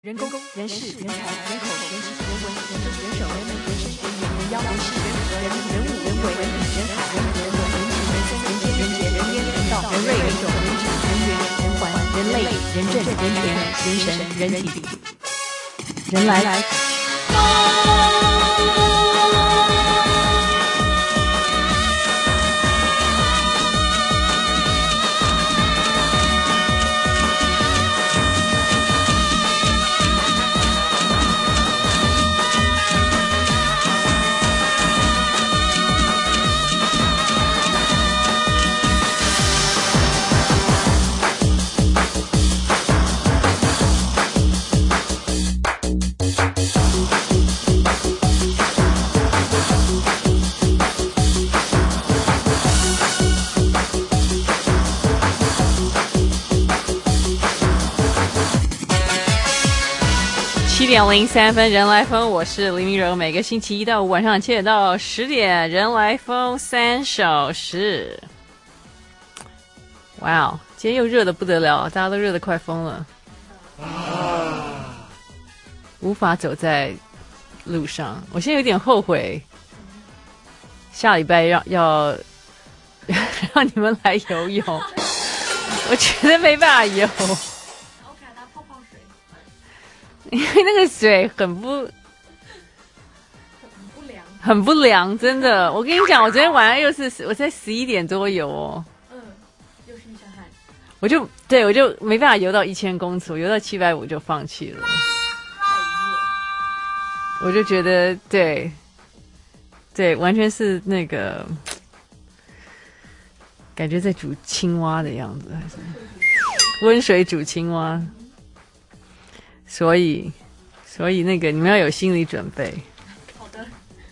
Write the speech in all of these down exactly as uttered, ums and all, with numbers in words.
人工、人事、人才、人口、人情、人文、人政、人手、人民、人事、人言、人妖、人事、人和、人人物、人为、人品、人海、人和、人文、人情、人生、人间、人杰、人烟、人道、人瑞、人种、人质、人缘、人环、人类、人政、人权、人神、人体、人来来。七点零三分，人来疯，我是林明柔。每个星期一到五晚上七点到十点，人来疯三小时。哇哦，今天又热得不得了，大家都热得快疯了，无法走在路上。我现在有点后悔，下礼拜要要让你们来游泳，我觉得没办法游。因为那个水很不很不凉，很不凉，真的。我跟你讲，我昨天晚上又是我才十一点多游哦， 嗯，又是一身汗， 我就对我就没办法游到一千公尺，我游到七百五就放弃了。我就觉得对对，完全是那个感觉在煮青蛙的样子，还是温水煮青蛙。所以，所以那个你们要有心理准备。 好的。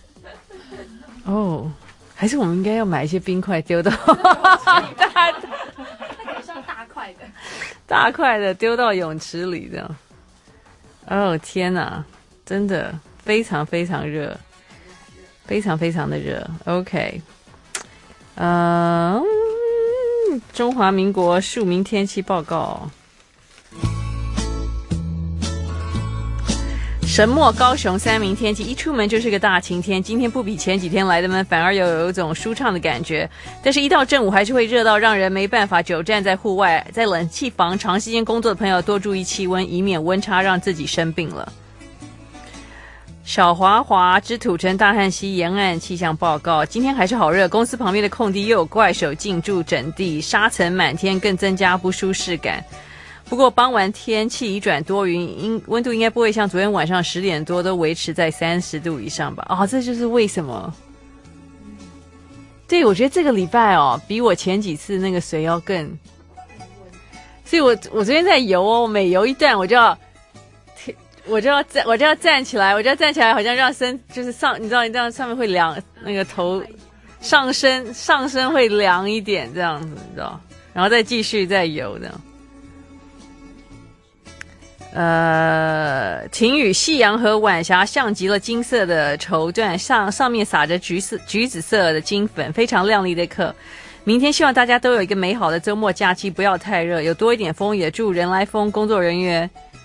哦，还是我们应该要买一些冰块丢到大，那个像大块的， 大块的丢到泳池里这样。哦天哪，真的非常非常热，非常非常的热。OK， 嗯、呃，中华民国庶民天气报告。神默高雄三明天气，一出门就是个大晴天。今天不比前几天来的闷，反而有有一种舒畅的感觉。但是，一到正午还是会热到让人没办法久站在户外。在冷气房长时间工作的朋友，多注意气温，以免温差让自己生病了。小华华之土城大汉溪沿岸气象报告：今天还是好热，公司旁边的空地又有怪手进驻整地，沙尘满天，更增加不舒适感。不过傍晚天气移转多云，应温度应该不会像昨天晚上十点多都维持在三十度以上吧？哦，这就是为什么。对，我觉得这个礼拜哦，比我前几次那个水要更。所以我我昨天在游哦，每游一段我就要，我就要站，我就要站起来，我就要站起来，好像让身就是上，你知道，你这样上面会凉，那个头上身上身会凉一点，这样子，你知道，然后再继续再游这样。呃，晴雨夕阳和晚霞像极了金色的绸缎，上上面撒着橘色橘子色的金粉，非常亮丽的课。明天希望大家都有一个美好的周末假期，不要太热，有多一点风，也祝人来疯工作人员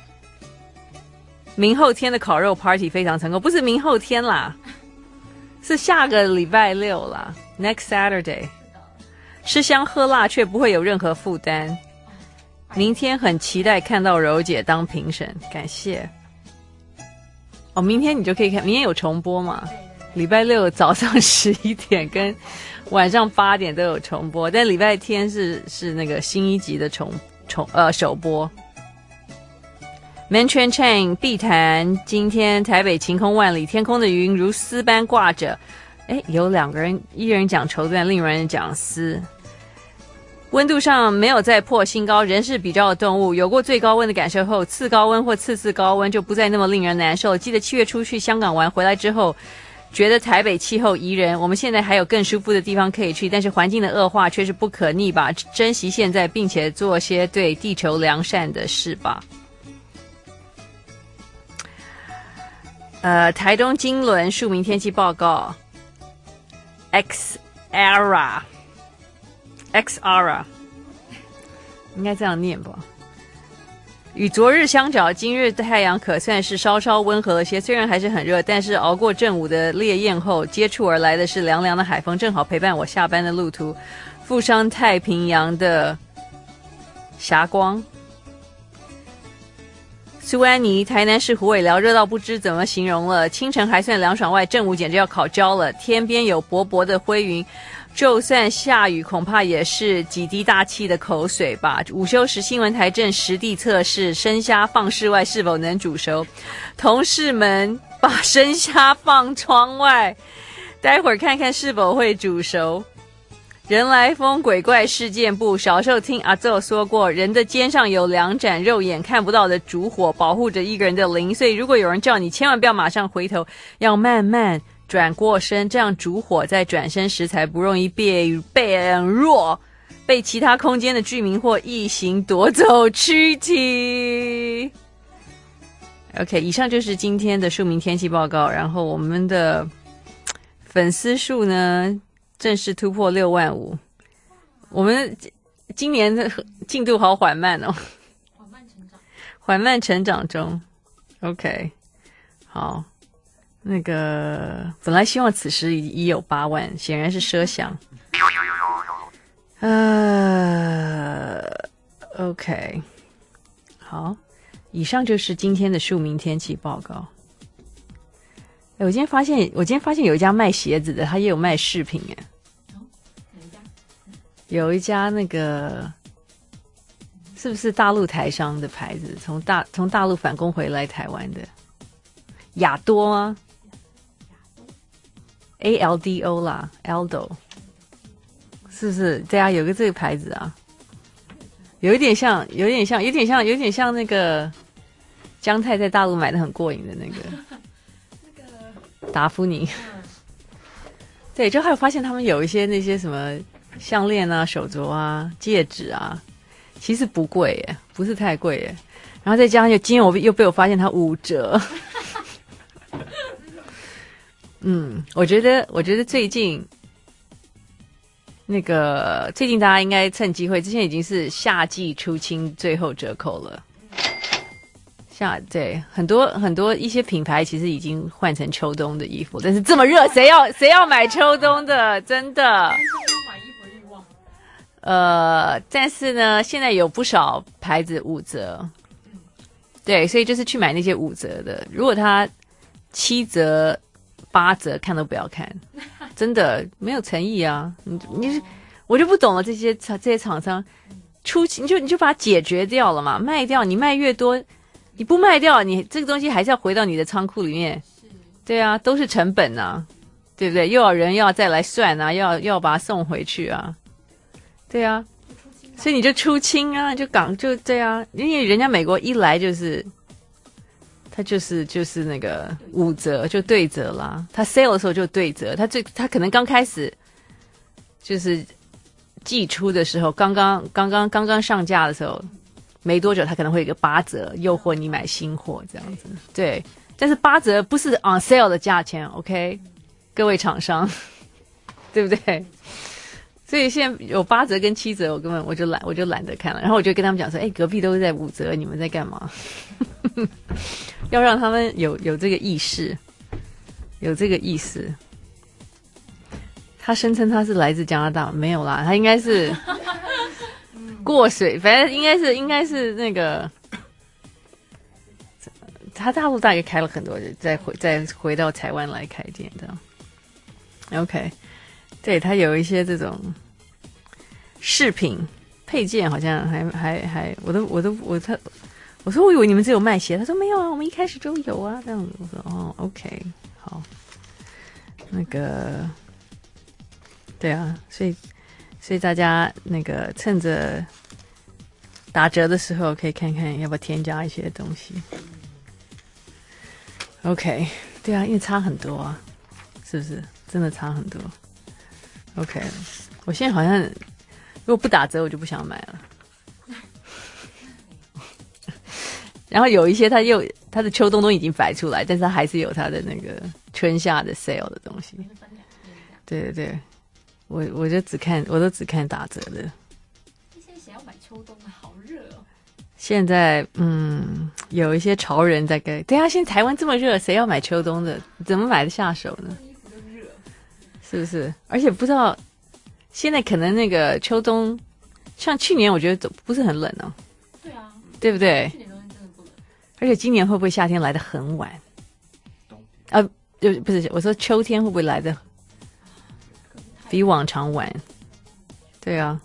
明后天的烤肉 party 非常成功。不是明后天啦，是下个礼拜六啦 ，next Saturday。吃香喝辣却不会有任何负担。明天很期待看到柔姐当评审，感谢。哦，明天你就可以看，明天有重播嘛？礼拜六早上十一点跟晚上八点都有重播，但礼拜天是是那个新一集的重重呃首播。Manchen Chain 碧潭，今天台北晴空万里，天空的云如丝般挂着。哎，有两个人，一人讲绸缎，另一人讲丝。温度上没有再破新高，人是比较的动物，有过最高温的感受后，次高温或次次高温就不再那么令人难受。记得七月初去香港玩，回来之后觉得台北气候宜人，我们现在还有更舒服的地方可以去，但是环境的恶化却是不可逆吧，珍惜现在，并且做些对地球良善的事吧。呃，台东金轮庶民天气报告 X Era Xara 应该这样念吧与昨日相较，今日太阳可算是稍稍温和了些，虽然还是很热，但是熬过正午的烈焰后，接触而来的是凉凉的海风，正好陪伴我下班的路途。富商太平洋的霞光。苏安妮，台南市虎尾寮热到不知怎么形容了。清晨还算凉爽外，正午简直要烤焦了。天边有薄薄的灰云，就算下雨，恐怕也是几滴大气的口水吧。午休时，新闻台正实地测试生虾放室外是否能煮熟，同事们把生虾放窗外，待会儿看看是否会煮熟。人来疯鬼怪事件簿，小时候听阿祖说过，人的肩上有两盏肉眼看不到的烛火，保护着一个人的灵，所以如果有人叫你，千万不要马上回头，要慢慢转过身，这样烛火在转身时才不容易被变弱，被其他空间的居民或异形夺走躯体。OK， 以上就是今天的庶民天气报告。然后我们的粉丝数呢正式突破六万五，我们今年的进度好缓慢哦， 缓慢成长， 缓慢成长中。OK， 好，那个本来希望此时已已有八万，显然是奢想。呃 ，OK， 好，以上就是今天的庶民天气报告。我今天发现，我今天发现有一家卖鞋子的，他也有卖饰品哎。 哦，哪一家？ 有一家那个是不是大陆台商的牌子？从大从大陆返工回来台湾的雅多吗 ？A L D O 啦 ，Aldo， 是不是？对啊，有个这个牌子啊，有一点像，有点像，有点像，有点像那个姜太在大陆买的很过瘾的那个。达芙妮，对，就还有发现他们有一些那些什么项链啊、手镯啊、戒指啊，其实不贵耶，不是太贵耶。然后再加上又今天我又被我发现它五折，嗯，我觉得我觉得最近那个最近大家应该趁机会，之前已经是夏季出清最后折扣了。像对很多很多一些品牌其实已经换成秋冬的衣服，但是这么热，谁要谁要买秋冬的？真的。 买衣服的欲望。 呃，但是呢，现在有不少牌子五折，对，所以就是去买那些五折的。如果它七折、八折，看都不要看，真的没有诚意啊！你你我就不懂了，这些这些厂商出你就你就把它解决掉了嘛，卖掉，你卖越多。你不卖掉，你这个东西还是要回到你的仓库里面。对啊，都是成本啊，对不对？又要人要再来算啊，要要把它送回去啊。对啊，所以你就出清啊，就港就这样，因为人家美国一来就是，他就是就是那个五折就对折啦，他 sale 的时候就对折，他最他可能刚开始就是寄出的时候，刚刚刚刚刚刚上架的时候。没多久，它可能会有一个八折诱惑你买新货这样子，对。但是八折不是 on sale 的价钱 ，OK， 各位厂商，对不对？所以现在有八折跟七折，我根本我就懒，我就懒得看了。然后我就跟他们讲说，哎，隔壁都是在五折，你们在干嘛？要让他们有有这个意识，有这个意识。他声称他是来自加拿大，没有啦，他应该是。过水，反正应该是应该是那个，他大陆大概开了很多，再回再回到台湾来开店的。OK， 对他有一些这种饰品配件，好像还还还，我都我都我他我说我以为你们只有卖鞋，他说没有啊，我们一开始就有啊，这样子。我说哦 ，OK， 好，那个，对啊，所以。所以大家那个趁着打折的时候，可以看看要不要添加一些东西。OK， 对啊，因为差很多啊，是不是？真的差很多。OK， 我现在好像如果不打折，我就不想买了。然后有一些它又它的秋冬都已经摆出来，但是它还是有它的那个春夏的 sale 的东西。对对对。我我就只看，我都只看打折的。 现在谁要买秋冬啊？好热哦！ 现在嗯，有一些潮人在跟，对啊，现在台湾这么热，谁要买秋冬的？怎么买得下手呢？是不是？而且不知道现在可能那个秋冬，像去年我觉得不是很冷哦。 对啊， 对不对？ 去年冬天真的不冷。 而且今年会不会夏天来得很晚？啊，就不是我说秋天会不会来得比往常晚？对啊，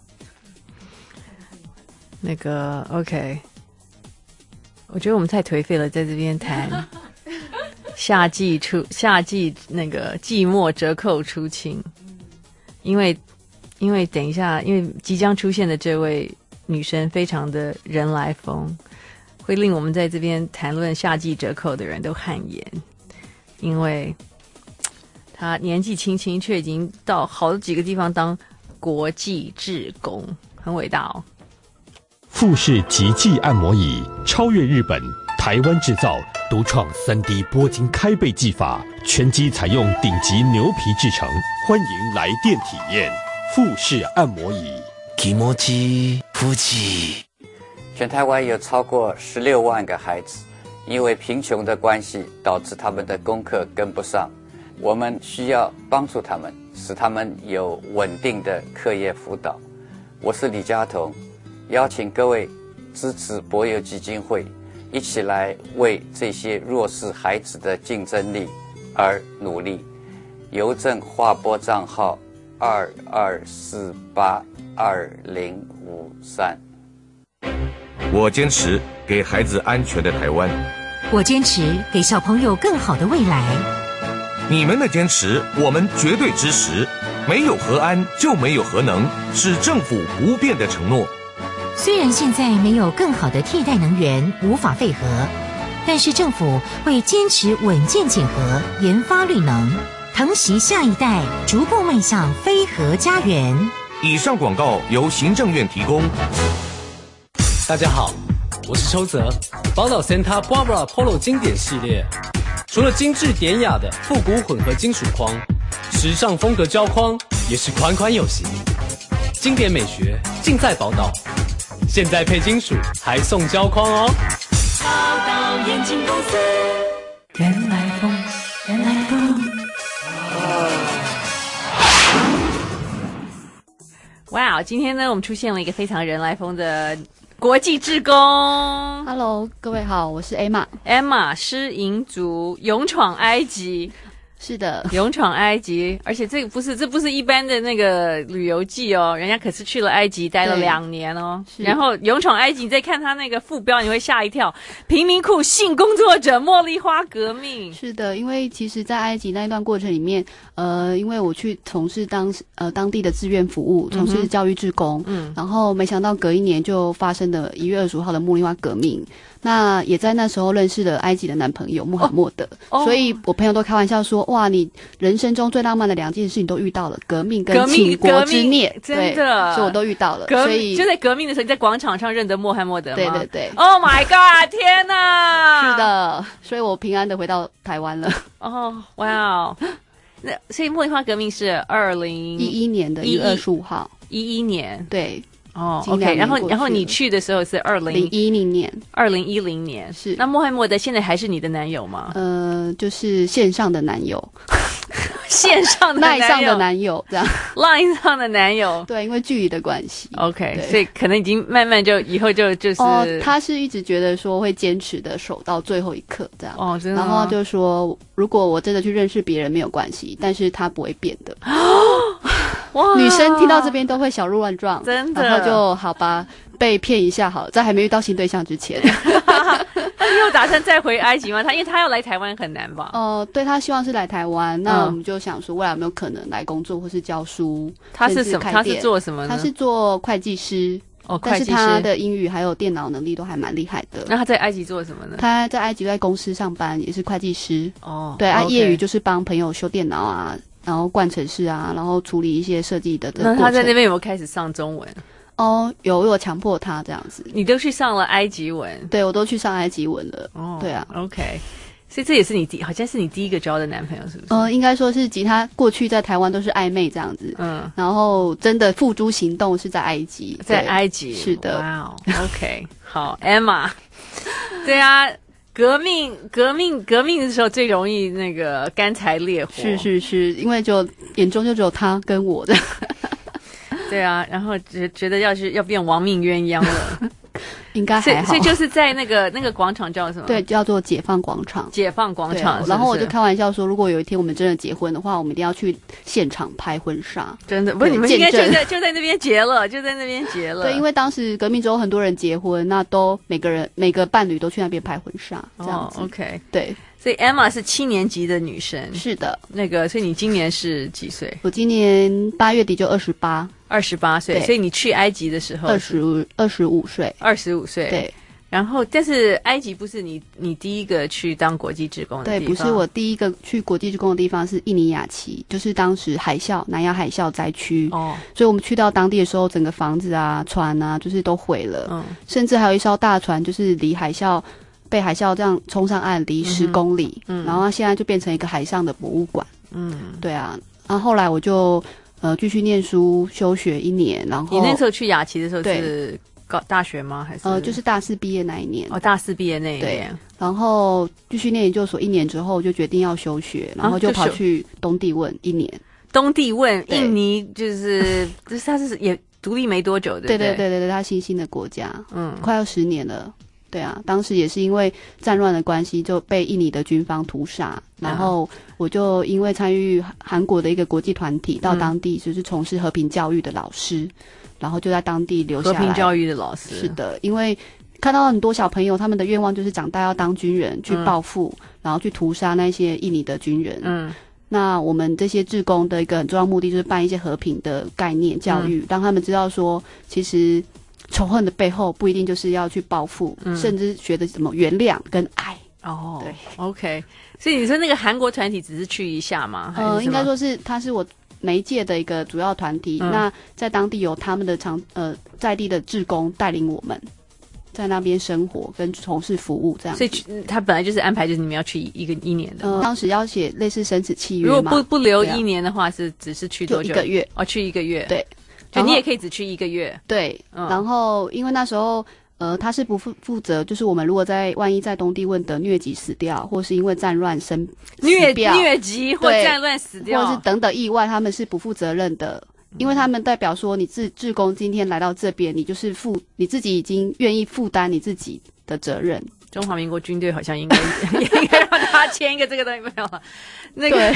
那个 OK， 我觉得我们太颓废了，在这边谈夏季出夏季那个季末折扣出清，因为因为等一下，因为即将出现的这位女生非常的人来疯，会令我们在这边谈论夏季折扣的人都汗颜，因为她年纪轻轻却已经到好几个地方当国际志工，很伟大哦。 富士极际按摩椅超越日本，台湾制造，独创 三 D 拨筋开背技法，全机采用顶级牛皮制成，欢迎来电体验富士按摩椅。 気持ち富士。 全台湾有超过十六万个孩子，因为贫穷的关系，导致他们的功课跟不上。我们需要帮助他们，使他们有稳定的课业辅导。我是李家彤，邀请各位支持博友基金会，一起来为这些弱势孩子的竞争力而努力。邮政划拨账号二二四八二零五三。 我坚持给孩子安全的台湾， 我坚持给小朋友更好的未来。 你们的坚持我们绝对支持，没有核安就没有核能，是政府不变的承诺。 虽然现在没有更好的替代能源，无法废核，但是政府会坚持稳健减核，研发绿能，疼惜下一代，逐步迈向非核家园。 以上广告由行政院提供。 大家好，我是邱泽。宝岛 Santa Barbara Polo 经典系列，除了精致典雅的复古混合金属框，时尚风格胶框也是款款有型。经典美学尽在宝岛，现在配金属还送胶框哦。 宝岛眼镜公司，人来疯，人来疯。 哇，今天呢，我们出现了一个非常人来疯的国际志工。 Hello， 各位好，我是 Emma。 Emma 狮营族勇闯埃及。 是的， 勇闯埃及，而且这个不是这不是一般的那个旅游记哦，人家可是去了埃及待了两年哦。然后勇闯埃及，你再看他那个副标，你会吓一跳：贫民窟性工作者茉莉花革命。 是的，因为其实，在埃及那一段过程里面，呃，因为我去从事当呃当地的志愿服务，从事教育志工，嗯，然后没想到隔一年就发生了一月二十五号的茉莉花革命。那也在那时候认识了埃及的男朋友穆罕默德，哦、所以我朋友都开玩笑说：“哇，你人生中最浪漫的两件事情都遇到了，革命跟倾国之孽， 真的， 所以我都遇到了。 所以就在革命的时候，你在广场上认得穆罕默德吗？ 对对对 ，Oh my God， 天哪！ 是的，所以我平安的回到台湾了。 哦，哇哦，那所以茉莉花革命是二零一一年的一月二十五号， 一一年， 对。” 哦 ，OK， 然后然后你去的时候是二零一零年， 二零一零年是。 那穆罕默德现在还是你的男友吗？ 呃，就是线上的男友， 线上的男友， 赖上的男友，这样 ，Line 上的男友， 对，因为距离的关系 ，OK， 所以可能已经慢慢就以后就就是， 哦，他是一直觉得说会坚持的守到最后一刻这样， 哦，真的， 然后就说如果我真的去认识别人没有关系，但是他不会变的。哇，女生听到这边都会小鹿乱撞， 真的， 然后就好吧，被骗一下好了，在还没遇到新对象之前。 那你有打算再回埃及吗？他因为他要来台湾很难吧？ 哦、呃，对，他希望是来台湾，那我们就想说未来有没有可能来工作或是教书？ 他是什么？他是做什么呢？ 他是做会计师。 哦， 但是他的英语还有电脑能力都还蛮厉害的。 那他在埃及做什么呢？ 他在埃及在公司上班，也是会计师。 哦， 对啊， okay 业余就是帮朋友修电脑啊，然后灌程式啊，然后处理一些设计的的过程。 那他在那边有没有开始上中文？ 哦，有，我有强迫他这样子。 你都去上了埃及文？ 对，我都去上埃及文了。 哦， 对啊 ，OK。 所以这也是你第好像是你第一个交的男朋友，是不是？ 呃，应该说是其他过去在台湾都是暧昧这样子，嗯，然后真的付诸行动是在埃及， 在埃及， 是的。 哇、wow, ，OK， 好 ，Emma， 对啊。革命，革命，革命的时候最容易那个干柴烈火。 是是是，因为就眼中就只有他跟我的。 对啊，然后觉觉得要是要变亡命鸳鸯了， 应该还好。 所以就是在那个那个广场叫什么？ 对，叫做解放广场。 解放广场。是是， 然后我就开玩笑说，如果有一天我们真的结婚的话，我们一定要去现场拍婚纱。 真的，不是你们应该就在就在那边结了，就在那边结了。 对，因为当时革命之后很多人结婚，那都每个人每个伴侣都去那边拍婚纱，这样子。 哦、OK， 对。 所以 Emma 是七年级的女生。 是的。 那个，所以你今年是几岁？ 我今年八月底就二十八。 二十八岁，所以你去埃及的时候二十五二十五岁， 二十五岁， 对。 然后，但是埃及不是你你第一个去当国际志工的地方， 对，不是我第一个去国际志工的地方是印尼雅琪，就是当时海啸南亚海啸灾区哦，所以我们去到当地的时候，整个房子啊、船啊，就是都毁了，嗯，甚至还有一艘大船，就是离海啸被海啸这样冲上岸，离十公里，嗯，然后它现在就变成一个海上的博物馆，嗯，对啊，然后后来我就。呃，继续念书休学一年，然后你那时候去雅琪的时候是高大学吗？还是呃，就是大四毕业那一年。 哦，大四毕业那一年。 对，然后继续念研究所一年之后，就决定要休学，然后就跑去东帝汶一年。 东帝汶，印尼就是就是它是也独立没多久，对不对？ 对对对对对，它新兴的国家，嗯，快要十年了。对啊，当时也是因为战乱的关系，就被印尼的军方屠杀。然后我就因为参与韩国的一个国际团体，到当地就是从事和平教育的老师，嗯、然后就在当地留下来。 和平教育的老师， 是的，因为看到很多小朋友，他们的愿望就是长大要当军人，去报复，嗯、然后去屠杀那些印尼的军人。嗯，那我们这些志工的一个很重要目的，就是办一些和平的概念教育，嗯、让他们知道说，其实。仇恨的背后不一定就是要去报复，嗯、甚至学的什么原谅跟爱。 哦，对 ，OK。所以你说那个韩国团体只是去一下吗？ 呃，应该说是它是我媒介的一个主要团体。嗯、那在当地有他们的长呃在地的志工带领我们，在那边生活跟从事服务这样。 所以他本来就是安排，就是你们要去一个一年的。 呃，当时要写类似生死契约嘛。 如果不不留一年的话，啊、是只是去多久？ 就一个月。 哦，去一个月。 对。 就你也可以只去一个月， 对，嗯、然后因为那时候，呃，他是不负负责，就是我们如果在万一在东帝汶的疟疾死掉，或是因为战乱生疟疟疾或战乱死掉， 或是等等意外，他们是不负责任的，因为他们代表说你自志工今天来到这边，你就是负你自己已经愿意负担你自己的责任。 中华民国军队好像应该也应该让他签一个这个东西，没有了，那个。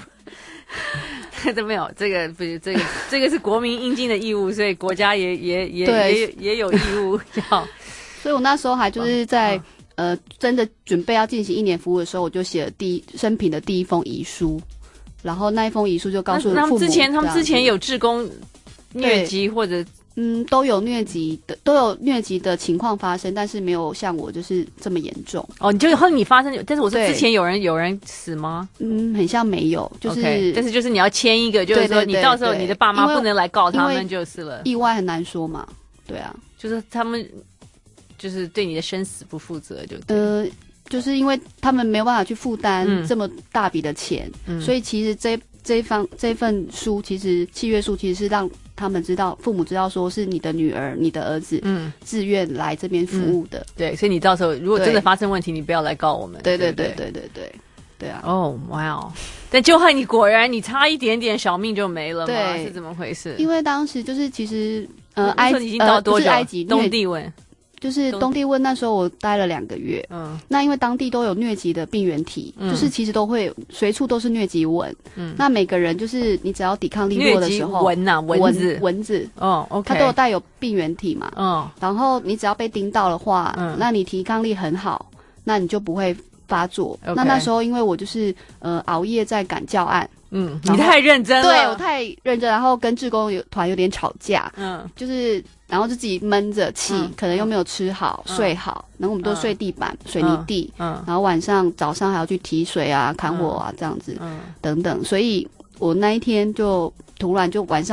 都没有，这个不是这个，这个是国民应尽的义务，所以国家也也也也也有义务要。 所以我那时候还就是在、哦、呃真的准备要进行一年服务的时候，我就写了第一生平的第一封遗书，然后那一封遗书就告诉父母， 他们之前他们之前有志工疟疾或者。 嗯，都有疟疾的，都有疟疾的情况发生，但是没有像我就是这么严重。 哦，你就后你发生，但是我说之前有人有人死吗？ 嗯，很像没有，就是， okay, 但是就是你要签一个，就是说你到时候你的爸妈不能来告他们就是了。 意外很难说嘛，对啊， 就是他们就是对你的生死不负责就对， 呃，就是因为他们没有办法去负担这么大笔的钱，嗯、所以其实这这一方这份书，其实契约书其实是让。他们知道，父母知道，说是你的女儿、你的儿子，嗯，自愿来这边服务的、嗯。 对，所以你到时候如果真的发生问题，你不要来告我们。 对对对对对对对啊！ 哦，哇哦！但就害你果然你差一点点小命就没了吗？是怎么回事？ 因为当时就是其实呃，埃及已经到多久？ 呃、埃及东帝汶。 就是东帝汶那时候我待了两个月，嗯，那因为当地都有疟疾的病原体，嗯、就是其实都会随处都是疟疾蚊，嗯，那每个人就是你只要抵抗力弱的时候， 蚊呐、啊、蚊子蚊子， 哦 ，OK， 它都有带有病原体嘛，嗯，然后你只要被叮到的话，嗯，那你抵抗力很好，那你就不会发作。Okay. 那那时候因为我就是呃熬夜在赶教案。 嗯，你太认真了。 对，我太认真，然后跟志工有团有点吵架，嗯，就是然后就自己闷着气，嗯、可能又没有吃好、嗯、睡好，然后我们都睡地板、嗯、水泥地，嗯，然后晚上早上还要去提水啊、看火啊、嗯、这样子，嗯，等等，所以我那一天就突然就晚上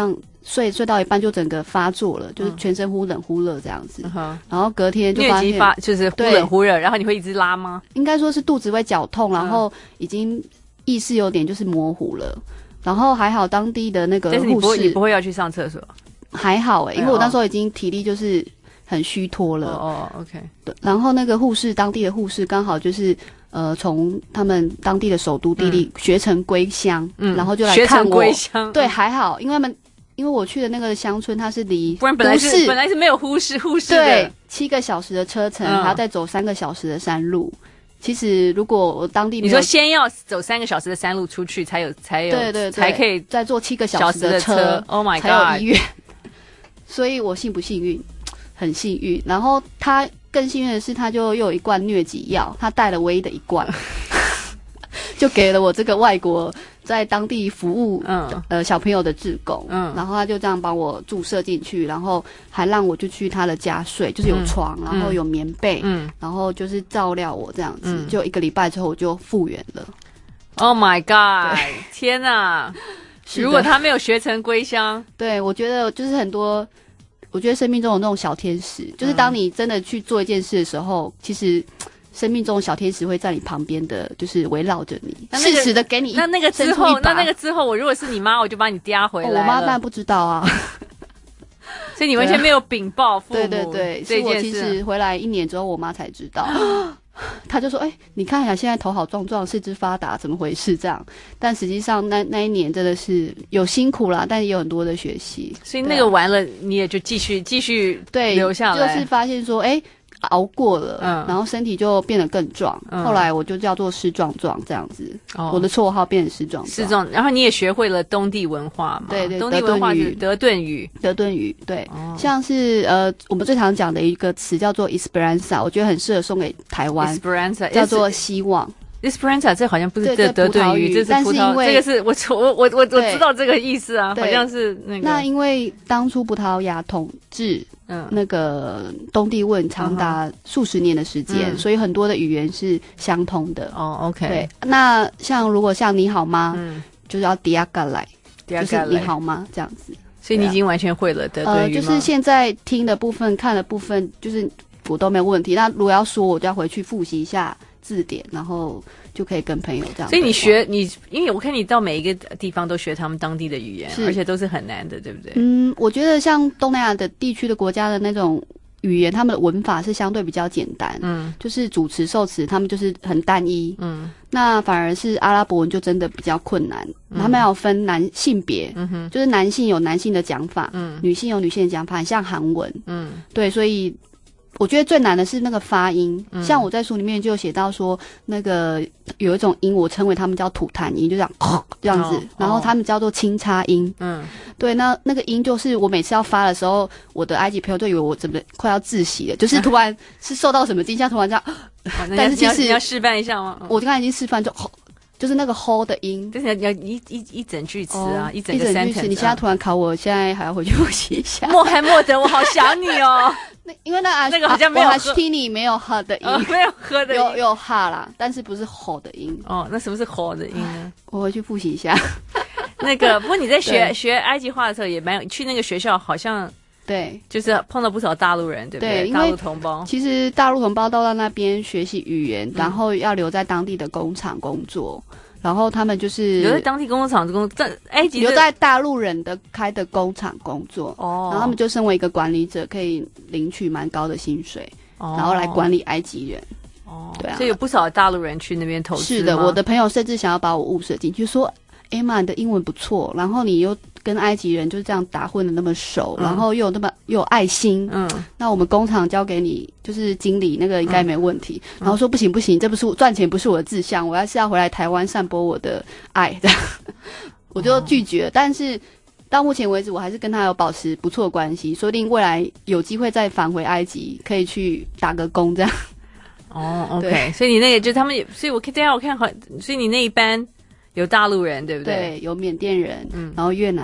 睡睡到一半就整个发作了，就是全身忽冷忽热这样子。 嗯、 然后隔天就发现疟疾发就是忽冷忽热，然后你会一直拉吗？ 应该说是肚子会绞痛，然后已经意识有点就是模糊了。然后还好当地的那个护士， 但是你不会你不会要去上厕所？ 还好哎、欸，因为我那时候已经体力就是很虚脱了。 哦、oh, ，OK。 对，然后那个护士，当地的护士刚好就是呃，从他们当地的首都地利、嗯、学成归乡，嗯，然后就来看我。学成归乡， 对，还好，因为他们因为我去的那个乡村，它是离不然本来是本来是没有护士护士的， 对，七个小时的车程，嗯、还要再走三个小时的山路。其实，如果我当地没有， 你说先要走三个小时的山路出去，才有才有对对对才可以再坐七个小时的车， 的车 ，Oh my God， 才有医院。所以我幸不幸运？很幸运。然后他更幸运的是，他就又有一罐疟疾药，他带了唯一的一罐，就给了我这个外国在当地服务、嗯、呃小朋友的志工，嗯，然后他就这样帮我注射进去，然后还让我就去他的家睡，就是有床，嗯、然后有棉被，嗯，然后就是照料我这样子，嗯、就一个礼拜之后我就复原了。 Oh my God！ 天哪！如果他没有学成归乡， 对，我觉得就是很多，我觉得生命中有那种小天使，就是当你真的去做一件事的时候，其实生命中的小天使会在你旁边的，就是围绕着你，适时的给你那那个之后，那那个之后，我如果是你妈，我就把你嗲回来了。 哦、我妈当然不知道啊， 所以你完全没有禀报父母。 对对对， 这件事。 我其实回来一年之后，我妈才知道。他就说：“哎、欸，你看一下，现在头好壮壮，四肢发达，怎么回事？这样。”但实际上那那一年真的是有辛苦啦，但也有很多的学习。 所以那个完了，啊、你也就继续继续对留下来， 就是发现说，哎、欸，熬过了，嗯，然后身体就变得更壮。嗯、后来我就叫做施壮壮这样子，哦、我的绰号变成施壮壮。 施壮，然后你也学会了东地文化嘛？ 对对， 东地文化是德顿语， 德顿语对，哦、像是呃我们最常讲的一个词叫做 Esperanza， 我觉得很适合送给台湾 ，Esperanza 叫做希望。 Esperanza 这好像不是德德顿语，这是葡萄，这个是我我我我我知道这个意思啊，好像是那个。 那因为当初葡萄牙统治嗯那个东帝汶长达数十年的时间，嗯、所以很多的语言是相通的。 哦 ，OK。 对，那像如果像你好吗，嗯、就是要 Diagalai， 就是你好吗这样子。 所以你已经完全会了德顿语吗？ 呃，就是现在听的部分、看的部分，就是我都没有问题。那如果要说，我就要回去复习一下字典，然后就可以跟朋友这样。 所以你学你，因为我看你到每一个地方都学他们当地的语言，而且都是很难的，对不对？ 嗯，我觉得像东南亚的地区的国家的那种语言，他们的文法是相对比较简单，嗯，就是主词受词，他们就是很单一，嗯，那反而是阿拉伯文就真的比较困难，嗯、他们要分男性别，嗯哼，就是男性有男性的讲法，嗯，女性有女性的讲法，很像韩文，嗯，对，所以。我觉得最难的是那个发音，嗯、像我在书里面就有写到说，那个有一种音，我称为他们叫吐痰音，就这样这样子，哦、然后他们叫做清插音。嗯，对，那那个音就是我每次要发的时候，我的埃及朋友就以为我怎么快要窒息了，就是突然是受到什么惊吓，突然这样。 啊、但是其实你要示范一下吗？ 我刚才已经示范就。就是那个 hold 的音， 就是你要一一一整句词啊， oh, 一整个 sentence。一整句词， 你现在突然考我，现在还要回去复习一下。 穆罕默德，我好想你哦。 那因为那啊那个好像没有哈希尼没有哈的音， 哦、没有喝的音， 有有哈啦，但是不是 hold 的音。 哦，那什么是 hold 的音呢？ 我回去复习一下。 那个，不过你在学学埃及话的时候也蛮有，去那个学校好像。 对， 就是碰到不少大陆人，对不对？ 对， 大陆同胞。 其实大陆同胞都到那边学习语言，嗯、然后要留在当地的工厂工作。然后他们就是留在当地工厂工作，埃及留在大陆人的开的工厂工作。哦，然后他们就身为一个管理者，可以领取蛮高的薪水，哦、然后来管理埃及人。哦，对啊， 所以有不少大陆人去那边投资。 是的，我的朋友甚至想要把我物色进去，说：“Emma，你的英文不错，然后你又跟埃及人就是这样打混的那么熟，嗯、然后又有那么又有爱心，嗯，那我们工厂交给你就是经理，那个应该没问题。嗯”然后说：“不行不行，这不是赚钱不是我的志向，我要是要回来台湾散播我的爱。”这样，我就拒绝。哦、但是到目前为止，我还是跟他有保持不错的关系，说不定未来有机会再返回埃及，可以去打个工这样。 哦 ，OK， 所以你那个就他们也，所以我等一下我看好，所以你那一班。有大陆人对不对？ 对，有缅甸人，嗯，然后越南人，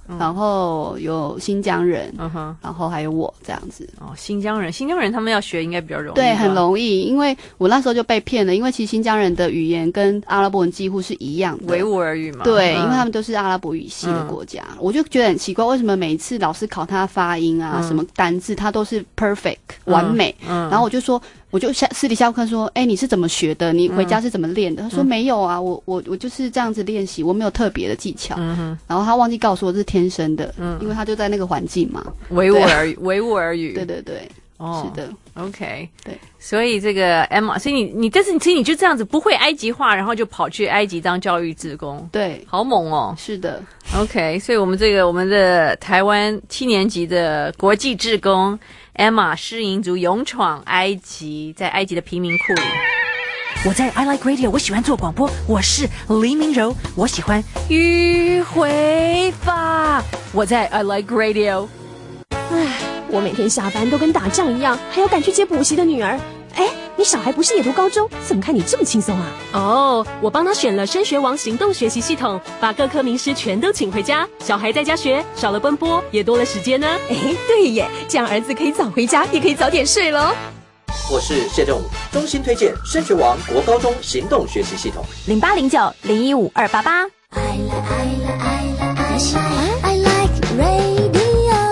嗯、然后有新疆人， 嗯哼， 然后还有我这样子。 哦，新疆人，新疆人他们要学应该比较容易， 对，很容易，因为我那时候就被骗了，因为其实新疆人的语言跟阿拉伯文几乎是一样的， 维吾尔语嘛， 对、 嗯， 因为他们都是阿拉伯语系的国家，嗯、我就觉得很奇怪，为什么每一次老师考他发音啊，嗯、什么单字，他都是 perfect 完美，嗯，嗯然后我就说。我就下私底下看说，哎、欸，你是怎么学的？你回家是怎么练的？嗯、他说没有啊，我我我就是这样子练习，我没有特别的技巧。嗯哼。然后他忘记告诉我这是天生的，嗯，因为他就在那个环境嘛。 维吾尔语，维吾尔语。 对对对，哦，是的 ，OK， 对。 所以这个 Emma， 所以你你但是其实你就这样子不会埃及话，然后就跑去埃及当教育志工， 对， 好猛哦。 是的 ，OK， 所以我们这个我们的台湾七年级的国际志工。Emma 诗营族勇闯埃及，在埃及的贫民窟里。 我在 I Like Radio， 我喜欢做广播，我是黎明柔，我喜欢迂回法。我在 I Like Radio。 唉，我每天下班都跟打仗一样，还要赶去接补习的女儿。哎，你小孩不是也读高中？怎么看你这么轻松啊？ 哦，我帮他选了升学王行动学习系统，把各科名师全都请回家，小孩在家学，少了奔波，也多了时间呢。 哎，对耶，这样儿子可以早回家，也可以早点睡咯。 我是谢正武，衷心推荐升学王国高中行动学习系统， 零八零九零一五二八八。I like, I like, I like, I like radio。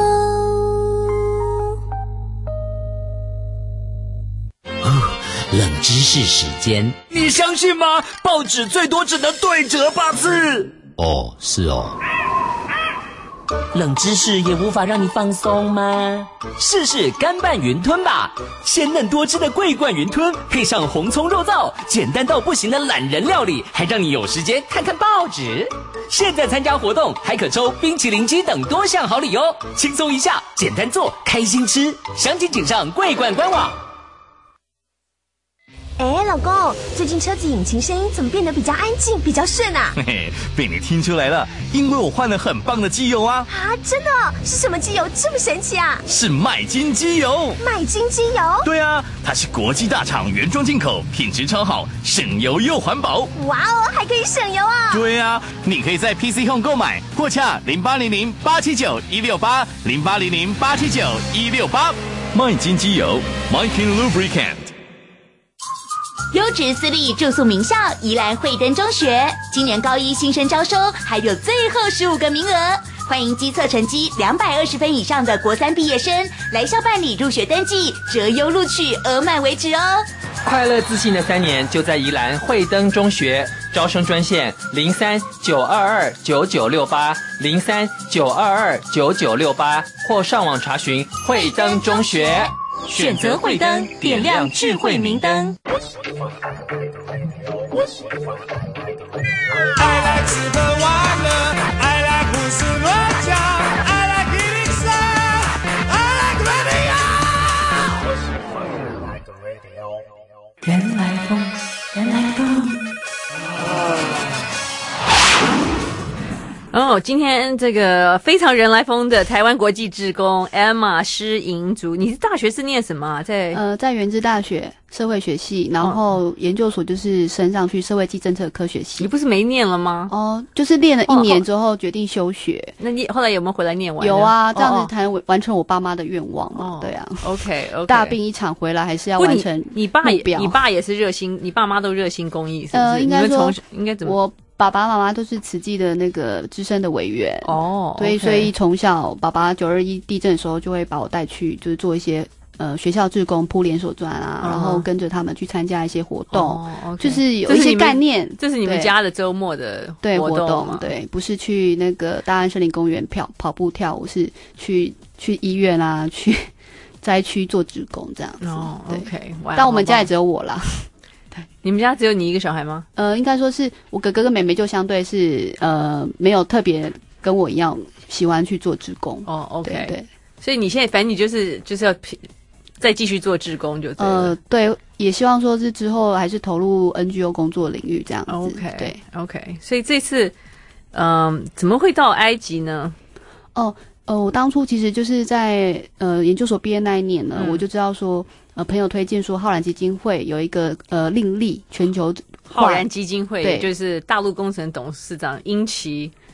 冷知识时间， 你相信吗？报纸最多只能对折八次。 哦，是哦。冷知识也无法让你放松吗？试试干拌云吞吧，鲜嫩多汁的桂冠云吞，配上红葱肉燥，简单到不行的懒人料理，还让你有时间看看报纸。现在参加活动还可抽冰淇淋机等多项好礼哦，轻松一下，简单做，开心吃。详情请上桂冠官网。 哎，老公，最近车子引擎声音怎么变得比较安静，比较顺啊？ 嘿嘿，被你听出来了，因为我换了很棒的机油啊！ 啊，真的？是什么机油这么神奇啊？ 是麦金机油。 麦金机油？ 对啊，它是国际大厂原装进口，品质超好，省油又环保。 哇哦，还可以省油啊！ 对啊，你可以在 P C Home 购买，或洽零八零零八七九一六八零八零零八七九一六八。麦金机油 ，Mykin Lubricant。 优质私立住宿名校宜兰惠登中学，今年高一新生招收，还有最后十五个名额，欢迎基测成绩两百二十分以上的国三毕业生来校办理入学登记，择优录取，额满为止哦。 快乐自信的三年就在宜兰惠登中学，招生专线零三九二二九九六八零三九二二九九六八，或上网查询惠登中学。 选择惠登，点亮智慧明灯。 I like 吃喝玩乐 I like 胡思乱想 I like 一零三 I like radio 原来风，原来风。 哦，今天这个非常人来疯的台湾国际志工 Emma 诗营族，你是大学是念什么啊？在呃，在原治大学社会学系，然后研究所就是升上去社会暨政策科学系。 你不是没念了吗？ 哦，就是练了一年之后决定休学。哦、 那你后来有没有回来念完？ 有啊，这样子才完成我爸妈的愿望嘛。哦、对啊 ，OK OK。 大病一场回来还是要完成目标。 你, 你爸也你爸也是热心，你爸妈都热心公益，是不是？呃， 应该说应该怎么？ 我爸爸妈妈都是慈济的那个资深的委员哦， 对， okay. 所以从小爸爸九二一地震的时候就会把我带去，就是做一些呃学校志工铺连锁专啊，哦、然后跟着他们去参加一些活动，哦 okay. 就是有一些概念。 这是你们家的周末的对活动， 活动对，不是去那个大安森林公园跑跑步跳舞，是去去医院啊，去灾区做志工这样子。 哦 ，OK， 但我们家也只有我啦。 你们家只有你一个小孩吗？ 呃，应该说是我哥哥跟妹妹就相对是呃没有特别跟我一样喜欢去做志工。 哦 ，OK， 对对。 所以你现在反正你就是就是要再继续做志工就对了。 呃，对，也希望说是之后还是投入 N G O 工作领域这样子。 OK， 对 ，OK。所以这次嗯、呃、怎么会到埃及呢？ 哦。呃，我当初其实就是在呃研究所毕业那一年呢，嗯、我就知道说，呃，朋友推荐说，浩然基金会有一个呃另立全球浩然基金会，也就是大陆工程董事长殷琦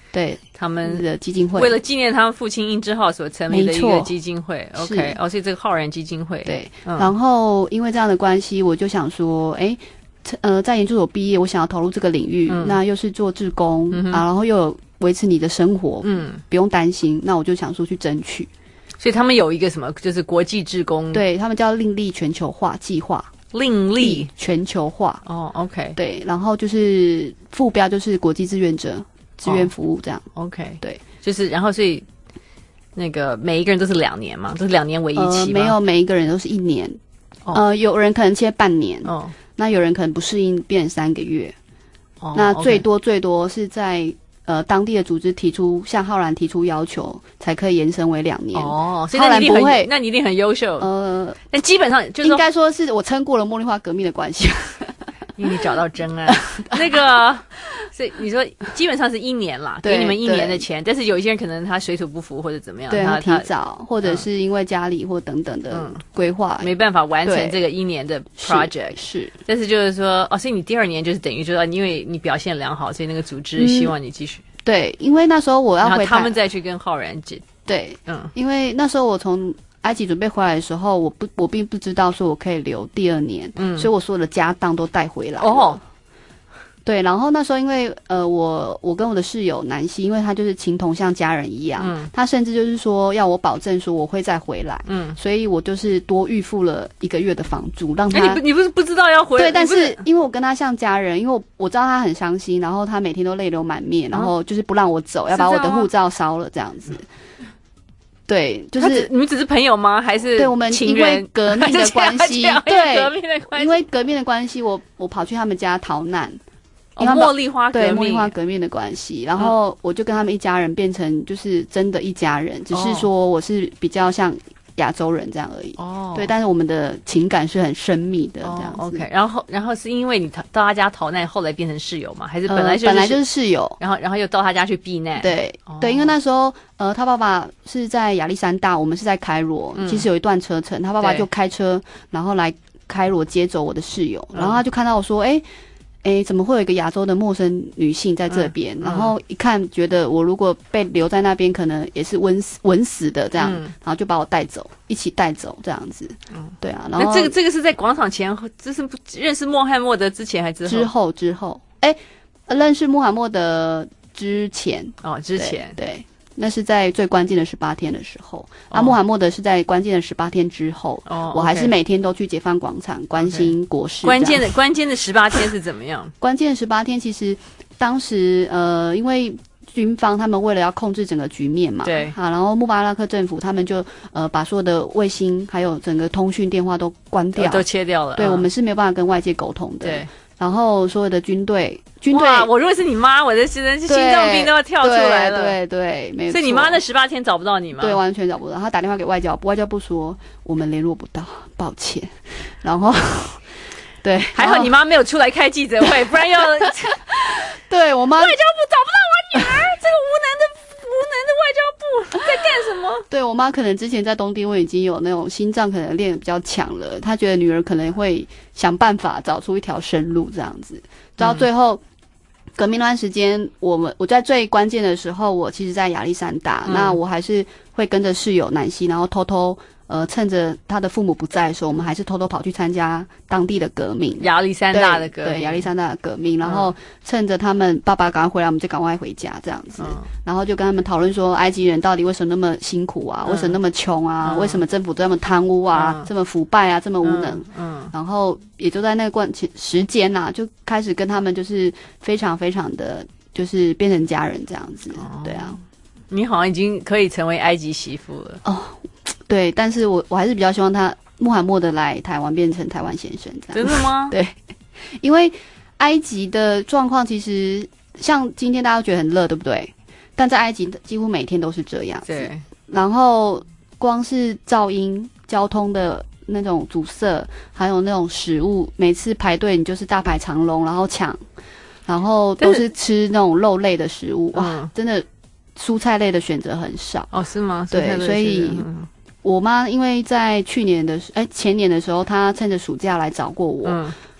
对他们的基金会， 为了纪念他们父亲殷之浩所成立的一个基金会。OK， 哦，所以这个浩然基金会。 对， 嗯、 然后因为这样的关系，我就想说，哎，呃，在研究所毕业，我想要投入这个领域，嗯、那又是做志工、嗯、啊，然后又有维持你的生活，嗯，不用担心，那我就想说去争取。 所以他们有一个什么，就是国际志工， 对他们叫另立全球化计划。 另立全球化哦 ，OK， 对，然后就是副标就是国际志愿者志愿服务这样、 哦、，OK， 对， 就是然后所以那个每一个人都是两年嘛，都是两年为一期吗、呃、 没有，每一个人都是一年，哦、呃，有人可能切半年，哦，那有人可能不适应变成三个月，哦，那最多最多是在。呃，当地的组织提出向浩然提出要求，才可以延伸为两年。 哦，所以那你一定很，那你一定很优秀。呃，但基本上就是应该说是我撑过了茉莉花革命的关系。 因为你找到真爱。那个，所以你说基本上是一年啦，给你们一年的钱，但是有一些人可能他水土不服或者怎么样， 对他提早，或者是因为家里或等等的规划、 嗯，没办法完成这个一年的 project。 是，是但是就是说，哦，所以你第二年就是等于说，因为你表现良好，所以那个组织希望你继续。 嗯对，因为那时候我要回台， 他们再去跟浩然解。 对，嗯，因为那时候我从埃及准备回来的时候，我不，我并不知道说我可以留第二年，嗯，所以我所有的家当都带回来。哦，对，然后那时候因为呃，我我跟我的室友南希，因为他就是情同像家人一样，嗯，他甚至就是说要我保证说我会再回来，嗯，所以我就是多预付了一个月的房租，让他。 欸、你不你不是不知道要回来？ 对，但是因为我跟他像家人，因为我我知道他很伤心，然后他每天都泪流满面，然后就是不让我走，嗯、要把我的护照烧了这样子。对，就是你们只是朋友吗？还是对我们因为革命的关系， 对革命的关系， 因为革命的关系，我我跑去他们家逃难。 哦、茉莉花革命， 对茉莉花革命的关系，然后我就跟他们一家人变成就是真的一家人，嗯、只是说我是比较像亚洲人这样而已。哦，对，但是我们的情感是很深密的这样子。 哦、OK， 然后然后是因为你到他家逃难，后来变成室友吗？还是本来、就是呃、本来就是室友， 然后然后又到他家去避难？ 对、哦、对，因为那时候呃，他爸爸是在亚历山大，我们是在开罗，嗯、其实有一段车程，他爸爸就开车然后来开罗接走我的室友，然后他就看到我说，哎、欸。哎，怎么会有一个亚洲的陌生女性在这边？嗯嗯、然后一看，觉得我如果被留在那边，可能也是稳死稳死的这样，嗯、然后就把我带走，一起带走这样子。嗯，对啊。然后那这个这个是在广场前，这是认识穆罕默德之前还是之后？之后，哎，认识穆罕默德之前哦，之前对。对那是在最关键的十八天的时候，阿、哦啊、穆罕默德是在关键的十八天之后。哦，我还是每天都去解放广场关心国事。 关键的关键的十八天是怎么样？ 关键的十八天其实当时呃，因为军方他们为了要控制整个局面嘛， 对啊，然后穆巴拉克政府他们就呃把所有的卫星还有整个通讯电话都关掉， 都切掉了。 对、嗯、我们是没有办法跟外界沟通的。对。然后所有的军队，军队， 哇！我如果是你妈，我的心心脏病都要跳出来了。 对对对，没错。 所以你妈那十八天找不到你吗？ 对，完全找不到。她打电话给外交部，外交部说我们联络不到，抱歉。然后，对， 还好你妈没有出来开记者会，不然要对我妈外交部找不到我女儿，这个无能的。无能的外交部在干什么？ 对我妈可能之前在东帝汶已经有那种心脏可能练得比较强了，她觉得女儿可能会想办法找出一条生路这样子。到最后、嗯、革命那段时间，我们我在最关键的时候，我其实在亚历山大，嗯、那我还是会跟着室友南希，然后偷偷。呃，趁着他的父母不在的时候，我们还是偷偷跑去参加当地的革命， 亚历山大的革命， 对，亚历山大的革命。然后趁着他们爸爸赶快回来，我们就赶快回家这样子。嗯、然后就跟他们讨论说，埃及人到底为什么那么辛苦啊？嗯、为什么那么穷啊？嗯、为什么政府这么贪污啊？嗯、这么腐败啊？这么无能？嗯。嗯然后也就在那个关时间呐、啊，就开始跟他们就是非常非常的，就是变成家人这样子。哦、对啊， 你好像已经可以成为埃及媳妇了哦。 对，但是我我还是比较希望他穆罕默德来台湾变成台湾先生这样。 真的吗？ 对，因为埃及的状况其实像今天大家都觉得很热，对不对？但在埃及几乎每天都是这样子。 对。 然后光是噪音、交通的那种阻塞，还有那种食物，每次排队你就是大排长龙，然后抢，然后都是吃那种肉类的食物，哇，真的蔬菜类的选择很少。 哦，是吗？ 对，所以。嗯我妈因为在去年的哎前年的时候，她趁着暑假来找过我，嗯、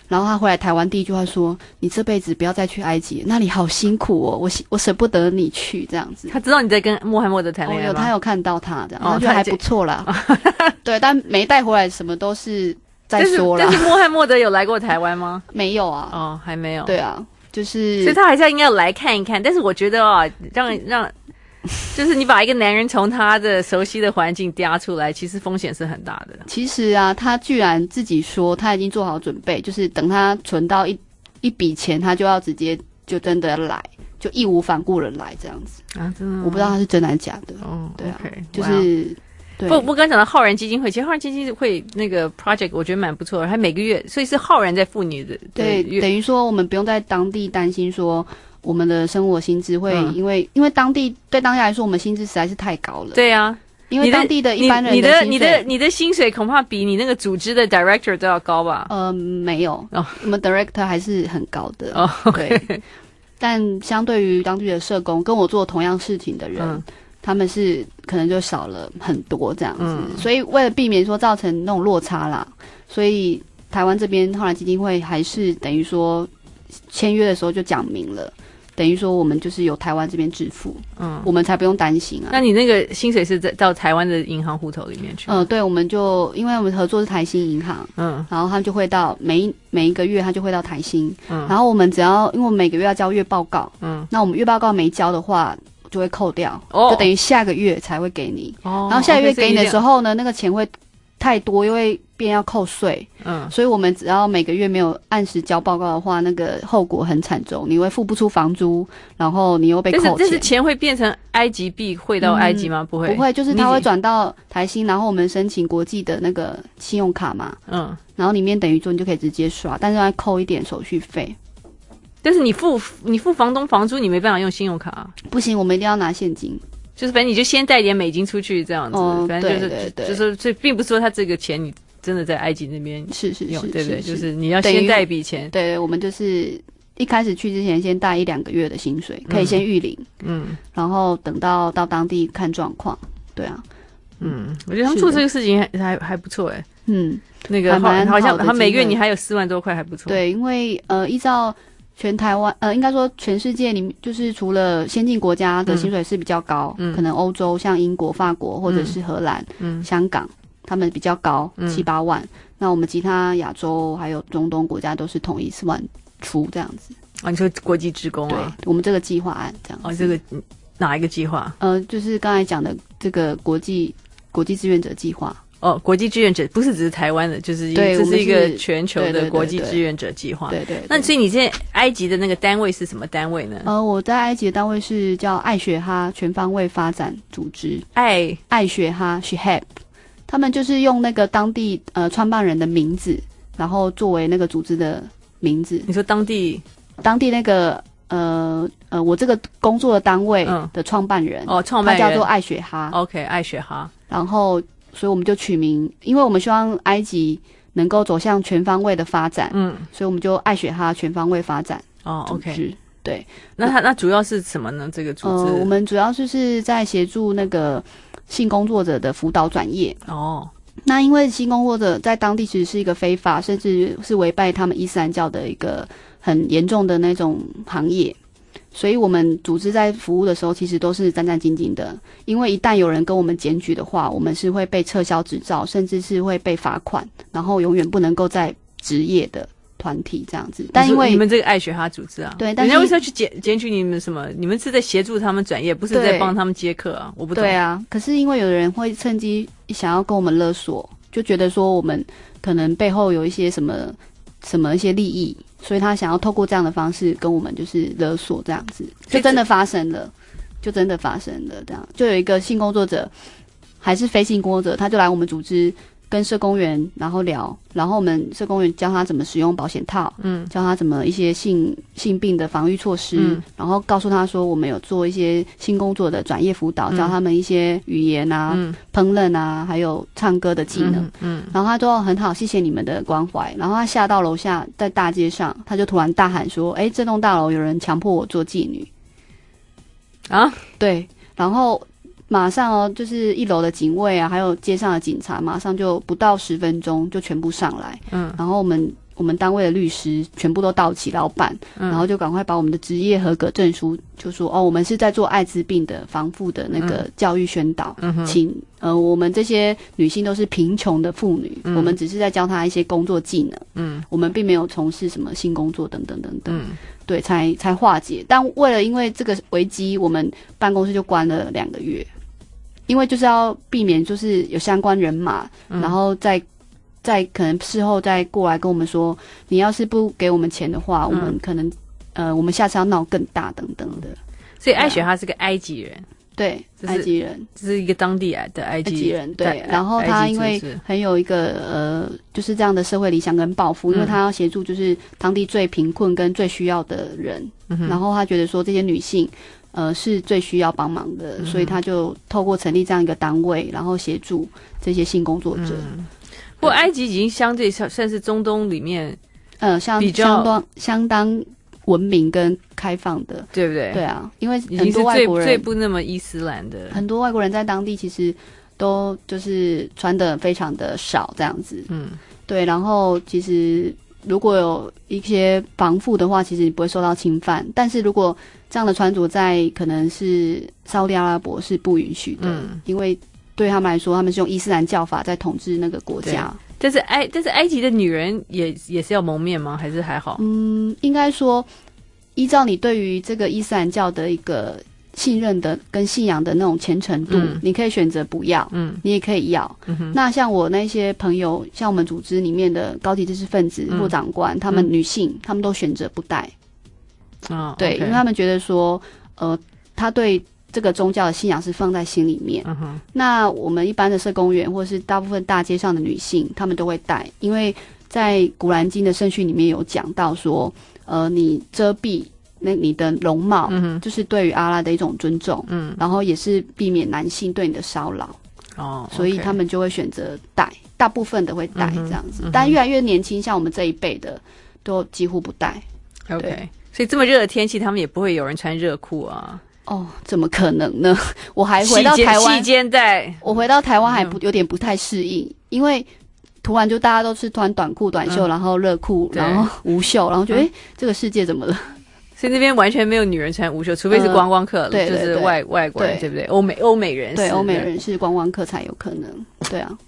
然后他回来台湾第一句话说：“你这辈子不要再去埃及，那里好辛苦哦，我我舍不得你去这样子。” 他知道你在跟穆罕默德谈恋爱吗？ 哦、有，他有看到他这样， 哦、 他觉得还不错啦。对，但没带回来，什么都是再说啦。 但是穆罕默德有来过台湾吗？ 没有啊。 哦，还没有。 对啊，就是， 所以他还是要应该要来看一看。但是我觉得啊，让让。就是你把一个男人从他的熟悉的环境嗲出来，其实风险是很大的。 其实啊，他居然自己说他已经做好准备，就是等他存到一一笔钱，他就要直接就真的来，就义无反顾的来这样子啊！真的吗？ 我不知道他是真还是假的。 哦， 对啊， okay, 就是。 不，不，刚讲到浩然基金会，其实浩然基金会那个 project 我觉得蛮不错的，还每个月，所以是浩然在付你的。 对，等于说我们不用在当地担心说我们的生活薪资会因为、嗯、因为当地对当地来说，我们薪资实在是太高了。 对啊， 因为当地的一般人的你的你的你的薪水恐怕比你那个组织的 director 都要高吧？ 呃，没有，哦、我们 director 还是很高的。 哦， 对。Okay. 但相对于当地的社工，跟我做同样事情的人。嗯，他们是可能就少了很多这样子、嗯，所以为了避免说造成那种落差啦，所以台湾这边浩然基金会还是等于说签约的时候就讲明了，等于说我们就是由台湾这边支付，嗯，我们才不用担心啊。 那你那个薪水是在到台湾的银行户头里面去？ 嗯、呃，对，我们就因为我们合作是台新银行，嗯，然后他就会到每一每一个月他就会到台新，嗯，然后我们只要因为我们每个月要交月报告，嗯，那我们月报告没交的话。就会扣掉，哦、就等于下个月才会给你。哦，然后下个月给你的时候呢，那个钱会太多，又会变要扣税。嗯，所以我们只要每个月没有按时交报告的话，那个后果很惨重，你会付不出房租，然后你又被扣钱。 但是，但是钱会变成埃及币汇到埃及吗？嗯、不会， 不会，就是它会转到台新，然后我们申请国际的那个信用卡嘛。嗯，然后里面等于说你就可以直接刷，但是要扣一点手续费。 但是你付你付房东房租，你没办法用信用卡、啊， 不行，我们一定要拿现金。 就是反正你就先带点美金出去这样子， 哦、 反正就是对对对就是这并不是说他这个钱你真的在埃及那边是是用， 是对不对？ 是就是你要先带一笔钱。 对，我们就是一开始去之前先带一两个月的薪水，可以先预领，嗯，然后等到到当地看状况。对啊， 嗯，我觉得他们做这个事情还还还不错哎、欸，嗯，那个好好像他每个月你还有四万多块，还不错。 对，因为呃依照。全台湾呃，应该说全世界里，就是除了先进国家的薪水是比较高，嗯，可能欧洲像英国、法国或者是荷兰、嗯、香港，他们比较高，嗯、七八万。那我们其他亚洲还有中东国家都是统一四万出这样子。 啊，你说国际志工啊？ 对，我们这个计划案这样子。 哦，这个哪一个计划？ 呃，就是刚才讲的这个国际国际志愿者计划。 哦，国际志愿者不是只是台湾的，就是这是一个全球的国际志愿者计划。 对 对, 对, 对, 对。 那所以你现在埃及的那个单位是什么单位呢？ 呃，我在埃及的单位是叫爱雪哈全方位发展组织。 爱爱雪哈 Shihab， 他们就是用那个当地呃创办人的名字，然后作为那个组织的名字。 你说当地当地那个呃呃，我这个工作的单位的创办人、 嗯、哦，创办人他叫做爱雪哈。 OK， 爱雪哈， 然后。所以我们就取名，因为我们希望埃及能够走向全方位的发展，嗯，所以我们就爱雪哈全方位发展哦 ，OK， 对。 那它那主要是什么呢？这个组织？ 呃，我们主要就是在协助那个性工作者的辅导转业哦。那因为性工作者在当地其实是一个非法，甚至是违背他们伊斯兰教的一个很严重的那种行业。所以我们组织在服务的时候，其实都是战战兢兢的，因为一旦有人跟我们检举的话，我们是会被撤销执照，甚至是会被罚款，然后永远不能够在职业的团体这样子。但因为你们这个爱雪哈组织啊， 对，但是人家为什么要去检检举你们什么？你们是在协助他们转业，不是在帮他们接客啊？我不懂。 对啊，可是因为有人会趁机想要跟我们勒索，就觉得说我们可能背后有一些什么什么一些利益。所以他想要透过这样的方式跟我们就是勒索这样子，就真的发生了，就真的发生了这样。就有一个性工作者，还是非性工作者，他就来我们组织跟社工员然后聊，然后我们社工员教他怎么使用保险套，嗯，教他怎么一些性性病的防御措施，嗯，然后告诉他说我们有做一些性工作的转业辅导，嗯，教他们一些语言啊、嗯、烹饪啊，还有唱歌的技能，嗯，嗯然后他都很好，谢谢你们的关怀。然后他下到楼下，在大街上，他就突然大喊说：“哎，这栋大楼有人强迫我做妓女啊！”对，然后。马上哦，就是一楼的警卫啊，还有街上的警察，马上就不到十分钟就全部上来。嗯，然后我们我们单位的律师全部都到齐老板，嗯、然后就赶快把我们的职业合格证书，就说哦，我们是在做艾滋病的防护的那个教育宣导，嗯、请呃我们这些女性都是贫穷的妇女，嗯、我们只是在教她一些工作技能，嗯，我们并没有从事什么性工作等等等等，嗯、对，才才化解。但为了因为这个危机，我们办公室就关了两个月，因为就是要避免就是有相关人马，嗯、然后再。再可能事后再过来跟我们说，你要是不给我们钱的话，嗯、我们可能呃，我们下次要闹更大等等的。 所以艾雪她是个埃及人， 对，埃及人， 这是一个当地的埃及人，对。然后他因为很有一个呃，就是这样的社会理想跟抱负，嗯、因为他要协助就是当地最贫困跟最需要的人，嗯、然后他觉得说这些女性。呃，是最需要帮忙的，嗯、所以他就透过成立这样一个单位，然后协助这些性工作者。嗯不过埃及已经相对算是中东里面， 呃，相比较相当相当文明跟开放的， 对不对？ 对啊，因为很多外国人最不那么伊斯兰的， 很多外国人在当地其实都就是穿的非常的少这样子。嗯，对。然后其实如果有一些防护的话，其实你不会受到侵犯。但是如果这样的穿着在可能是沙烏地阿拉伯是不允许的，嗯、因为。对他们来说，他们是用伊斯兰教法在统治那个国家。 但是埃，但是埃及的女人也也是要蒙面吗？还是还好？ 嗯，应该说，依照你对于这个伊斯兰教的一个信任的跟信仰的那种虔诚度，嗯、你可以选择不要，嗯，你也可以要。嗯、那像我那些朋友，像我们组织里面的高级知识分子或长官，嗯、他们女性，他们都选择不戴。啊，对， okay. 因为他们觉得说，呃，他对。这个宗教的信仰是放在心里面。Uh-huh. 那我们一般的社工员或是大部分大街上的女性，她们都会戴，因为在古兰经的圣训里面有讲到说，呃，你遮蔽那你的容貌，嗯、就是对于阿拉的一种尊重，嗯，然后也是避免男性对你的骚扰。哦，所以他们就会选择戴，大部分的会戴这样子，嗯、但越来越年轻，像我们这一辈的，都几乎不戴。 OK， 所以这么热的天气，他们也不会有人穿热裤啊。 哦，怎么可能呢？我还回到台湾， 细肩带， 我回到台湾还不有点不太适应，嗯、因为突然就大家都是穿短裤、短袖，嗯、然后热裤，然后无袖，然后觉得哎、嗯，这个世界怎么了？ 所以那边完全没有女人穿无袖，除非是观光客，呃、对对对就是外外国人，对不对？欧美欧美人士， 对欧美人士观光客才有可能，对啊。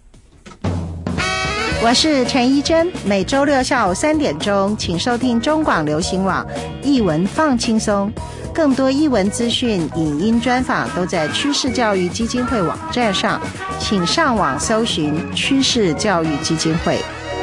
我是陈怡珍，每周六下午三点钟，请收听中广流行网艺文放轻松。更多艺文资讯、影音专访都在趋势教育基金会网站上，请上网搜寻趋势教育基金会。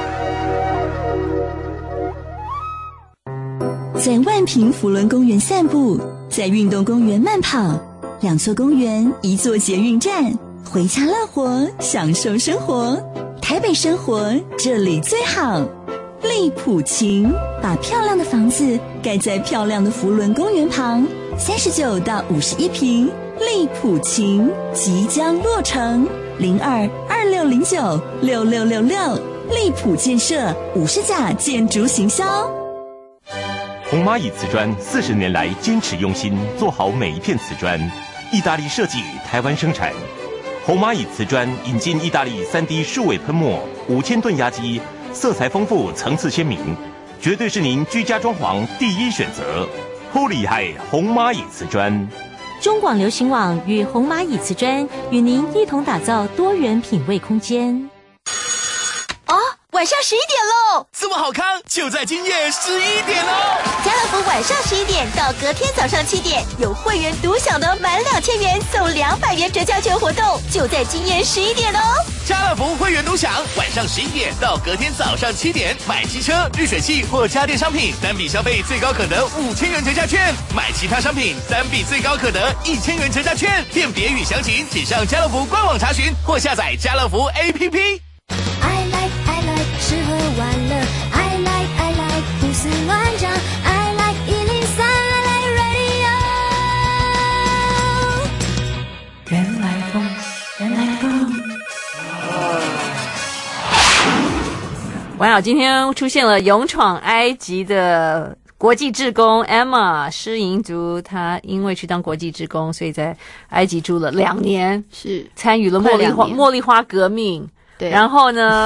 在万平福伦公园散步，在运动公园慢跑，两座公园，一座捷运站，回家乐活，享受生活。台北生活，这里最好。利普琴把漂亮的房子盖在漂亮的福伦公园旁，三十九到五十一坪，利普琴即将落成，零二二六零九六六六六，利普建设五十甲建筑行销。 红蚂蚁瓷砖四十年来坚持用心，做好每一片瓷砖，意大利设计，台湾生产。红蚂蚁瓷砖引进意大利 三 D 数位喷墨，五千吨压机。色彩丰富，层次鲜明，绝对是您居家装潢第一选择。好厉害，红蚂蚁瓷砖。 中广流行网与红蚂蚁瓷砖与您一同打造多元品味空间。 哦，晚上十一点喽！ 这么好康，就在今夜十一点喽！ 家乐福晚上十一点到隔天早上七点，有会员独享的满两千元送两百元折价券活动，就在今夜十一点哦！ 家乐福会员独享，晚上十一点到隔天早上七点，买机车、滤水器或家电商品，单笔消费最高可得五千元折价券；买其他商品，单笔最高可得一千元折价券。店别与详情，请上家乐福官网查询或下载家乐福 A P P。 I like I like 吃喝玩乐 I like I like 胡思乱想 I like 一零三 I like radio 原来风原来风哇，今天出现了勇闯埃及的国际志工 Emma 施银竹，她因为去当国际志工，所以在埃及住了两年， 是参与了茉莉花茉莉花革命。对，然后呢，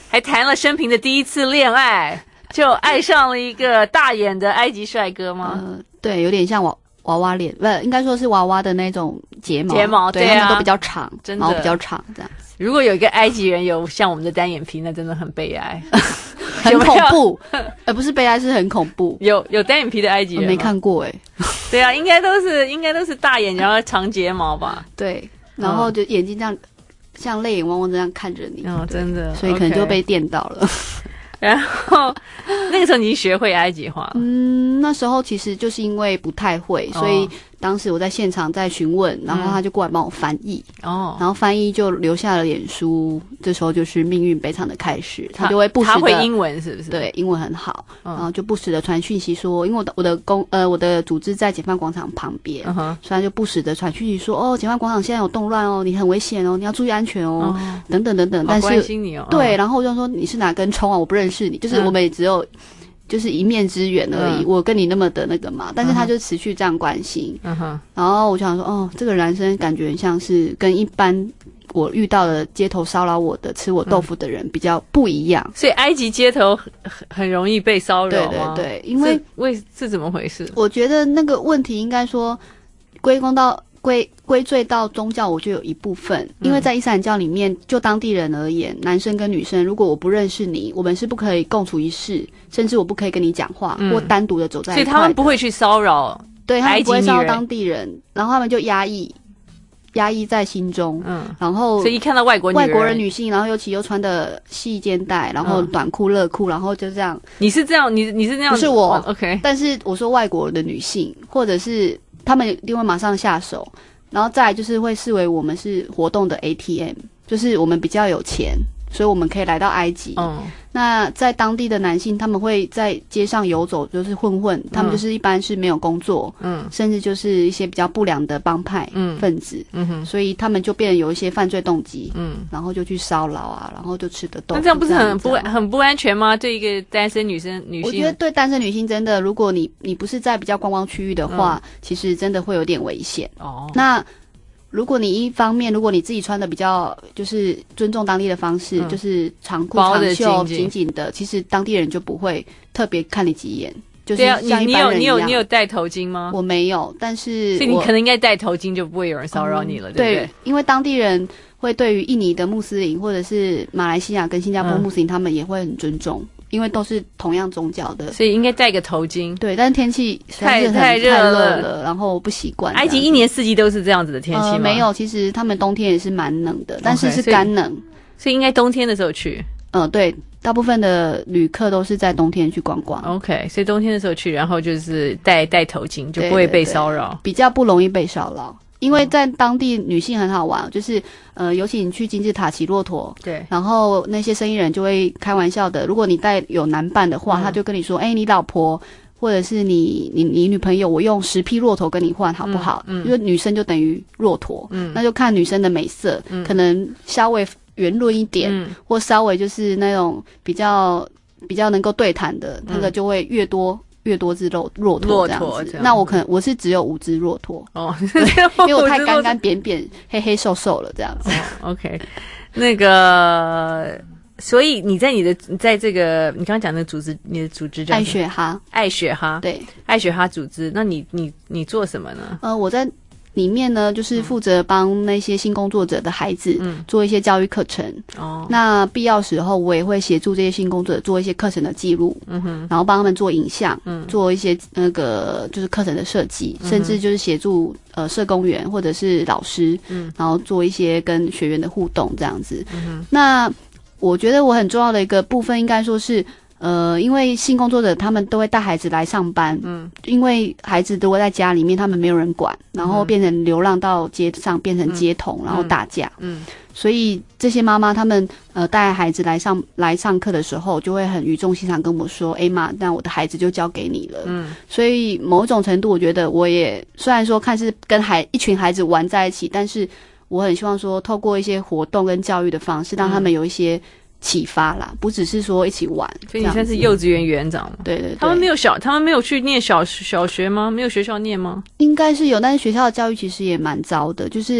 还谈了生平的第一次恋爱，就爱上了一个大眼的埃及帅哥吗？ 呃，对，有点像娃娃娃脸，不，应该说是娃娃的那种睫毛， 睫毛对， 对啊他们都比较长， 真的毛比较长，这样子。 如果有一个埃及人有像我们的单眼皮，那真的很悲哀， 很恐怖，呃，不是悲哀，是很恐怖。 有有单眼皮的埃及人吗？ 我没看过哎、欸。 对啊，应该都是应该都是大眼，然后长睫毛吧？ 对，然后就眼睛这样、嗯、像泪眼汪汪这样看着你， 哦，真的， 所以可能就被电到了。 然后那个时候你已经学会埃及话了？ 嗯，那时候其实就是因为不太会，所以当时我在现场在询问，然后他就过来帮我翻译。哦、嗯，然后翻译就留下了脸书，这时候就是命运悲惨的开始。他就会不时的， 他会英文是不是？ 对，英文很好，嗯、然后就不时的传讯息说，因为我的我的公呃我的组织在解放广场旁边，嗯、所以他就不时的传讯息说，哦，解放广场现在有动乱哦，你很危险哦，你要注意安全哦，哦等等等等。但是关心你哦， 对，然后我就说你是哪根葱啊，我不认识你，就是我们也只有。就是一面之缘而已、嗯，我跟你那么的那个嘛，但是他就持续这样关心，嗯哼，然后我想说，哦，这个男生感觉像是跟一般我遇到的街头骚扰我的、吃我豆腐的人比较不一样， 所以埃及街头很很容易被骚扰吗？ 对对对，因为为是怎么回事？ 我觉得那个问题应该说归功到。归归罪到宗教，我就有一部分，因为在伊斯兰教里面，就当地人而言，男生跟女生，如果我不认识你，我们是不可以共处一室，甚至我不可以跟你讲话，嗯、或单独的走在一块的。所以他们不会去骚扰， 对，他们不会骚扰当地人，然后他们就压抑，压抑在心中，嗯，然后所以一看到外国女人外国人女性，然后尤其又穿的细肩带，然后短裤、热裤，然后就这样。 你是这样，你你是那样， 不是我、 哦、，OK。 但是我说外国的女性，或者是。他们一定会马上下手，然后再来就是会视为我们是活动的 A T M， 就是我们比较有钱，所以我们可以来到埃及。嗯，那在当地的男性，他们会在街上游走，就是混混，他们就是一般是没有工作，嗯，甚至就是一些比较不良的帮派分子，嗯哼，所以他们就变得有一些犯罪动机，嗯，然后就去骚扰啊，然后就吃得动。 那这样不是很不很不安全吗？对一个单身女生女性， 我觉得对单身女性真的，如果你你不是在比较观光区域的话，嗯、其实真的会有点危险。哦，那。如果你一方面，如果你自己穿的比较就是尊重当地的方式，嗯、就是长裤长袖紧紧的，其实当地人就不会特别看你几眼，就是像一般人一样。 你有你有你有戴头巾吗？ 我没有，但是所以你可能应该戴头巾，就不会有人骚扰你了，嗯、对不对？ 对，因为当地人会对于印尼的穆斯林或者是马来西亚跟新加坡穆斯林，嗯、他们也会很尊重。因为都是同样宗教的， 所以应该戴个头巾。 对，但是天气太太热了，然后不习惯。 埃及一年四季都是这样子的天气吗？ 呃、没有，其实他们冬天也是蛮冷的，但是是干冷， okay, 所以应该冬天的时候去。 嗯、呃，对，大部分的旅客都是在冬天去逛逛。 OK， 所以冬天的时候去，然后就是戴戴头巾，就不会被骚扰， 比较不容易被骚扰。因为在当地女性很好玩，就是呃，尤其你去金字塔骑骆驼， 对， 然后那些生意人就会开玩笑的，如果你带有男伴的话，嗯、他就跟你说，哎、欸，你老婆或者是你你你女朋友，我用十匹骆驼跟你换好不好？嗯，嗯因为女生就等于骆驼，嗯，那就看女生的美色，嗯，可能稍微圆润一点，嗯，或稍微就是那种比较比较能够对谈的，嗯、那个就会越多。越多只骆骆驼这样子，那我可能我是只有五只骆驼哦，因为我太干干扁扁、黑黑瘦瘦了这样子。 哦、OK， 那个，所以你在你的在这个你刚刚讲的组织，你的组织叫爱雪哈， 爱雪哈， 对， 爱雪哈组织。那你你你做什么呢？ 呃，我在。里面呢，就是负责帮那些新工作者的孩子做一些教育课程。哦、嗯，那必要时候我也会协助这些新工作者做一些课程的记录。嗯哼，然后帮他们做影像，嗯，做一些那个就是课程的设计，嗯、甚至就是协助呃社工员或者是老师，嗯，然后做一些跟学员的互动这样子。嗯哼，那我觉得我很重要的一个部分，应该说是。呃，因为性工作者他们都会带孩子来上班，嗯，因为孩子都会在家里面，他们没有人管，然后变成流浪到街上，变成街童，嗯、然后打架，嗯，所以这些妈妈他们呃带孩子来上来上课的时候，就会很语重心长跟我说，哎妈，那我的孩子就交给你了，嗯，所以某种程度，我觉得我也虽然说看似跟孩一群孩子玩在一起，但是我很希望说，透过一些活动跟教育的方式，让他们有一些。启发啦，不只是说一起玩。 所以你现在是幼稚园园长吗？ 对对对。 他们没有小，他们没有去念小小学吗？没有学校念吗？ 应该是有，但是学校的教育其实也蛮糟的。就是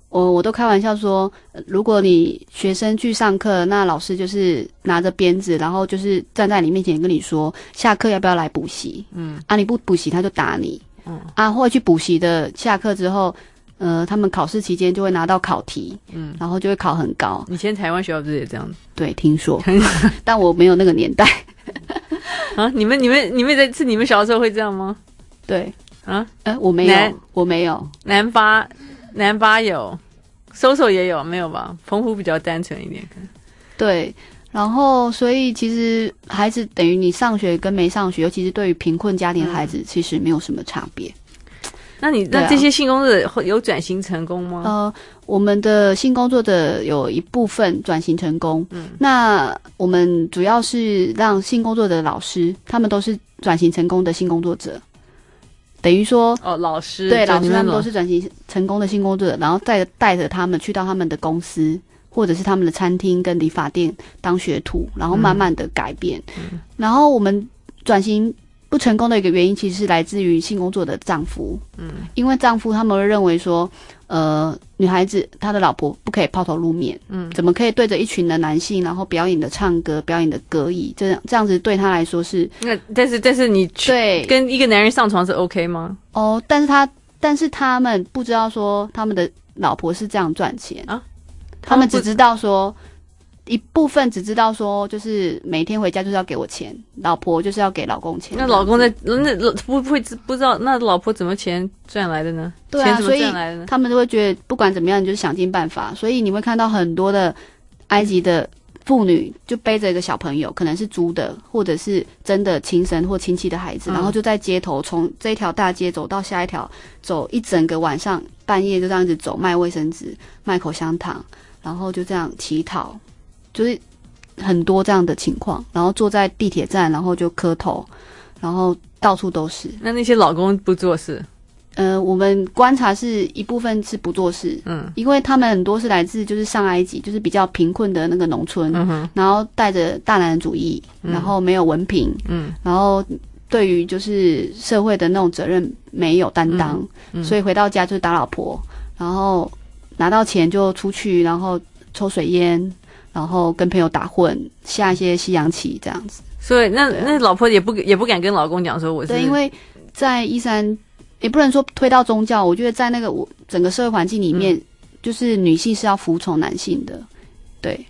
我我都开玩笑说，呃如果你学生去上课，那老师就是拿着鞭子，然后就是站在你面前跟你说，下课要不要来补习？嗯，啊，你不补习他就打你。嗯，啊，或者去补习的，下课之后，呃，他们考试期间就会拿到考题，嗯，然后就会考很高。 以前台湾学校不是也这样子？ 对，听说，但我没有那个年代。 啊，你们你们你们在是你们小时候会这样吗？ 对， 啊， 呃，我没有，我没有。 南巴南巴有。搜搜也有没有吧？澎湖比较单纯一点。 对，然后所以其实孩子等于你上学跟没上学，尤其是对于贫困家庭的孩子，嗯、其实没有什么差别。 那你那这些性工作者有转型成功吗？ 呃，我们的性工作者有一部分转型成功。嗯，那我们主要是让性工作者的老师，他们都是转型成功的性工作者。等于说， 哦，老师对老师他们都是转型成功的性工作者，然后再带着他们去到他们的公司或者是他们的餐厅跟理发店当学徒，然后慢慢的改变。嗯、然后我们转型不成功的一个原因，其实是来自于性工作的丈夫。嗯，因为丈夫他们会认为说，呃，女孩子她的老婆不可以抛头露面，嗯，怎么可以对着一群的男性，然后表演的唱歌、表演的歌艺，这样这样子对他来说是那，但是但是你对跟一个男人上床是 OK 吗？ 哦，但是他但是他们不知道说他们的老婆是这样赚钱啊，他们只知道说。一部分只知道说，就是每天回家就是要给我钱，老婆就是要给老公钱。 那老公在那不不会不知道，那老婆怎么钱赚来的呢？ 对啊，所以他们都会觉得不管怎么样，你就是想尽办法。所以你会看到很多的埃及的妇女就背着一个小朋友，可能是租的，或者是真的亲生或亲戚的孩子，嗯、然后就在街头从这一条大街走到下一条，走一整个晚上，半夜就这样子走，卖卫生纸、卖口香糖，然后就这样乞讨。就是很多这样的情况，然后坐在地铁站，然后就磕头，然后到处都是。 那那些老公不做事？ 呃，我们观察是一部分是不做事，嗯，因为他们很多是来自就是上埃及，就是比较贫困的那个农村，嗯哼，然后带着大男人主义，嗯、然后没有文凭，嗯，然后对于就是社会的那种责任没有担当，嗯嗯、所以回到家就是打老婆，然后拿到钱就出去，然后抽水烟。然后跟朋友打混，下一些西洋棋这样子。 所以那那老婆也不也不敢跟老公讲说我是。 对，因为在伊斯兰也不能说推到宗教，我觉得在那个我整个社会环境里面，嗯、就是女性是要服从男性的。对。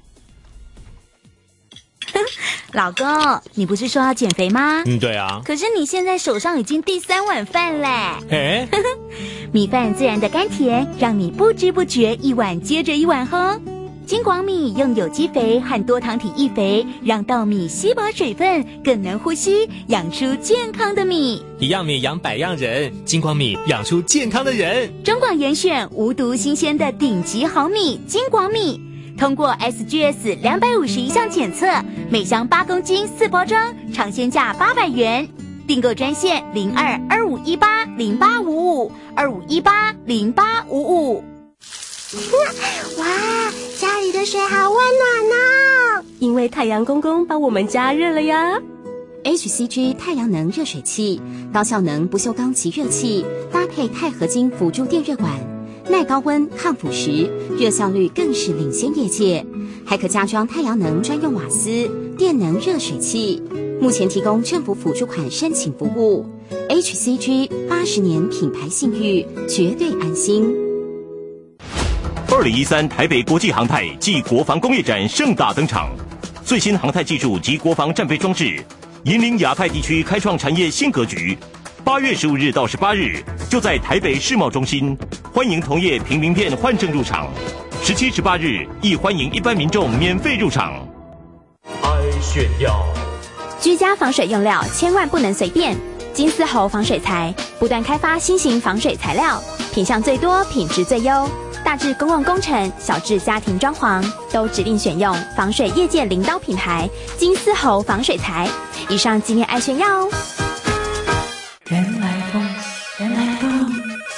老公，你不是说要减肥吗？ 嗯，对啊。 可是你现在手上已经第三碗饭嘞。 哎， 米饭自然的甘甜，让你不知不觉一碗接着一碗喝。金广米用有机肥和多糖体易肥，让稻米吸饱水分，更能呼吸，养出健康的米。 一样米养百样人，金广米养出健康的人。 中广严选无毒新鲜的顶级好米金广米，通过 S G S 两百五十一项检测，每箱八公斤四包装，尝鲜价八百元。订购专线零二二五一八零八五五二五一八零八五五。 哇，家里的水好温暖哦！ 因为太阳公公帮我们加热了呀。 H C G 太阳能热水器，高效能不锈钢集热器，搭配钛合金辅助电热管，耐高温、抗腐蚀，热效率更是领先业界。还可加装太阳能专用瓦斯、电能热水器。目前提供政府辅助款申请服务。H C G 八十年品牌信誉，绝对安心。 二零一三台北国际航太暨国防工业展盛大登场，最新航太技术及国防战备装置，引领亚太地区开创产业新格局。八月十五日到十八日，就在台北世贸中心，欢迎同业凭名片换证入场。十七、十八日亦欢迎一般民众免费入场。 爱炫耀， 居家防水用料千万不能随便。金丝猴防水材不断开发新型防水材料，品项最多，品质最优。大至公共工程，小至家庭装潢，都指定选用防水业界领导品牌金丝猴防水材。以上纪念爱炫耀哦。 原来风，原来风。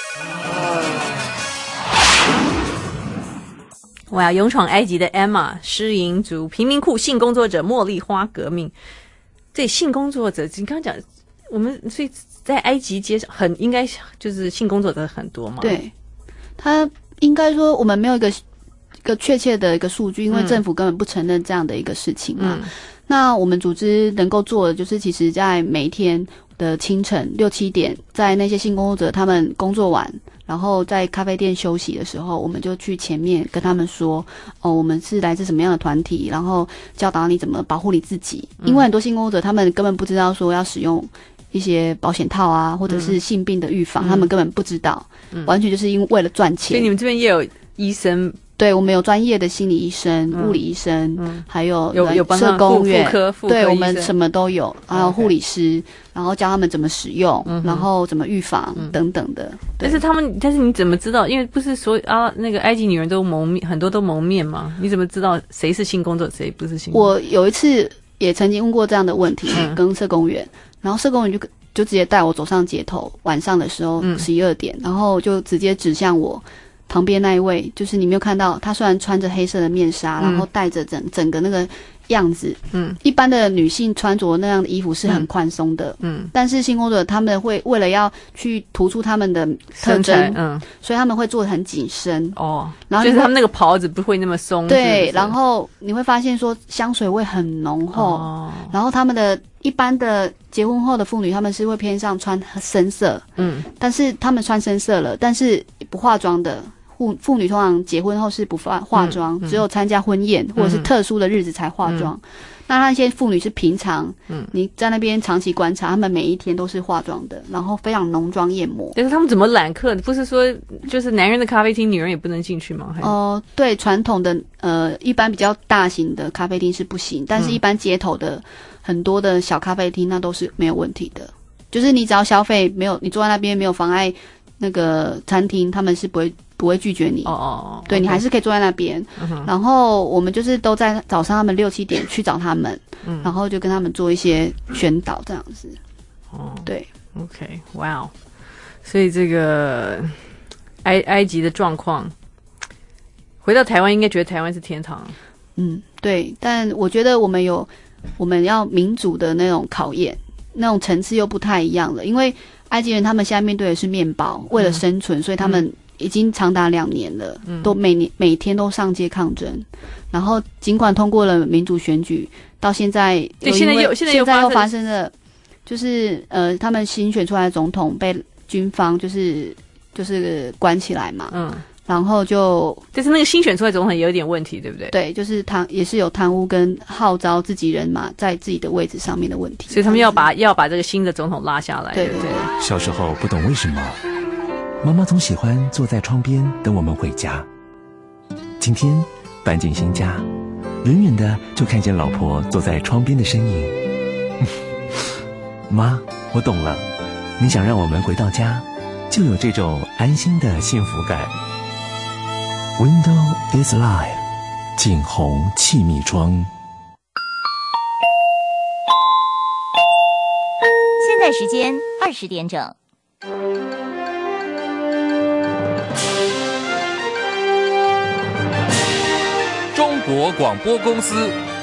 我要勇闯埃及的 Emma， 失营族贫民窟性工作者茉莉花革命。这性工作者，你刚刚讲，我们所以在埃及街上很应该就是性工作者很多嘛？ 对。他应该说我们没有一个一个确切的一个数据，因为政府根本不承认这样的一个事情嘛。嗯、那我们组织能够做的就是，其实在每一天的清晨六七点，在那些性工作者他们工作完，然后在咖啡店休息的时候，我们就去前面跟他们说，哦，我们是来自什么样的团体，然后教导你怎么保护你自己。因为很多性工作者他们根本不知道说要使用一些保险套啊，或者是性病的预防，嗯、他们根本不知道，嗯、完全就是因为为了赚钱。 所以你们这边也有医生。 对，我们有专业的心理医生、嗯、物理医生，嗯、还有有有社工院， 妇科， 对，我们什么都有，还有护理师，然后教他们怎么使用，嗯、然后怎么预防、嗯、等等的。 但是他们，但是你怎么知道？因为不是所有啊，那个埃及女人都蒙面，很多都蒙面嘛，你怎么知道谁是性工作者，谁不是性工作者？ 我有一次也曾经问过这样的问题，嗯、跟社工员，然后社工员就就直接带我走上街头，晚上的时候十一二点，然后就直接指向我。旁边那一位，就是你没有看到，他虽然穿着黑色的面纱，嗯、然后带着整整个那个样子，嗯，一般的女性穿着那样的衣服是很宽松的，嗯，但是性工作者他们会为了要去突出他们的特征，嗯，所以他们会做得很紧身， 哦，然后就是他们那个袍子不会那么松， 对， 是是然后你会发现说香水味很浓厚，哦、然后他们的一般的结婚后的妇女，他们是会偏向穿深色，嗯，但是他们穿深色了，但是不化妆的。妇妇女通常结婚后是不化化妆，嗯嗯、只有参加婚宴或者是特殊的日子才化妆。嗯、那那些妇女是平常，嗯、你在那边长期观察，她们每一天都是化妆的，然后非常浓妆艳抹。 但是他们怎么揽客？不是说就是男人的咖啡厅，女人也不能进去吗？ 哦、呃，对，传统的呃，一般比较大型的咖啡厅是不行，但是一般街头的很多的小咖啡厅，那都是没有问题的。就是你只要消费没有，你坐在那边没有妨碍那个餐厅，他们是不会。不会拒绝你哦哦，对 okay. 你还是可以坐在那边。嗯、然后我们就是都在早上他们六七点去找他们，嗯、然后就跟他们做一些宣导这样子。哦，对 ，OK， 哇、wow ，所以这个埃埃及的状况，回到台湾应该觉得台湾是天堂。 嗯，对，但我觉得我们有我们要民主的那种考验，那种层次又不太一样了，因为埃及人他们现在面对的是面包，为了生存，嗯、所以他们。嗯已经长达两年了，嗯、都每年每天都上街抗争，然后尽管通过了民主选举，到现在对现在又现在又发生了，就是呃，他们新选出来的总统被军方就是就是关起来嘛，嗯，然后就但是那个新选出来的总统也有点问题，对不对？ 对，就是贪也是有贪污跟号召自己人马在自己的位置上面的问题， 所以他们要把要把这个新的总统拉下来， 对对对。 小时候不懂为什么。妈妈总喜欢坐在窗边等我们回家。今天搬进新家，远远的就看见老婆坐在窗边的身影。妈，我懂了，你想让我们回到家，就有这种安心的幸福感。Window is life， 景洪气密窗。 现在时间二十点整。 中国广播公司。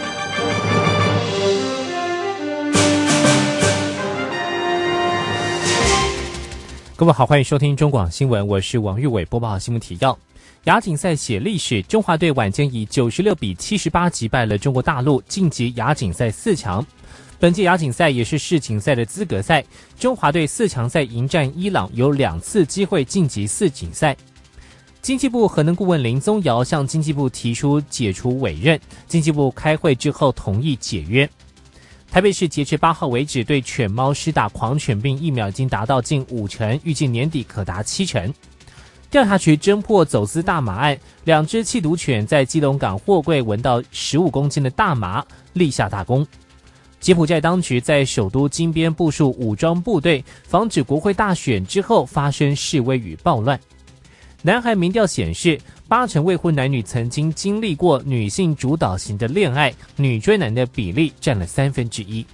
各位好，欢迎收听中广新闻，我是王玉伟，播报新闻提要。亚锦赛写历史，中华队晚间以九十六比七十八击败了中国大陆，晋级亚锦赛四强。本届亚锦赛也是世锦赛的资格赛，中华队四强赛迎战伊朗，有两次机会晋级世锦赛。经济部核能顾问林宗尧向经济部提出解除委任，经济部开会之后同意解约。台北市截至八号为止，对犬猫施打狂犬病疫苗已经达到近五成，预计年底可达七成。调查局侦破走私大麻案，两只缉毒犬在基隆港货柜闻到十五公斤的大麻，立下大功。柬埔寨当局在首都金边部署武装部队，防止国会大选之后发生示威与暴乱。南韩民调显示，八成未婚男女曾经经历过女性主导型的恋爱，女追男的比例占了三分之一。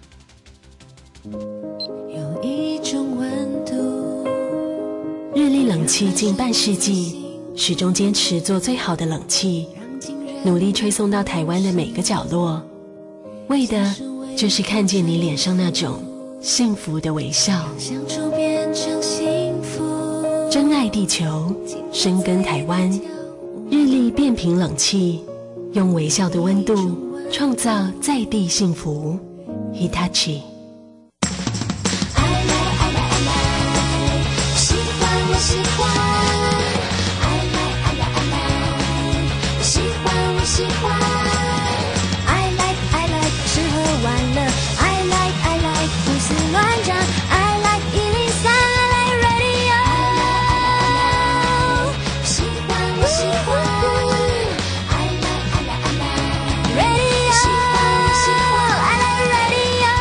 有一种温度，日立冷气近半世纪，始终坚持做最好的冷气，努力吹送到台湾的每个角落，为的就是看见你脸上那种幸福的微笑。相处变成幸福。这深爱地球，深耕台湾。日立变频冷气，用微笑的温度创造在地幸福。Hitachi。 喜欢我喜欢，爱来爱来爱来，喜欢我喜欢，爱来爱来吃喝玩乐，爱来爱来胡思乱想，爱来一零三，爱来 radio， 喜欢我喜欢，爱来爱来爱来 radio， 喜欢我喜欢，爱来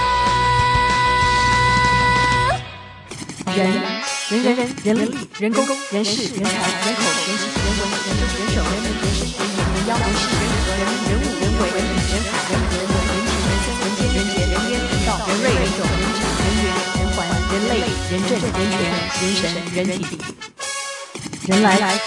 人 radio。 人人人人力人工人事人才人口人情人文人政人手人民人事人眼人妖人事人和人人物人为人理人海人和人文人情人生人间人杰人烟人道人瑞人种人质人缘人环人类人政人权人神人体人来来。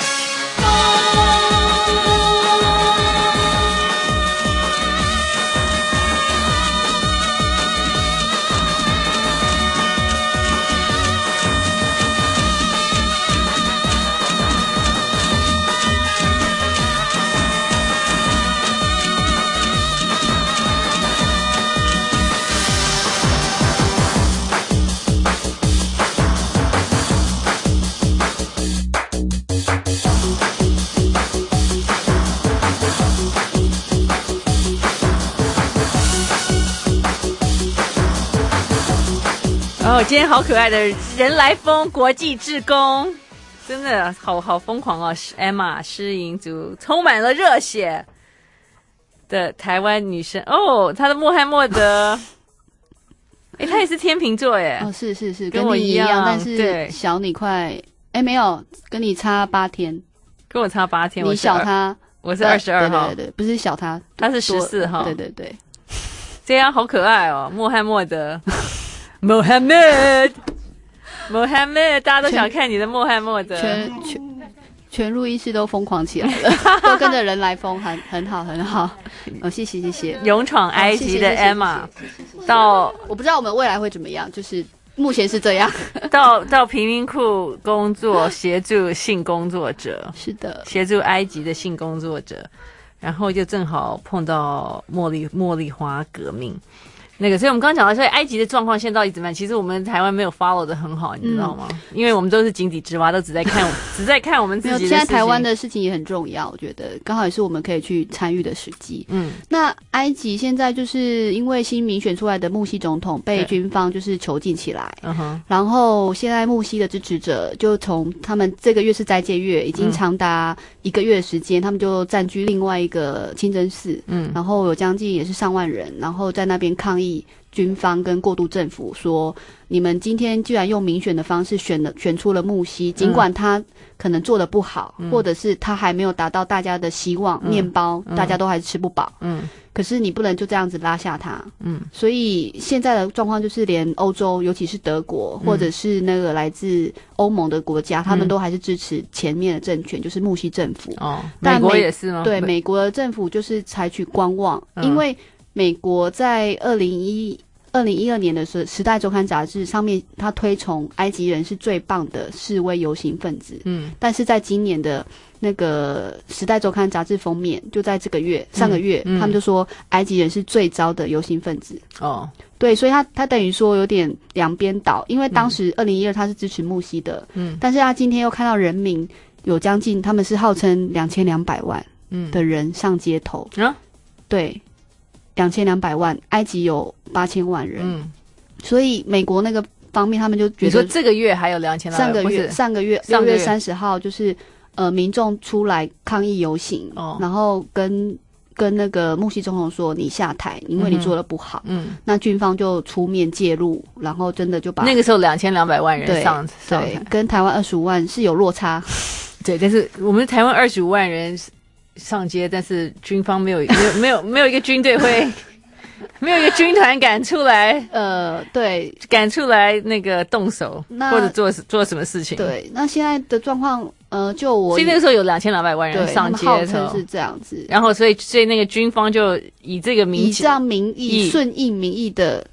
哦，今天好可爱的人来疯国际志工，真的好好疯狂哦 ！Emma 诗营族充满了热血的台湾女生哦，她的穆罕默德，哎，她也是天秤座耶， 哦，是是是， 跟我你一样， 但是对小你快，哎，没有，跟你差八天， 跟我差八天， 你小他， 我是二十二号， 对对对，不是小他， 他是十四号， 对对对， 这样好可爱哦，穆罕默德。Mohammed Mohammed 大家都想看你的穆罕默德， 全全全录音室都疯狂起来了，都跟着人来疯，很很好很好。哦，谢谢谢谢。 勇闯埃及的 Emma， 到我不知道我们未来会怎么样，就是目前是这样。 到到贫民窟工作，协助性工作者， 是的， 协助埃及的性工作者，然后就正好碰到茉莉茉莉花革命。那个，所以我们刚刚讲到，所以埃及的状况现在到底怎么样？其实我们台湾没有 follow 的很好，你知道吗？嗯、因为我们都是井底之蛙，都只在看，只在看我们自己的事情。 现在台湾的事情也很重要，我觉得刚好也是我们可以去参与的时机。嗯，那埃及现在就是因为新民选出来的穆希总统被军方就是囚禁起来，嗯哼，然后现在穆希的支持者就从他们这个月是斋戒月，已经长达一个月的时间，嗯、他们就占据另外一个清真寺，嗯，然后有将近也是上万人，然后在那边抗议。军方跟过渡政府说，你们今天居然用民选的方式选了选出了穆希，尽管他可能做得不好，嗯、或者是他还没有达到大家的希望，嗯、面包、嗯、大家都还是吃不饱，嗯，可是你不能就这样子拉下他，嗯，所以现在的状况就是连欧洲，尤其是德国、嗯、或者是那个来自欧盟的国家，他们都还是支持前面的政权，就是穆希政府。哦，但美国也是吗？ 对，美国的政府就是采取观望，嗯、因为美国在二零一二零一二年的时候，《时代周刊》杂志上面，他推崇埃及人是最棒的示威游行分子。嗯，但是在今年的那个《时代周刊》杂志封面，就在这个月、上个月，嗯嗯、他们就说埃及人是最糟的游行分子。哦，对，所以他他等于说有点两边倒，因为当时二零一二他是支持穆希的，嗯，但是他今天又看到人民有将近，他们是号称两千两百万的人上街头。嗯，对。两千两百万，埃及有八千万人，嗯，所以美国那个方面他们就觉得， 你说这个月还有两千， 上个月上个月六月三十号就是呃民众出来抗议游行，哦，然后跟跟那个穆希总统说你下台，因为你做的不好，嗯，那军方就出面介入，然后真的就把那个时候两千两百万人上对，跟台湾二十五万是有落差， 对，但是我们台湾二十五万人上街，但是军方没有没有没有没有一个军队会，没有一个军团敢出来， 呃，对， 敢出来那个动手或者做做什么事情。 对，那现在的状况，呃，就我， 所以那个时候有两千两百万人上街头， 号称是这样子。 然后，所以所以那个军方就以这个民以这样民意顺应民意的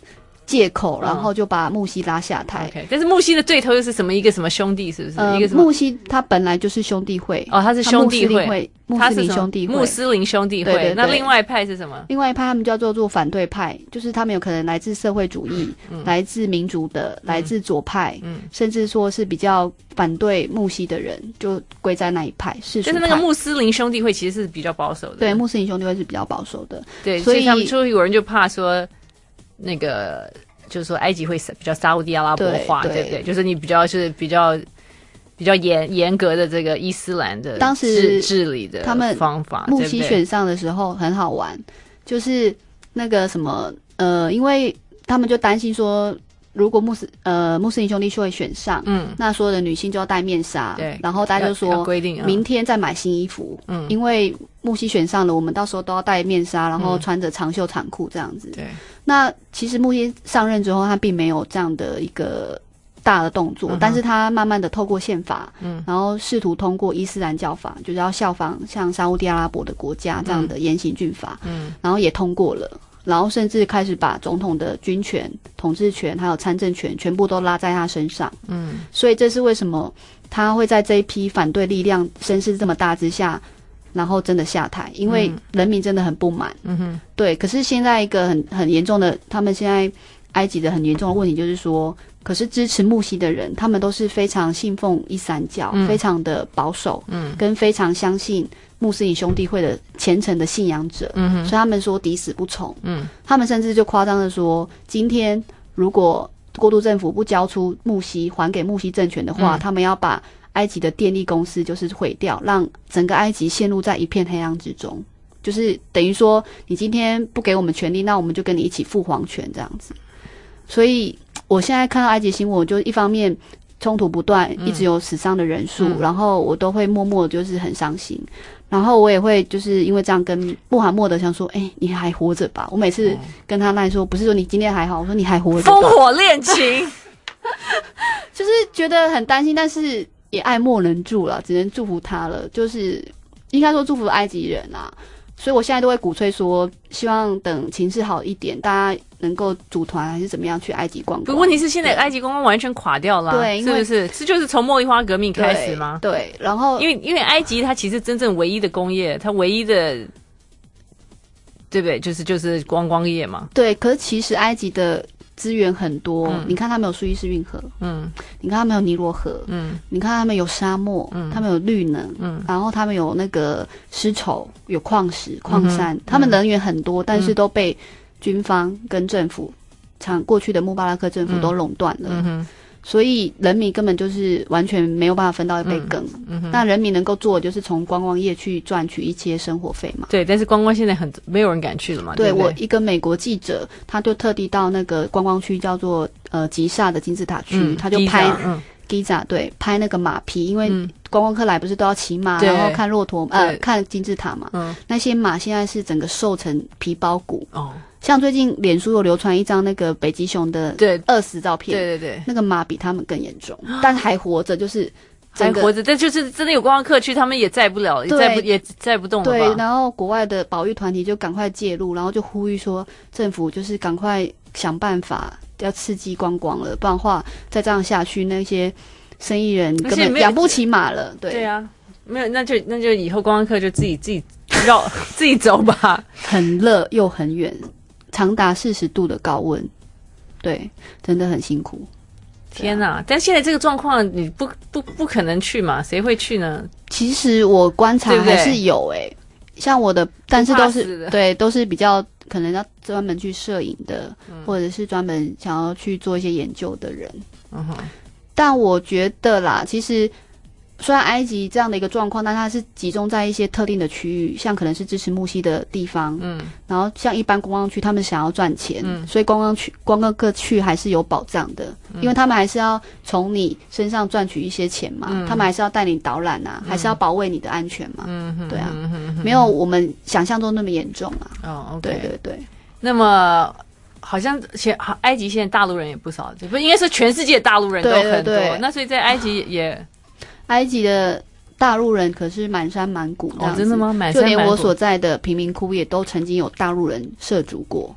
借口， 嗯然后就把木西拉下台。 OK， 但是木西的对头又是什么？一个什么兄弟？是不是？ 呃， 一个什么？ 木西他本来就是兄弟会哦，他是兄弟会， 穆斯林兄弟会， 穆斯林兄弟会。 对对对， 那另外一派是什么？ 另外一派他们叫做做反对派，就是他们有可能来自社会主义、嗯、来自民主的、嗯、来自左派、嗯，甚至说是比较反对木西的人，就归在那一派。是， 就是那个穆斯林兄弟会其实是比较保守的。 对，穆斯林兄弟会是比较保守的。 对，所以他们就有人就怕说那个。就是说，埃及会比较沙烏地阿拉伯化， 对, 对不对？就是你比较是比较比较严严格的这个伊斯兰的当时治理的他们方法。 穆西选上的时候很好玩，就是那个什么呃，因为他们就担心说，如果穆斯呃穆斯林兄弟会选上，嗯，那所有的女性就要戴面纱，对，然后大家就说规定、啊、 明天再买新衣服，嗯，因为穆西选上了，我们到时候都要戴面纱，然后穿着长袖长裤这样子，对。那其实穆西上任之后，他并没有这样的一个大的动作，嗯、但是他慢慢的透过宪法，嗯，然后试图通过伊斯兰教法，就是要效仿像沙烏地阿拉伯的国家这样的严刑峻法，嗯，然后也通过了，然后甚至开始把总统的军权、统治权还有参政权全部都拉在他身上，嗯，所以这是为什么他会在这一批反对力量声势这么大之下。然后真的下台，因为人民真的很不满。嗯哼，对。可是现在一个很很严重的，他们现在埃及的很严重的问题就是说，可是支持穆西的人，他们都是非常信奉伊斯兰教，嗯、非常的保守，嗯，跟非常相信穆斯林兄弟会的虔诚的信仰者。嗯哼，所以他们说抵死不从。嗯，他们甚至就夸张的说，今天如果过渡政府不交出穆西还给穆西政权的话，嗯、他们要把埃及的电力公司就是毁掉，让整个埃及陷入在一片黑暗之中，就是等于说你今天不给我们权利，那我们就跟你一起复皇权这样子。所以我现在看到埃及新闻，我就一方面冲突不断，一直有死伤的人数，嗯、然后我都会默默就是很伤心，然后我也会就是因为这样跟穆罕默德想说，哎、欸，你还活着吧？我每次跟他赖说，不是说你今天还好，我说你还活着吧。 烽火恋情， 就是觉得很担心，但是。也爱莫能助了，只能祝福他了。就是应该说祝福埃及人啊，所以我现在都会鼓吹说，希望等情势好一点，大家能够组团还是怎么样去埃及逛逛。 不过问题是，现在埃及观光完全垮掉了、啊，对，是不是？这就是从茉莉花革命开始吗？ 对，对然后因为因为埃及它其实真正唯一的工业，它唯一的，对不对？就是就是观光业嘛。 对，可是其实埃及的。资源很多，嗯、你看他们有苏伊士运河，嗯，你看他们有尼罗河，嗯，你看他们有沙漠，嗯，他们有绿能，嗯，然后他们有那个丝绸，有矿石、矿山，嗯、他们能源很多，嗯、但是都被军方跟政府，长过去的穆巴拉克政府都垄断了。嗯嗯所以人民根本就是完全没有办法分到一杯羹。嗯嗯、那人民能够做的就是从观光业去赚取一些生活费嘛。 对，但是观光现在很没有人敢去了嘛。对， 对我一个美国记者，他就特地到那个观光区叫做呃吉萨的金字塔区，嗯、他就拍吉萨、嗯、对拍那个马匹，因为观光客来不是都要骑马，然后看骆驼呃看金字塔嘛。嗯，那些马现在是整个瘦成皮包骨。哦。像最近脸书有流传一张那个北极熊的饿死照片， 对对对， 那个马比他们更严重，但还活着，就是还活着，但就是真的有观光客去，他们也载不了，也载不也载不动了吧？ 对，然后国外的保育团体就赶快介入，然后就呼吁说，政府就是赶快想办法要刺激观光了，不然的话再这样下去，那些生意人根本养不起马了。对对啊，没有，那就那就以后观光客就自己自己绕自己走吧， 很热又很远。长达四十度的高温，对，真的很辛苦。 天哪！啊、但现在这个状况，你不不不可能去嘛？谁会去呢？ 其实我观察还是有诶、欸，像我的，但是都是对，都是比较可能要专门去摄影的，嗯、或者是专门想要去做一些研究的人。嗯哼。但我觉得啦，其实。虽然埃及这样的一个状况，但它是集中在一些特定的区域，像可能是支持穆西的地方，嗯，然后像一般观光区，他们想要赚钱，嗯，所以观光区观光客去还是有保障的，嗯、因为他们还是要从你身上赚取一些钱嘛，嗯、他们还是要带你导览啊，嗯、还是要保卫你的安全嘛，嗯，对啊，嗯、没有我们想象中那么严重啊， 哦 ，OK， 对对对， 那么。好像现埃及现在大陆人也不少，不应该是全世界大陆人都很多，对对对那所以在埃及也， 埃及的大陆人可是满山满谷， 哦，真的吗？满山满谷， 就连我所在的贫民窟也都曾经有大陆人涉足过，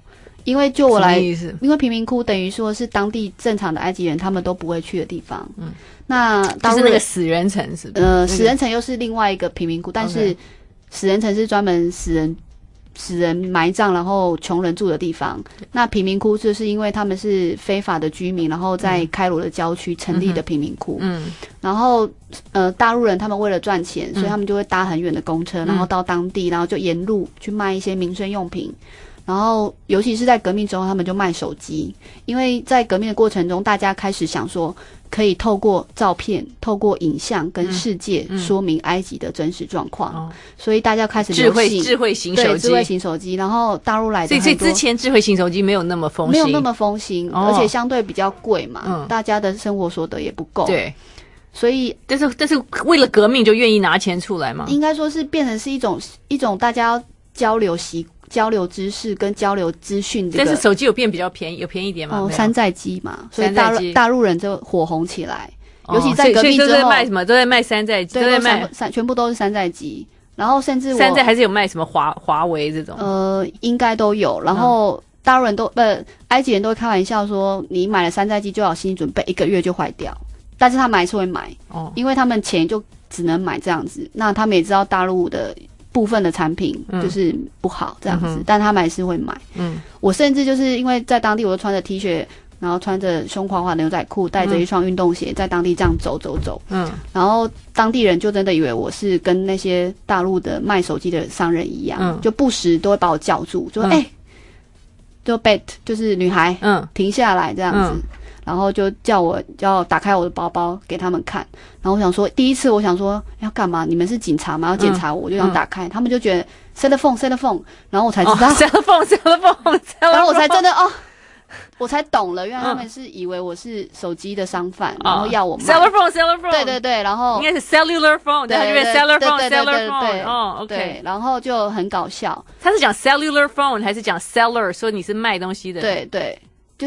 因为就我来， 什么意思因为贫民窟等于说是当地正常的埃及人他们都不会去的地方。嗯，那就是那个死人城是不是？ 呃， 那个死人城又是另外一个贫民窟，但是 OK 死人城是专门死人死人埋葬，然后穷人住的地方。那贫民窟就是因为他们是非法的居民，然后在开罗的郊区成立的贫民窟。嗯，然后呃，大陆人他们为了赚钱，所以他们就会搭很远的公车， 嗯然后到当地，然后就沿路去卖一些民生用品。然后，尤其是在革命之后，他们就卖手机，因为在革命的过程中，大家开始想说，可以透过照片、透过影像跟世界说明埃及的真实状况，嗯嗯、所以大家开始智慧智慧型手机， 智慧型手机。然后大陆来的所以，所以之前智慧型手机没有那么风行， 没有那么风行，哦、而且相对比较贵嘛，嗯、大家的生活所得也不够。 对。 所以， 但是但是为了革命就愿意拿钱出来吗？ 应该说是变成是一种一种大家交流习。交流知识跟交流资讯、这个， 但是手机有变比较便宜，有便宜一点吗？ 哦，山寨机嘛，所以大陆大陆人就火红起来， 哦、 尤其在革命之后， 都在卖什么？都在卖山寨机， 对， 都在卖山，全部都是山寨机。然后甚至我山寨还是有卖什么华华为这种， 呃，应该都有。然后大陆人都不，埃及人都会开玩笑说，你买了山寨机就要有心理准备，一个月就坏掉。但是他们还是会买，哦，因为他们钱就只能买这样子。那他们也知道大陆的部分的产品就是不好这样子，嗯、但他们还是会买。嗯，我甚至就是因为在当地，我就穿着 T 恤，然后穿着胸垮垮的牛仔裤，带着一双运动鞋，在当地这样走走走。嗯，然后当地人就真的以为我是跟那些大陆的卖手机的商人一样，嗯、就不时都会把我叫住，就说哎、嗯欸，就 bet 就是女孩，嗯，停下来这样子。嗯，然后就叫我要打开我的包包给他们看，然后我想说，第一次我想说要干嘛？你们是警察吗？要检查我，我就想打开，嗯、他们就觉得 cell phone cell phone， 然后我才知道 cell phone cell phone， 然后我才真的哦，我才懂了，原来他们是以为我是手机的商贩，然后要我卖 cell phone cell phone， 对对对，然后应该是 cellular phone， 对对对 cellular phone cellular phone， 哦 OK， 对，然后就很搞笑， 他是讲 cellular phone 还是讲 seller， 说你是卖东西的？ 对对，就是。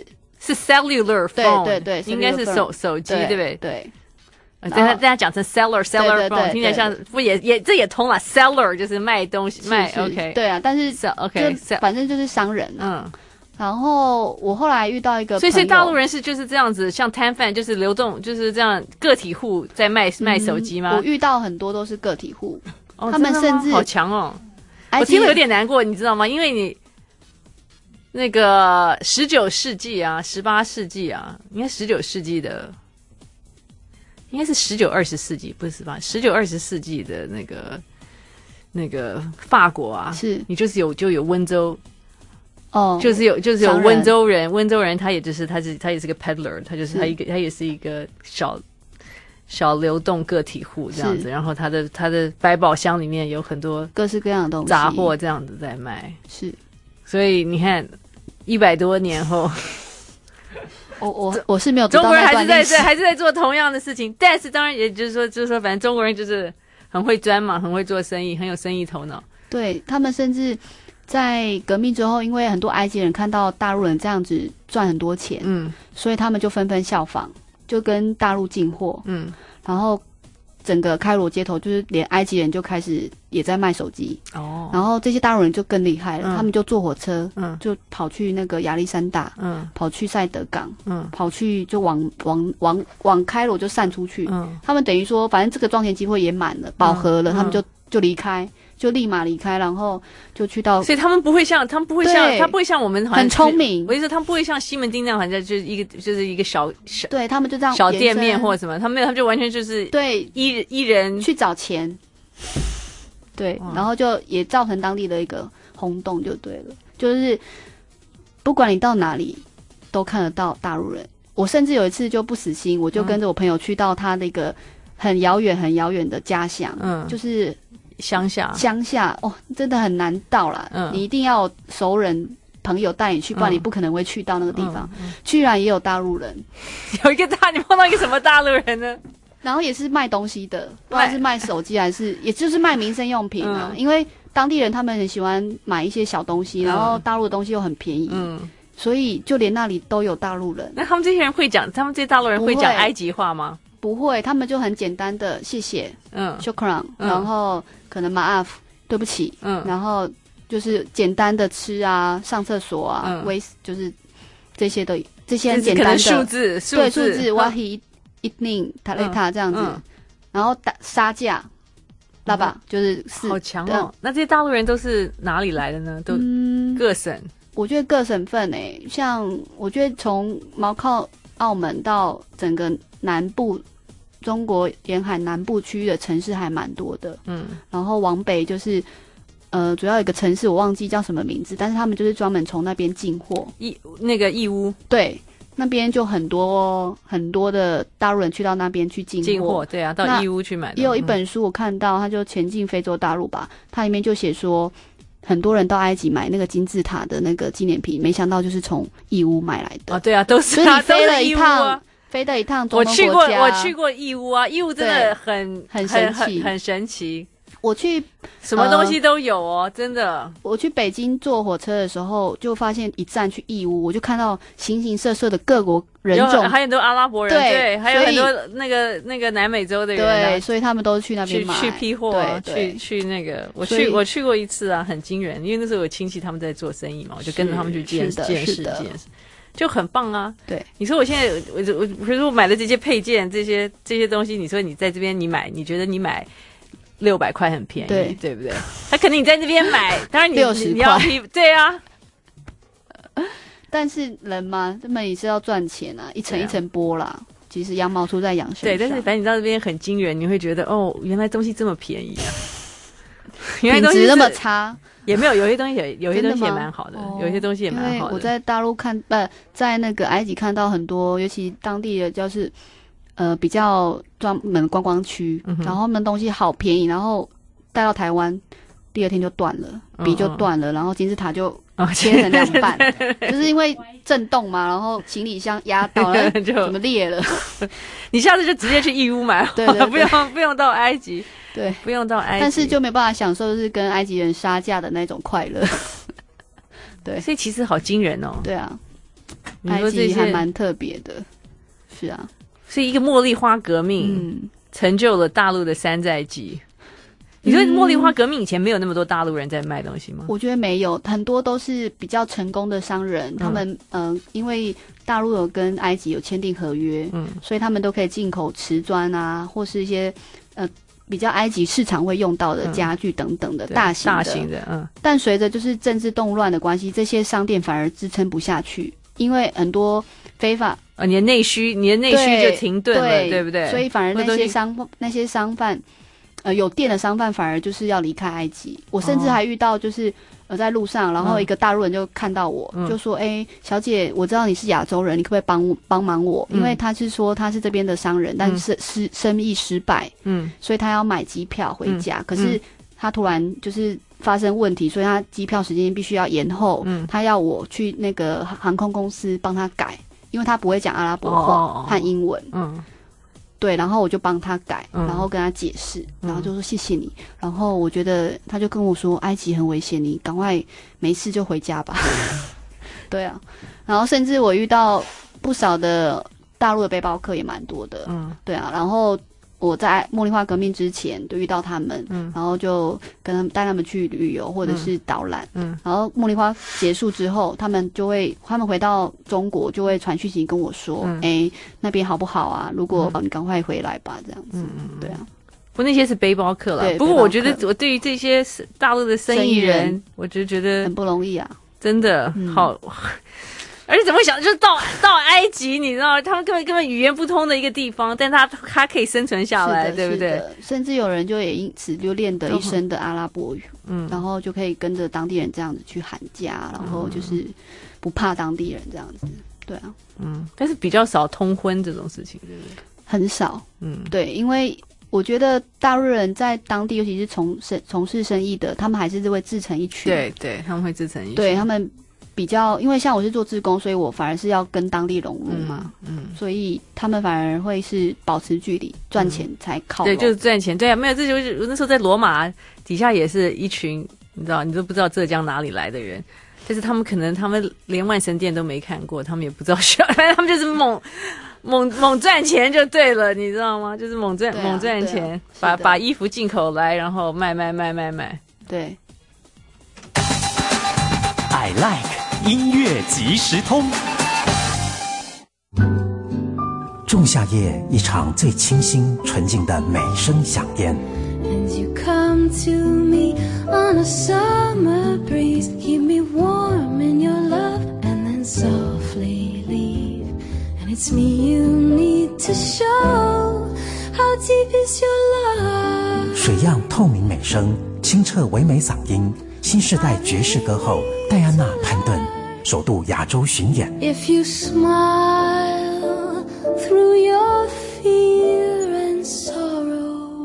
是 cellular phone， 对对对， 应该是手手机，对不对？ 对。 大家大家讲成 seller seller phone， 听起来像不也也这也通了 ，seller 就是卖东西卖 OK， 对啊，但是 OK， 反正就是商人，嗯。然后我后来遇到一个， 所以所以大陆人是就是这样子，像摊贩就是流动就是这样个体户在卖卖手机吗？ 我遇到很多都是个体户，他们甚至好强哦，我听了有点难过，你知道吗？因为你。那个十九世纪啊，十八世纪啊，应该十九世纪的，应该是十九二十世纪，不是十八，十九二十世纪的那个那个法国啊， 是你就是有就有温州， 哦， 就是有就是有温州人，温州人他也就是他是他也是个 peddler， 他就是他一个他也是一个小小流动个体户这样子，然后他的他的百宝箱里面有很多各式各样的东西杂货这样子在卖， 是， 所以你看。一百多年后， 我我我是没有中国人还是在在还是在做同样的事情，但是当然也就是说，就是说，反正中国人就是很会钻嘛，很会做生意，很有生意头脑。 对，他们甚至在革命之后，因为很多埃及人看到大陆人这样子赚很多钱，嗯，所以他们就纷纷效仿，就跟大陆进货，嗯，然后整个开罗街头就是连埃及人就开始也在卖手机哦，然后这些大陆人就更厉害了，嗯、他们就坐火车，嗯，就跑去那个亚历山大，嗯，跑去塞德港，嗯，跑去就往往往往开罗就散出去，嗯，他们等于说反正这个赚钱机会也满了，饱和了，嗯、他们就就离开。就立马离开，然后就去到， 所以他们不会像，他们不会像，他不会像我们好像很聪明。 我意思，他们不会像西门町那样，好像就是一个就是一个小小， 对他们就这样小店面或者什么，他们没有，他们就完全就是对一一人去找钱，对，然后就也造成当地的一个轰动，就对了，就是不管你到哪里都看得到大陆人。我甚至有一次就不死心，我就跟着我朋友去到他那个很遥远很遥远的家乡，嗯，就是。 乡下， 乡下哦，真的很难到啦。嗯，你一定要有熟人朋友带你去，不然你不可能会去到那个地方。嗯嗯、居然也有大陆人， 有一个大，你碰到一个什么大陆人呢？ 然后也是卖东西的，不管是卖手机还是，也就是卖民生用品啊。嗯、因为当地人他们很喜欢买一些小东西，然后大陆的东西又很便宜，嗯，所以就连那里都有大陆人。 那他们这些人会讲，他们这些大陆人会讲埃及话吗？ 不会，他们就很简单的谢谢，嗯 ，shukran，、嗯、然后可能 maaf， 对不起，嗯，然后就是简单的吃啊、上厕所啊、 嗯微、就是这些的这些很简单的就是可能数字数字对数字， 嗯哇嘿一宁塔雷塔这样子， 嗯嗯然后打杀价。拉吧，就是四好强哦！那这些大陆人都是哪里来的呢？都嗯各省。 我觉得各省份诶、欸，像我觉得从毛靠澳门到整个南部，中国沿海南部区域的城市还蛮多的。嗯，然后往北就是呃，主要有一个城市我忘记叫什么名字，但是他们就是专门从那边进货。 义那个义乌， 对。那边就很多很多的大陆人去到那边去进货， 进货对啊，到义乌去买的。 也有一本书我看到，他就前进非洲大陆吧，它里面就写说，很多人到埃及买那个金字塔的那个纪念品，没想到就是从义乌买来的。 哦，对啊，都是啊，飞了一趟， 啊、 飞了一趟我去过，我去过义乌啊，义乌真的很很神奇， 很很神奇。 我去什么东西都有哦，呃、真的。 我去北京坐火车的时候，就发现一站去义乌，我就看到形形色色的各国人种， 还有很多阿拉伯人， 对， 对还有很多那个那个南美洲的人、啊， 对，所以他们都去那边买去去批货、啊，去去那个，我去我去过一次啊，很惊人，因为那时候有亲戚他们在做生意嘛，我就跟着他们去见见识见识。就很棒啊！ 对， 你说我现在我我比如说我买的这些配件，这些这些东西，你说你在这边你买，你觉得你买六百块很便宜， 对对不对？他肯定你在那边买，当然你六十块，对啊。 但是人嘛，这么也是要赚钱啊，一层一层剥啦。其实羊毛出在羊身上， 对，但是反正你到这边很惊人，你会觉得哦，原来东西这么便宜啊，原来东西品质那么差。 也没有，有些东西也有些东西也蛮好的，哦、有些东西也蛮好的。 我在大陆看，呃，在那个埃及看到很多，尤其当地的就是呃比较专门观光区，嗯、然后他们东西好便宜，然后带到台湾，第二天就断了，笔就断了，嗯、然后金字塔就切成两半，哦、就是因为震动嘛，然后行李箱压到，然后怎么裂了？ 你下次就直接去义乌买， 对, 对, 对， 不用不用到埃及。 对， 不用到埃及， 但是就没办法享受就是跟埃及人杀价的那种快乐。对， 所以其实好惊人哦。 对啊，埃及还蛮特别的。是啊， 是一个茉莉花革命，嗯，成就了大陆的山寨机。你说茉莉花革命以前没有那么多大陆人在卖东西吗？ 我觉得没有，很多都是比较成功的商人，嗯、他们嗯、呃，因为大陆有跟埃及有签订合约，嗯，所以他们都可以进口瓷砖啊，或是一些。呃，比较埃及市场会用到的家具等等的、嗯、大型的， 大型的，嗯。 但随着就是政治动乱的关系，这些商店反而支撑不下去，因为很多非法， 呃，你的内需，你的内需就停顿了， 对, 对不对？ 所以反而那些商那些商贩，呃，有店的商贩反而就是要离开埃及。我甚至还遇到就是。哦我在路上，然后一个大陆人就看到我，嗯、就说：“哎、欸，小姐，我知道你是亚洲人，你可不可以帮帮忙我？嗯、因为他是说他是这边的商人，但是失生意失败，嗯，所以他要买机票回家。嗯、可是他突然就是发生问题，所以他机票时间必须要延后。嗯，他要我去那个航空公司帮他改，因为他不会讲阿拉伯话和英文。嗯。”对，然后我就帮他改，嗯、然后跟他解释，然后就说谢谢你。嗯、然后我觉得他就跟我说，埃及很危险，你赶快没事就回家吧。对啊，然后甚至我遇到不少的大陆的背包客也蛮多的。嗯，对啊，然后我在茉莉花革命之前就遇到他们，嗯，然后就跟他们带他们去旅游或者是导览，嗯，然后茉莉花结束之后，他们就会他们回到中国就会传讯息跟我说，哎、嗯欸，那边好不好啊？如果、嗯、你赶快回来吧，这样子，嗯嗯，对啊。 不，那些是背包客啦。不过我觉得我对于这些大陆的生意人，生意人我就觉得很不容易啊， 真的、嗯、好。而且怎么会想，就是到到埃及，你知道，他们根本根本语言不通的一个地方，但他他可以生存下来，对不对？ 甚至有人就也因此就练得一身的阿拉伯语，嗯，然后就可以跟着当地人这样子去喊价，然后就是不怕当地人这样子，对啊， 嗯，但是比较少通婚这种事情，对不对？ 很少，嗯，对，因为我觉得大陆人在当地，尤其是从生从事生意的，他们还是会自成一群， 对对，他们会自成一群， 对他们。比较，因为像我是做志工，所以我反而是要跟当地融入嘛，嗯，嗯所以他们反而会是保持距离，赚钱才靠拢、 嗯。对，就是赚钱。对啊，没有，这就是我那时候在罗马底下也是一群，你知道，你都不知道浙江哪里来的人，但是他们可能他们连万神殿都没看过，他们也不知道需要，反正他们就是猛猛猛赚钱就对了，你知道吗？就是猛赚、啊、猛赚钱，啊、把把衣服进口来，然后卖卖卖卖卖， 对。 I like 音乐即时通。 仲夏夜，一场最清新纯净的美声响宴。 And you come to me on a summer breeze, keep me warm in your love, and then softly leave. And it's me you need to show how deep is your love. 水样透明美声，清澈唯美嗓音，新时代爵士歌后戴安娜·潘顿首度亚洲巡演。 If you smile through your fear and sorrow,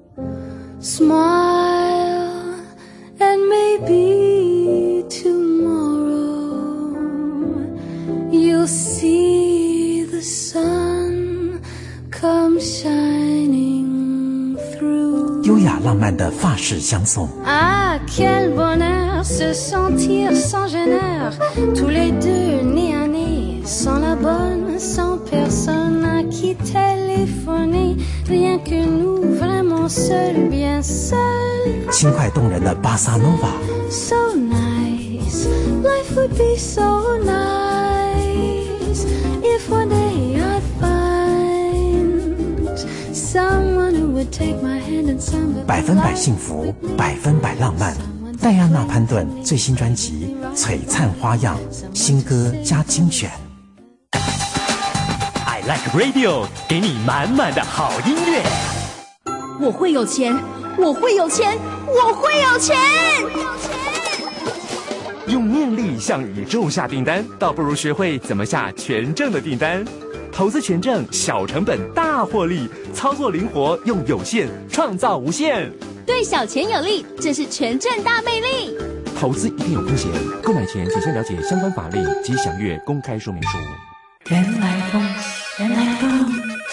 smile and maybe tomorrow you'll see the sun come shining through. 优雅浪漫的法式相送。 Ah, quel bonheur se sentir sans gêneur, tous les deux nez à nez, sans la bonne, sans personne à qui téléphoner, rien que nous, vraiment seuls, bien seuls. 轻快动人的巴萨诺瓦。 So nice, life would be so nice if one day I'd find someone who would take my hand and samba. 百分百幸福，百分百浪漫。戴安娜·潘顿最新专辑《璀璨花样》，新歌加精选。 I like radio， 给你满满的好音乐。 我会有钱，我会有钱，我会有钱。 用念力向宇宙下订单，倒不如学会怎么下权证的订单。投资权证，小成本大获利，操作灵活，用有限创造无限。 对小钱有利，这是权证大魅力。 投资一定有风险，购买前请先了解相关法令及详阅公开说明书。 原来风，原来风。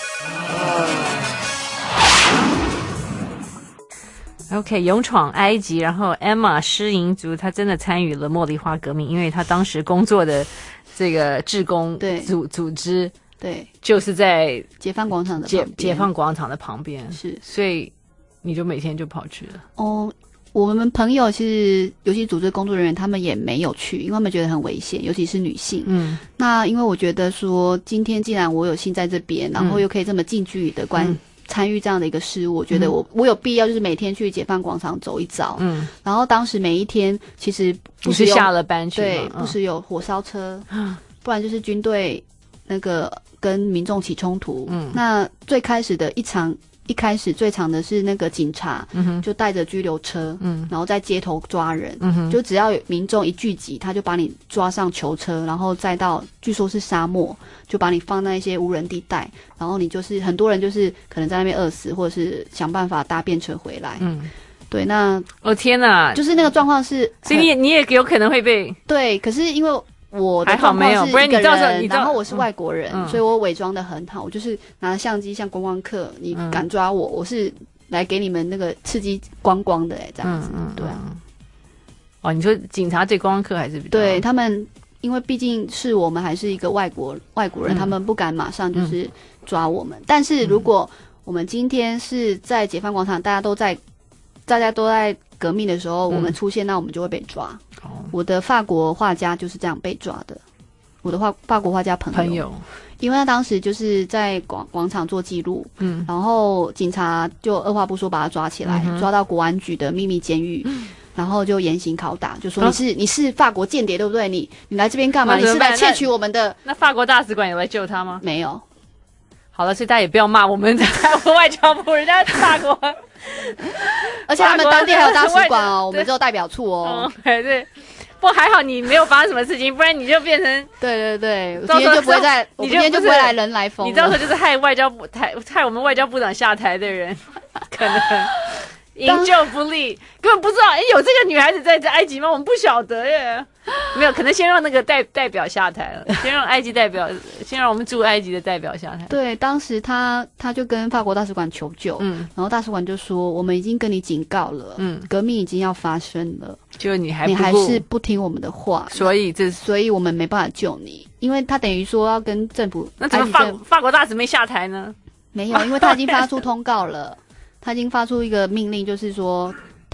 OK， 勇闯埃及，然后 Emma 诗营族，她真的参与了茉莉花革命，因为她当时工作的这个志工组组织， 对， 就是在解放广场的解解放广场的旁边， 是， 所以你就每天就跑去了。 哦，我们朋友其实，尤其组织工作人员，他们也没有去，因为他们觉得很危险，尤其是女性。嗯，那因为我觉得说，今天既然我有心在这边，然后又可以这么近距离的关。嗯参与这样的一个事物，我觉得我、嗯、我有必要就是每天去解放广场走一遭。嗯，然后当时每一天其实不是下了班去， 对，不是有火烧车，嗯、不然就是军队那个跟民众起冲突。嗯，那最开始的一场。一开始最长的是那个警察，嗯、就带着拘留车，嗯，然后在街头抓人，嗯、就只要有民众一聚集，他就把你抓上囚车，然后再到据说是沙漠，就把你放在一些无人地带，然后你就是很多人就是可能在那边饿死，或者是想办法搭便车回来。嗯，对，那哦天哪， 就是那个状况是， 所以你也你也有可能会被对，可是因为。我的状况是一个人，然后我是外国人，嗯、所以我伪装得很好。我就是拿着相机像观光客，你敢抓我，我是来给你们那个刺激观光的哎、欸，这样子，嗯嗯、对啊。 哦，你说警察对观光客还是比较对他们，因为毕竟是我们还是一个外国外国人，嗯、他们不敢马上就是抓我们。嗯、但是如果我们今天是在解放广场，大家都在大家都在革命的时候，嗯、我们出现，那我们就会被抓。我的法国画家就是这样被抓的，我的画法国画家朋友，朋友因为他当时就是在广广场做记录，嗯，然后警察就二话不说把他抓起来，嗯、抓到国安局的秘密监狱，嗯、然后就严刑拷打，就说你是、哦、你是法国间谍对不对？你你来这边干嘛？你是来窃取我们的？ 那法国大使馆有来救他吗？ 没有。 好了，所以大家也不要骂我们台湾外交部，人家法国， 而且他们当地还有大使馆哦，我们只有代表处哦。 对对。不还好你没有发生什么事情，不然你就变成对对对，我今天就不会再，我今天就不会来人来疯。 你到时候就是害外交部台害我们外交部长下台的人，可能营救不力，根本不知道哎有这个女孩子在在埃及吗？我们不晓得耶。没有，可能先让那个代代表下台了，先让埃及代表，先让我们驻埃及的代表下台。 对，当时他他就跟法国大使馆求救，嗯，然后大使馆就说我们已经跟你警告了，嗯，革命已经要发生了， 就你还不你还是不听我们的话， 所以这所以我们没办法救你，因为他等于说要跟政府， 那怎么法法国大使没下台呢？ 没有，因为他已经发出通告了，他已经发出一个命令，就是说。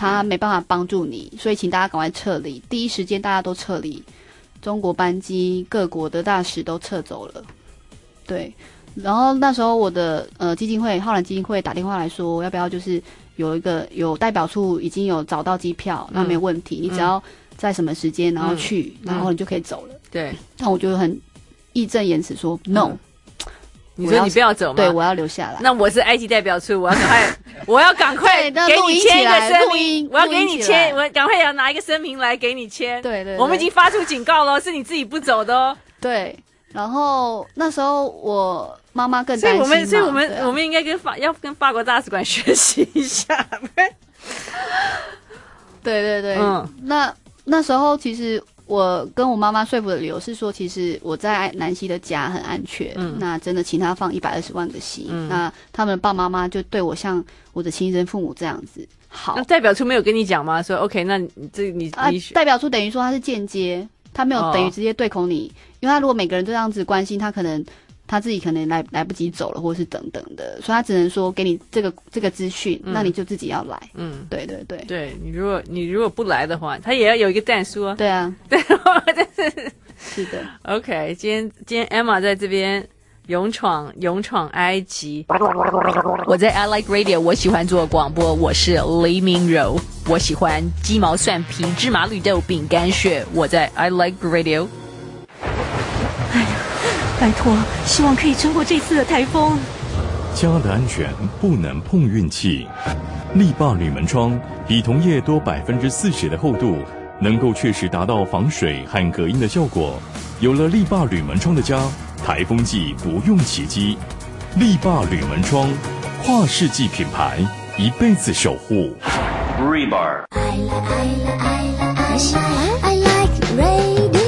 他没办法帮助你，所以请大家赶快撤离。第一时间大家都撤离，中国班机各国的大使都撤走了。对，然后那时候我的呃基金会浩然基金会打电话来说，要不要就是有一个有代表处已经有找到机票，那没有问题，嗯、你只要在什么时间然后去，嗯、然后你就可以走了。 对， 那我就很义正言辞说 no。嗯你说你不要走吗？ 对，我要留下来。 那我是埃及代表处，我要赶快，我要赶快给你签一个声明，我要给你签，我赶快要拿一个声明来给你签。 对 对, 对， 我们已经发出警告了，是你自己不走的哦。 对，然后那时候我妈妈更担心嘛， 所以我们，所以我们， 啊、 我们应该跟法要跟法国大使馆学习一下。 对对对，嗯，那那时候其实。我跟我妈妈说服的理由是说，其实我在南希的家很安全，嗯，那真的请他放一百二十万个息，嗯，那他们爸爸妈妈就对我像我的亲生父母这样子。好， 那代表处没有跟你讲吗？说 OK， 那你这你啊，代表处等于说他是间接，他没有等于直接对口你，哦、因为他如果每个人都这样子关心，他可能他自己可能来来不及走了，或是等等的，所以他只能说给你这个这个资讯，嗯、那你就自己要来。嗯，对对对， 对你如果你如果不来的话，他也要有一个战术啊。 对啊， 对，但是是的。 OK， 今天今天 Emma 在这边勇闯勇闯埃及。我在 I Like Radio， 我喜欢做广播，我是黎明柔，我喜欢鸡毛蒜皮芝麻绿豆饼干屑，我在 I Like Radio。 哎呀，拜托，希望可以撑过这次的台风。 家的安全不能碰运气。力霸铝门窗比同业多百分之四十的厚度，能够确实达到防水和隔音的效果。有了力霸铝门窗的家，台风季不用起机。力霸铝门窗，跨世纪品牌，一辈子守护。 Rebar。I like I like I like I like radio。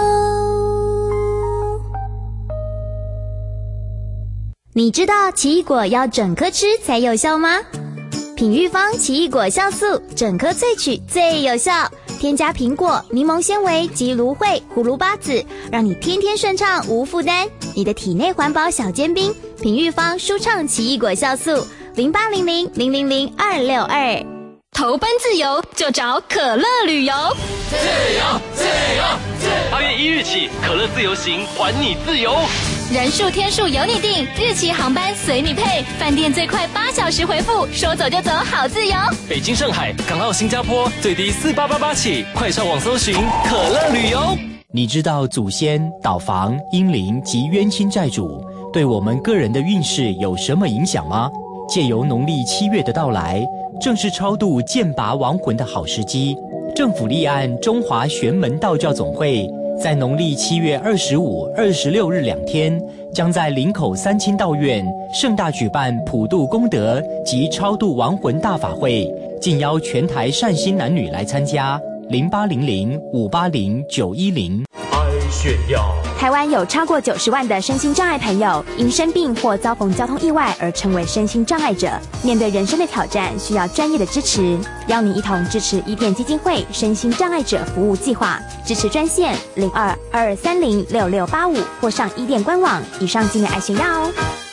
你知道奇异果要整颗吃才有效吗？品玉芳奇异果酵素整颗萃取最有效，添加苹果、柠檬纤维及芦荟、葫芦巴籽，让你天天顺畅无负担。你的体内环保小尖兵，品玉芳舒畅奇异果酵素，零八零零零零零二六二。 投奔自由就找可乐旅游。 自由，自由，自由！八月一日起，可乐自由行还你自由。 人数天数由你定，日期航班随你配，饭店最快八小时回复，说走就走，好自由。 北京、上海、港澳、新加坡最低四八八八起，快上网搜寻可乐旅游。 你知道祖先、倒房、阴灵及冤亲债主对我们个人的运势有什么影响吗？借由农历七月的到来，正是超度剑拔亡魂的好时机。政府立案中华玄门道教总会在农历七月二十五、二十六日两天，将在林口三清道院盛大举办普度功德及超度亡魂大法会，敬邀全台善心男女来参加。零八零零五八零九一零。 爱炫耀。 台湾有超过九十万的身心障碍朋友，因生病或遭逢交通意外而成为身心障碍者。面对人生的挑战，需要专业的支持。邀你一同支持伊甸基金会身心障碍者服务计划，支持专线零二二二三零六六八五或上伊甸官网。以上今日爱炫耀哦。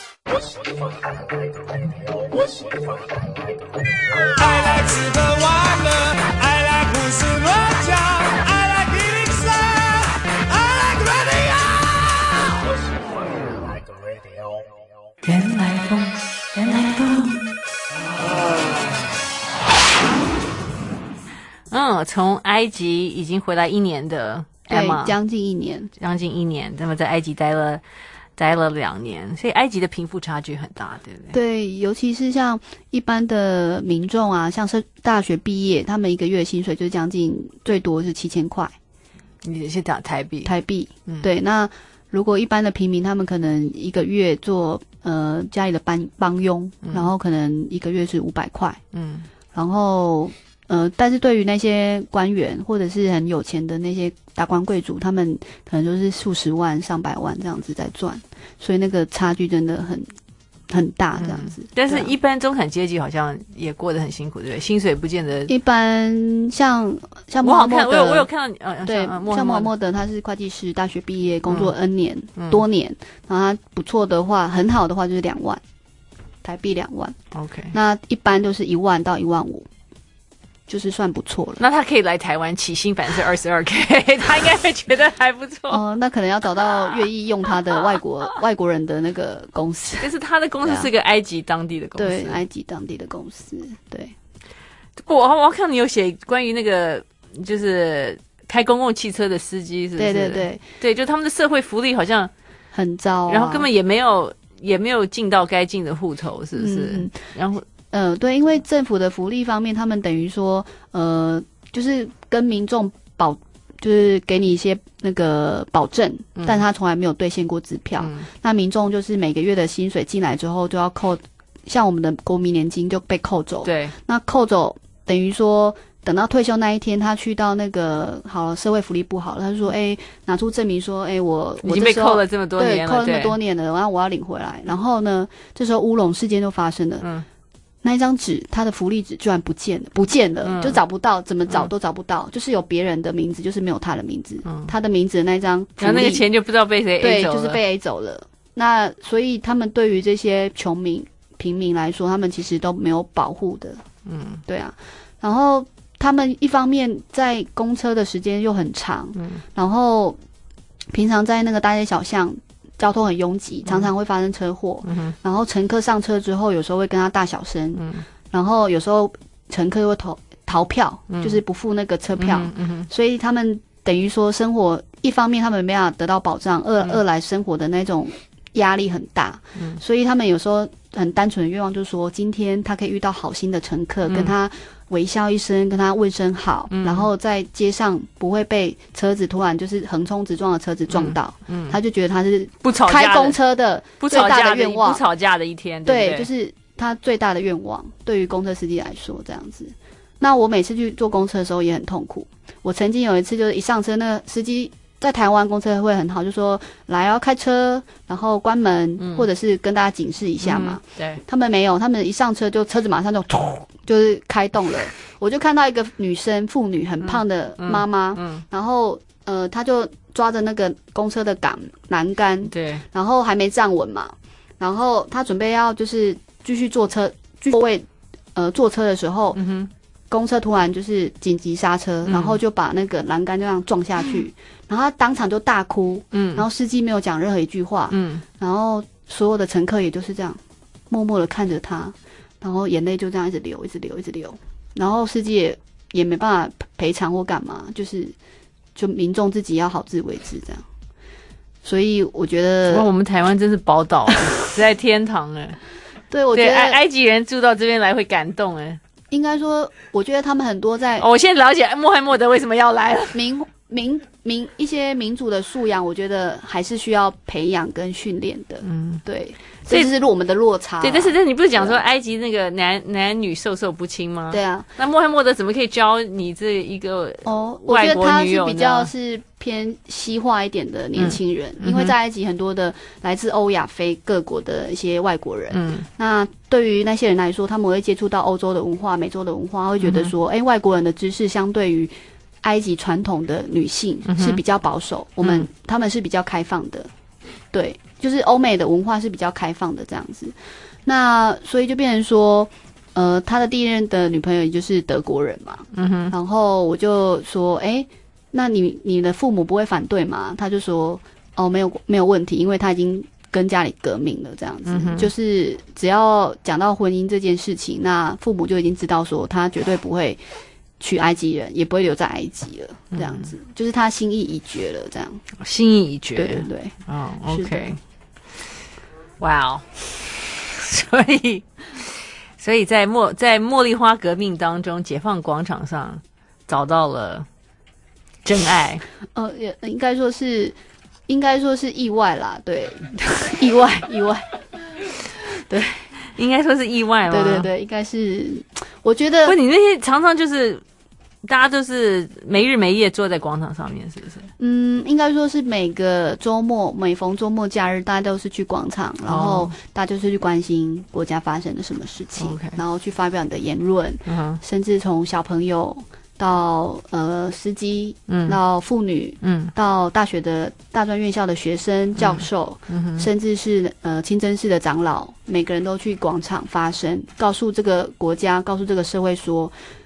I like 吃喝玩乐 I like 胡思乱想 I like 一零三 I like radio 原来风原来风嗯，从埃及已经回来一年的 Emma， 对，将近一年， 将近一年，那么在埃及待了待了两年，所以埃及的贫富差距很大，对不对？ 对，尤其是像一般的民众啊，像是大学毕业，他们一个月薪水就将近最多是七千块。 你是讲台币？ 台币， 嗯， 对。那如果一般的平民，他们可能一个月做呃家里的帮帮佣， 嗯， 然后可能一个月是五百块， 嗯， 然后。呃，但是对于那些官员或者是很有钱的那些达官贵族，他们可能就是数十万、上百万这样子在赚，所以那个差距真的很很大，这样子。 嗯，但是，一般中产阶级好像也过得很辛苦，对不对？薪水不见得。 一般像像我好看，我有我有看到，呃， 对，像穆罕默德他是会计师，大学毕业，工作 N 年、嗯、多年，然后他不错的话，很好的话就是两万台币两万。 OK， 那一般就是一万到一万五。 就是算不错了。 那他可以来台湾，起薪反正是二十二 K， 他应该会觉得还不错。 哦、呃，那可能要找到愿意用他的外国外国人的那个公司。 就是他的公司是个埃及当地的公司， 对，埃及当地的公司。对， 我我看你有写关于那个就是开公共汽车的司机，是不是？ 对对对对，就他们的社会福利好像很糟、啊， 然后根本也没有也没有进到该进的户头，是不是？嗯、然后。 呃，对，因为政府的福利方面，他们等于说，呃，就是跟民众保，就是给你一些那个保证，嗯、但他从来没有兑现过支票。嗯、那民众就是每个月的薪水进来之后，就要扣，像我们的国民年金就被扣走。 对， 那扣走等于说，等到退休那一天，他去到那个好了社会福利部好了，他就说，哎，拿出证明说，哎，我已经被扣了这么多年了， 对，扣了这么多年了，然后我要领回来。然后呢，这时候乌龙事件就发生了。嗯。那一张纸，他的福利纸居然不见了，不见了，嗯、就找不到，怎么找都找不到，嗯、就是有别人的名字，就是没有他的名字，嗯、他的名字的那一张福利， 然后那个钱就不知道被谁 A 走了， 对，就是被 A 走了。那所以他们对于这些穷民、平民来说，他们其实都没有保护的，嗯，对啊。然后他们一方面在公车的时间又很长，嗯，然后平常在那个大街小巷。交通很拥挤，常常会发生车祸。嗯、然后乘客上车之后，有时候会跟他大小声。嗯、然后有时候乘客会逃逃票，嗯、就是不付那个车票。嗯嗯、所以他们等于说生活一方面他们没办法得到保障，二、嗯、二来生活的那种压力很大。嗯、所以他们有时候很单纯的愿望就是说，今天他可以遇到好心的乘客，嗯、跟他微笑一声，跟他问声好，嗯、然后在街上不会被车子突然就是横冲直撞的车子撞到，嗯嗯、他就觉得他是不吵架开公车的最大的愿望， 不吵架的一天，对不对？ 对，就是他最大的愿望。对于公车司机来说，这样子。那我每次去坐公车的时候也很痛苦。我曾经有一次就是一上车，那个司机在台湾公车会很好，就说来要开车，然后关门，嗯、或者是跟大家警示一下嘛。 嗯、对， 他们没有，他们一上车就车子马上就就是开动了。我就看到一个女生妇女很胖的妈妈，嗯嗯、然后呃，她就抓着那个公车的杆栏杆， 对， 然后还没站稳嘛，然后她准备要就是继续坐车，继续座位呃坐车的时候，嗯哼。公车突然就是紧急刹车，嗯、然后就把那个栏杆就这样撞下去，嗯、然后他当场就大哭，嗯，然后司机没有讲任何一句话，嗯，然后所有的乘客也就是这样默默的看着他，然后眼泪就这样一直流，一直流，一直流，然后司机也也没办法赔偿或干嘛，就是就民众自己要好自为之这样，所以我觉得我们台湾真是宝岛，实在天堂哎， 对，我觉得埃埃及人住到这边来会感动哎。 应该说，我觉得他们很多在， 哦、我现在了解穆罕默德为什么要来了。 民民民一些民主的素养，我觉得还是需要培养跟训练的。嗯，对，这就是我们的落差。 对，但是但是你不是讲说埃及那个男男女授受不亲吗？ 对啊， 那穆罕默德怎么可以教你这一个哦？ 我觉得他是比较是偏西化一点的年轻人，嗯、因为在埃及很多的来自欧亚非各国的一些外国人，嗯，那对于那些人来说，他们会接触到欧洲的文化、美洲的文化，会觉得说，哎、嗯，外国人的知识相对于埃及传统的女性是比较保守，嗯、我们他们是比较开放的，对，就是欧美的文化是比较开放的这样子。那所以就变成说，呃，他的第一任的女朋友也就是德国人嘛，嗯哼，然后我就说，哎，那你你的父母不会反对吗？他就说，哦，没有没有问题，因为他已经跟家里革命了，这样子，嗯、就是只要讲到婚姻这件事情，那父母就已经知道说他绝对不会娶埃及人，也不会留在埃及了，这样子，嗯、就是他心意已决了，这样， 心意已决， 对对对， 哦 ，OK， 哇哦，所以，所以在茉在茉莉花革命当中，解放广场上找到了真爱， 呃，也应该说是。应该说是意外啦，对，意外意外，对， 应该说是意外吗？ 对对对，应该是，我觉得， 不，你那些常常就是大家都是没日没夜坐在广场上面，是不是？ 嗯，应该说是每个周末，每逢周末假日，大家都是去广场，然后大家就是去关心国家发生了什么事情， okay. 然后去发表你的言论，嗯、甚至从小朋友。到呃司机，嗯，到妇女，嗯，到大学的大专院校的学生、教授，嗯嗯、甚至是呃清真寺的长老，每个人都去广场发声，告诉这个国家，告诉这个社会说，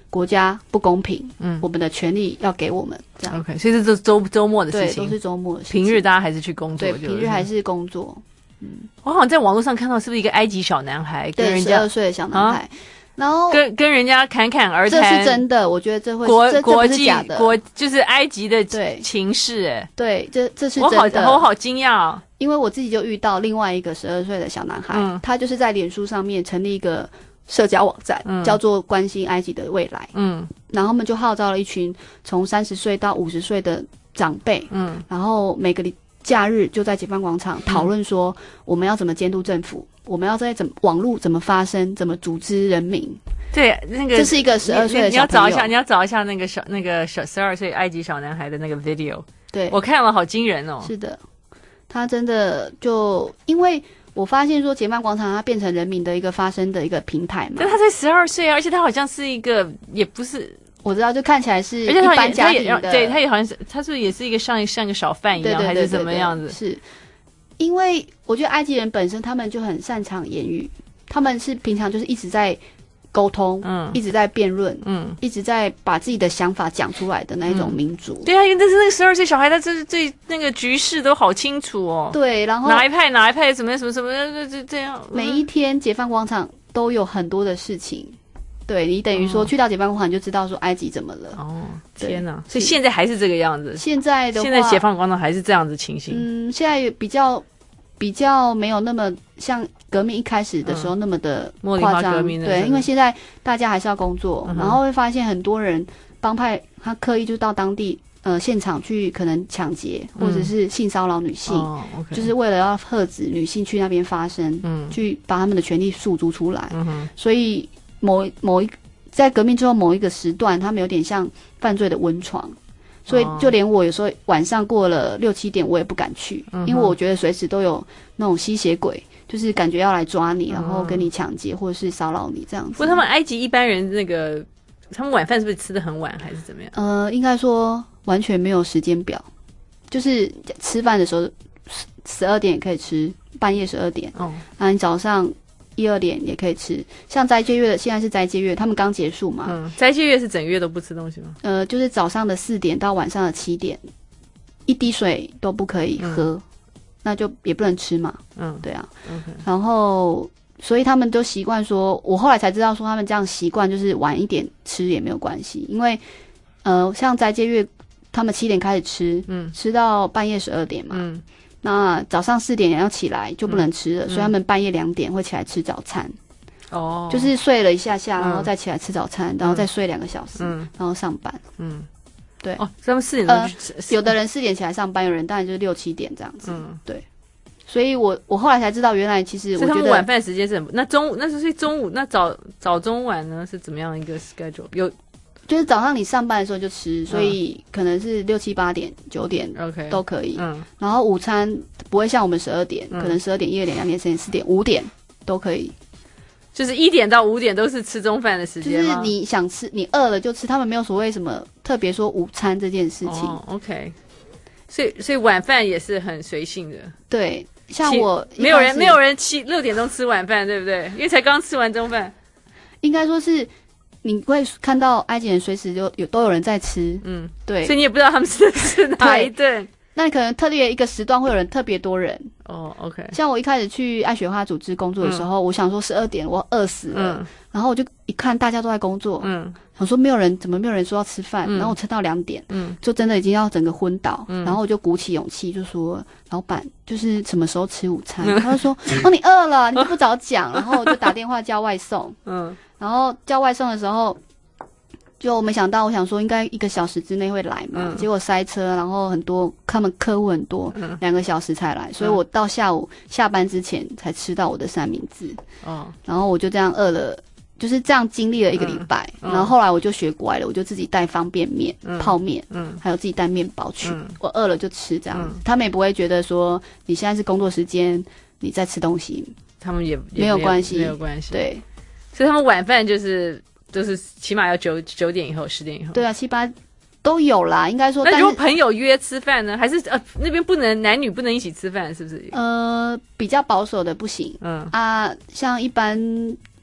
国家不公平，嗯，我们的权利要给我们这样。 OK， 所以这是周周末的事情， 对，都是周末的事情。 平日大家还是去工作， 对，平日还是工作。嗯， 我好像在网络上看到，是不是一个埃及小男孩跟人家十二岁的小男孩，啊、然后跟跟人家侃侃而谈， 这是真的，我觉得这会国这国际这不是假的， 国就是埃及的情势，哎， 对，这这是真的， 我好我好惊讶哦， 因为我自己就遇到另外一个十二岁的小男孩，嗯、他就是在脸书上面成立一个社交网站，嗯、叫做关心埃及的未来，嗯，然后他们就号召了一群从三十岁到五十岁的长辈，嗯，然后每个礼。假日就在解放广场讨论说，我们要怎么监督政府，我们要在怎么网络怎么发声，怎么组织人民。 对，那个这是一个十二岁的小朋友， 你要找一下，你要找一下那个小那个小十二岁埃及小男孩的那个 video。对，我看了，好惊人哦。 是的，他真的就因为我发现说，解放广场它变成人民的一个发声的一个平台嘛。 但他才十二岁啊，而且他好像是一个，也不是。 我知道，就看起来是一般家庭的， 对，他也好像是，他是不是也是一个像像个小贩一样， 对对对对对， 还是什么样子？ 是，因为我觉得埃及人本身他们就很擅长言语，他们是平常就是一直在沟通，嗯，一直在辩论，嗯，一直在把自己的想法讲出来的那一种民族。 嗯、对啊，因为但是那个十二岁小孩，他这这那个局势都好清楚哦。 对，然后哪一派哪一派怎么样什么什么这这这样， 每一天解放广场都有很多的事情。对，你等于说去到解放广场就知道说埃及怎么了。 哦，天哪！所以现在还是这个样子。 现在的话， 现在解放广场还是这样子情形。 嗯，现在比较比较没有那么像革命一开始的时候那么的夸张。嗯、对，因为现在大家还是要工作，嗯、然后会发现很多人帮派他刻意就到当地呃现场去可能抢劫或者是性骚扰女性，嗯哦 okay、就是为了要遏止女性去那边发声，嗯，去把他们的权利诉诸出来。嗯、所以。某某一在革命之后某一个时段，他们有点像犯罪的温床，所以就连我有时候晚上过了六七点，我也不敢去，嗯、因为我觉得随时都有那种吸血鬼，就是感觉要来抓你，然后跟你抢劫或者是骚扰你这样子。 不过他们埃及一般人那个，他们晚饭是不是吃得很晚，还是怎么样？ 呃，应该说完全没有时间表，就是吃饭的时候十二点也可以吃，半夜十二点，哦，啊，你早上。一二点也可以吃，像斋戒月，现在是斋戒月，他们刚结束嘛。 嗯，斋戒月是整个月都不吃东西吗？ 呃，就是早上的四点到晚上的七点，一滴水都不可以喝，嗯、那就也不能吃嘛。嗯，对啊。Okay. 然后，所以他们都习惯说，我后来才知道说，他们这样习惯就是晚一点吃也没有关系，因为呃，像斋戒月，他们七点开始吃，嗯，吃到半夜十二点嘛。嗯。那早上四点要起来就不能吃了，嗯、所以他们半夜两点会起来吃早餐。哦，就是睡了一下下，然后再起来吃早餐，嗯、然后再睡两个小时，嗯、然后上班。嗯，对。 哦，他们四点钟、呃， 有的人四点起来上班，有人当然就是六七点这样子。嗯，对。所以我我后来才知道，原来其实我觉得他们晚饭时间是很那中午那是中午那早早中晚呢是怎么样一个 schedule 有。 就是早上你上班的时候就吃，所以可能是六七八点、九点都可以。嗯，然后午餐不会像我们十二点，嗯、可能十二点、一点、两点、三点、四点、五点都可以。 就是一点到五点都是吃中饭的时间吗？ 就是你想吃，你饿了就吃，他们没有所谓什么特别说午餐这件事情。 哦 ，OK。所以，所以晚饭也是很随性的。 对，像我没有人没有人七六点钟吃晚饭，对不对？因为才刚吃完中饭。 应该说是。你会看到埃及人随时就有都有人在吃，嗯，对， 所以你也不知道他们是吃哪一顿。 那你可能特别一个时段会有人特别多人哦 ，OK。 像我一开始去爱雪花组织工作的时候，嗯、我想说十二点我饿死了，嗯、然后我就一看大家都在工作，嗯，想说没有人怎么没有人说要吃饭，嗯、然后我撑到两点，嗯，就真的已经要整个昏倒，嗯、然后我就鼓起勇气就说老板就是什么时候吃午餐？嗯、他就说哦你饿了，你就不早讲，然后我就打电话叫外送，嗯。然后叫外送的时候，就没想到，我想说应该一个小时之内会来嘛，嗯、结果塞车，然后很多他们客户很多，嗯、两个小时才来，所以我到下午下班之前才吃到我的三明治。哦，然后我就这样饿了，就是这样经历了一个礼拜，嗯、然后后来我就学乖了，我就自己带方便面、嗯、泡面，嗯，还有自己带面包去，嗯、我饿了就吃这样子，嗯、他们也不会觉得说你现在是工作时间你在吃东西， 他们也没有关系， 没有关系， 对。 所以他们晚饭就是就是起码要九九点以后十点以后。 对啊，七八都有啦，应该说。 那如果朋友约吃饭呢？还是呃那边不能男女不能一起吃饭，是不是？ 呃，比较保守的不行。嗯啊，像一般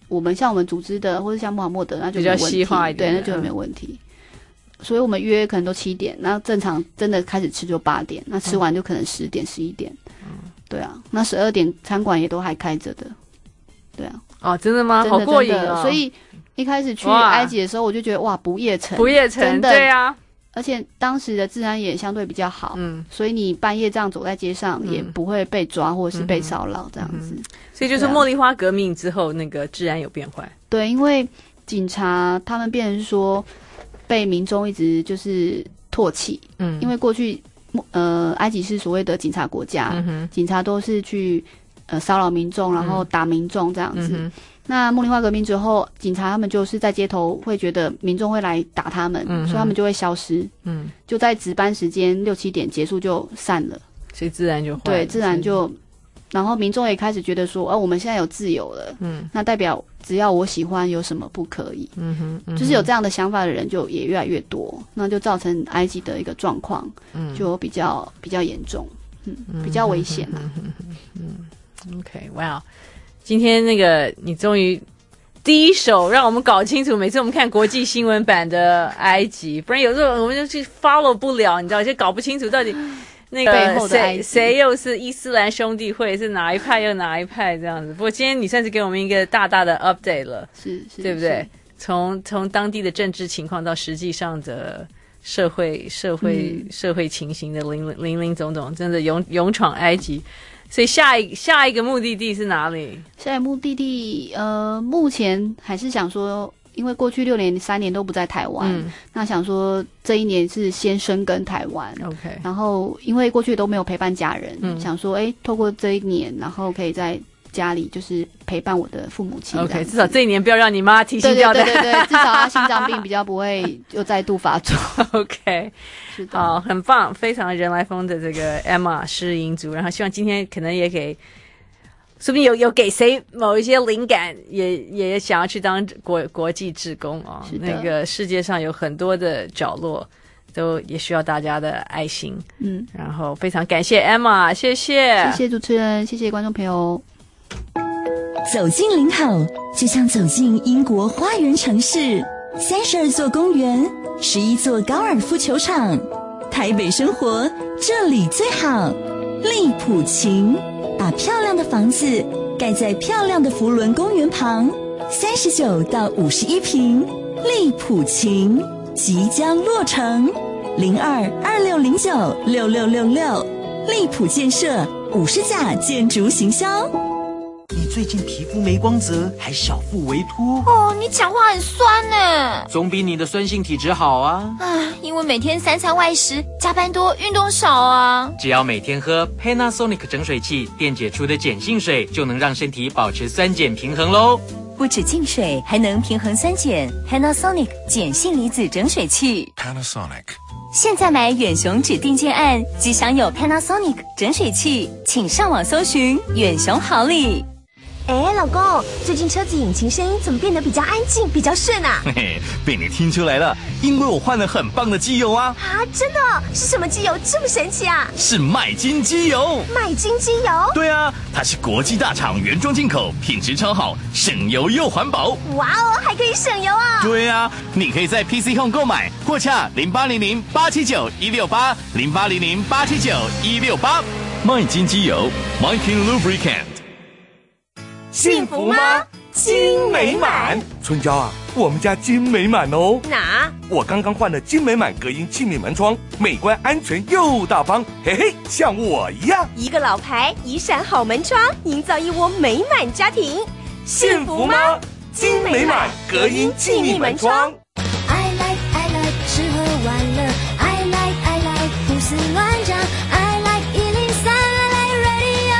我们像我们组织的或者像穆罕默德，那就没有问题， 比较西化一点， 对，那就没有问题。所以我们约可能都七点，那正常真的开始吃就八点，那吃完就可能十点、十一点。嗯，对啊，那十二点餐馆也都还开着的。对啊。 哦，真的吗？ 真的好过瘾哦！ 所以一开始去埃及的时候，我就觉得哇，不夜城， 不夜城， 真的对啊。 而且当时的治安也相对比较好，嗯，所以你半夜这样走在街上也不会被抓或者是被骚扰这样子。嗯、 所以就是茉莉花革命之后，那个治安有变坏。 对，因为警察他们变成说被民众一直就是唾弃，嗯，因为过去呃埃及是所谓的警察国家，嗯、警察都是去。呃，骚扰民众，然后打民众这样子。嗯、那茉莉花革命之后，警察他们就是在街头会觉得民众会来打他们，嗯、所以他们就会消失。嗯，就在值班时间六七点结束就散了， 所以自然就坏了对，自然就，然后民众也开始觉得说，哦，我们现在有自由了，嗯，那代表只要我喜欢，有什么不可以？嗯哼，嗯哼就是有这样的想法的人就也越来越多，那就造成埃及的一个状况，嗯，就比较比较严重，嗯，比较危险啊， 嗯嗯。OK， 哇、wow ！今天那个你终于第一手让我们搞清楚，每次我们看国际新闻版的埃及，不然有时候我们就去 follow 不了，你知道，就搞不清楚到底那个谁谁又是伊斯兰兄弟会，是哪一派又哪一派这样子。不过今天你算是给我们一个大大的 update 了， 是，是对不对？从从当地的政治情况到实际上的社会社会、嗯、社会情形的零零零总总，真的勇勇闯埃及。所以下一下一个目的地是哪里？ 下一个目的地，呃，目前还是想说，因为过去六年、三年都不在台湾，嗯、那想说这一年是先生根台湾 ，OK。 然后因为过去都没有陪伴家人，嗯、想说，哎，透过这一年，然后可以在家里就是陪伴我的父母亲 ，OK。至少这一年不要让你妈提心吊胆， 对对对对，至少她心脏病比较不会又再度发作 ，OK。好，很棒，非常人来疯的这个 Emma 诗音组，然后希望今天可能也给，说不定有有给谁某一些灵感，也也想要去当国国际志工啊、哦。那个世界上有很多的角落，都也需要大家的爱心。嗯，然后非常感谢 Emma， 谢谢， 谢谢主持人，谢谢观众朋友。 走进林口，就像走进英国花园城市。三十二座公园，十一座高尔夫球场，台北生活这里最好。利普琴把漂亮的房子盖在漂亮的福伦公园旁，三十九到五十一坪，利普琴即将落成。零二二六零九六六六六，利普建设五十甲建筑行销。 你最近皮肤没光泽，还小腹微凸哦，你讲话很酸呢， 总比你的酸性体质好啊。 唉，因为每天三餐外食，加班多，运动少啊。 只要每天喝 Panasonic 整水器电解出的碱性水，就能让身体保持酸碱平衡咯。 不止净水，还能平衡酸碱。Panasonic 碱性离子整水器 Panasonic 现在买远雄指定建案，即享有 Panasonic 整水器，请上网搜寻远雄好礼。 哎，老公，最近车子引擎声音怎么变得比较安静，比较顺啊？ 嘿嘿，被你听出来了，因为我换了很棒的机油啊！ 啊，真的？是什么机油这么神奇啊？ 是麦金机油。 麦金机油？ 对啊，它是国际大厂原装进口，品质超好，省油又环保。 哇哦，还可以省油啊！ 对啊，你可以在 P C Home 购买，或洽零八零零八七九一六八零八零零八七九一六八。麦金机油 ，Mykin Lubricant。 幸福吗？金美满。 春娇啊，我们家金美满哦。 哪？ 我刚刚换了金美满隔音气密门窗，美观安全又大方，嘿嘿，像我一样。 一个老牌，一扇好门窗，营造一窝美满家庭。 幸福吗？金美满隔音气密门窗。 I like I like 吃喝玩乐 ，I like I like 胡思乱想 ，I like 一零三 I like radio。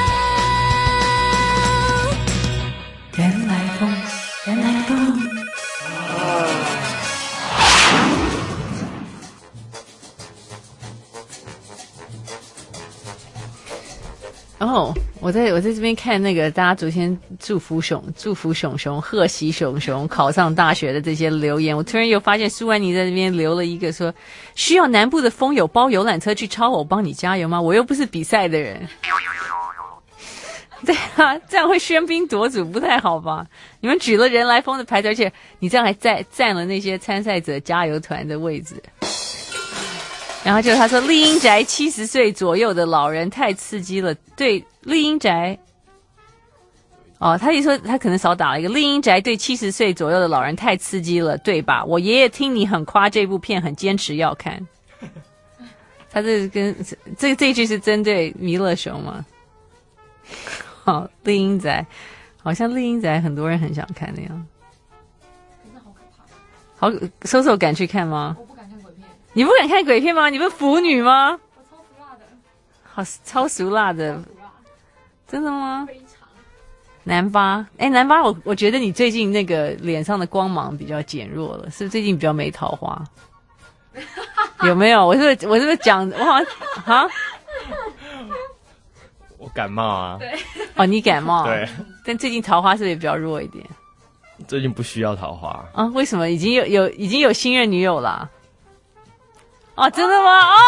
原来风，原来风。 哦，我在我在这边看那个大家昨天祝福熊祝福熊熊贺喜熊熊考上大学的这些留言，我突然又发现苏安妮在这边留了一个说，需要南部的风友包游览车去超我帮你加油吗？我又不是比赛的人。 对啊，这样会喧宾夺主，不太好吧？你们举了人来疯的牌子，而且你这样还占占了那些参赛者加油团的位置。然后就他说，丽英宅七十岁左右的老人太刺激了，对丽英宅。哦，他一说他可能少打了一个，丽英宅对七十岁左右的老人太刺激了，对吧？我爷爷听你很夸这部片，很坚持要看。他这跟这这一句是针对弥勒熊吗？好，丽英宅，好像丽英宅很多人很想看那样。好，搜搜敢去看吗？我不敢看鬼片。你不敢看鬼片吗？你不是腐女吗？我超俗辣的。好，超俗辣的。真的吗？非常。南巴，哎，南巴，我我觉得你最近那个脸上的光芒比较减弱了，是不是最近比较没桃花？有没有？我是不是我是不是讲我好像啊？ 我感冒啊。对。 哦，你感冒。 对。 但最近桃花是不是也比较弱一点？ 最近不需要桃花啊？为什么？已经有有已经有新任女友啦？哦，真的吗？哦，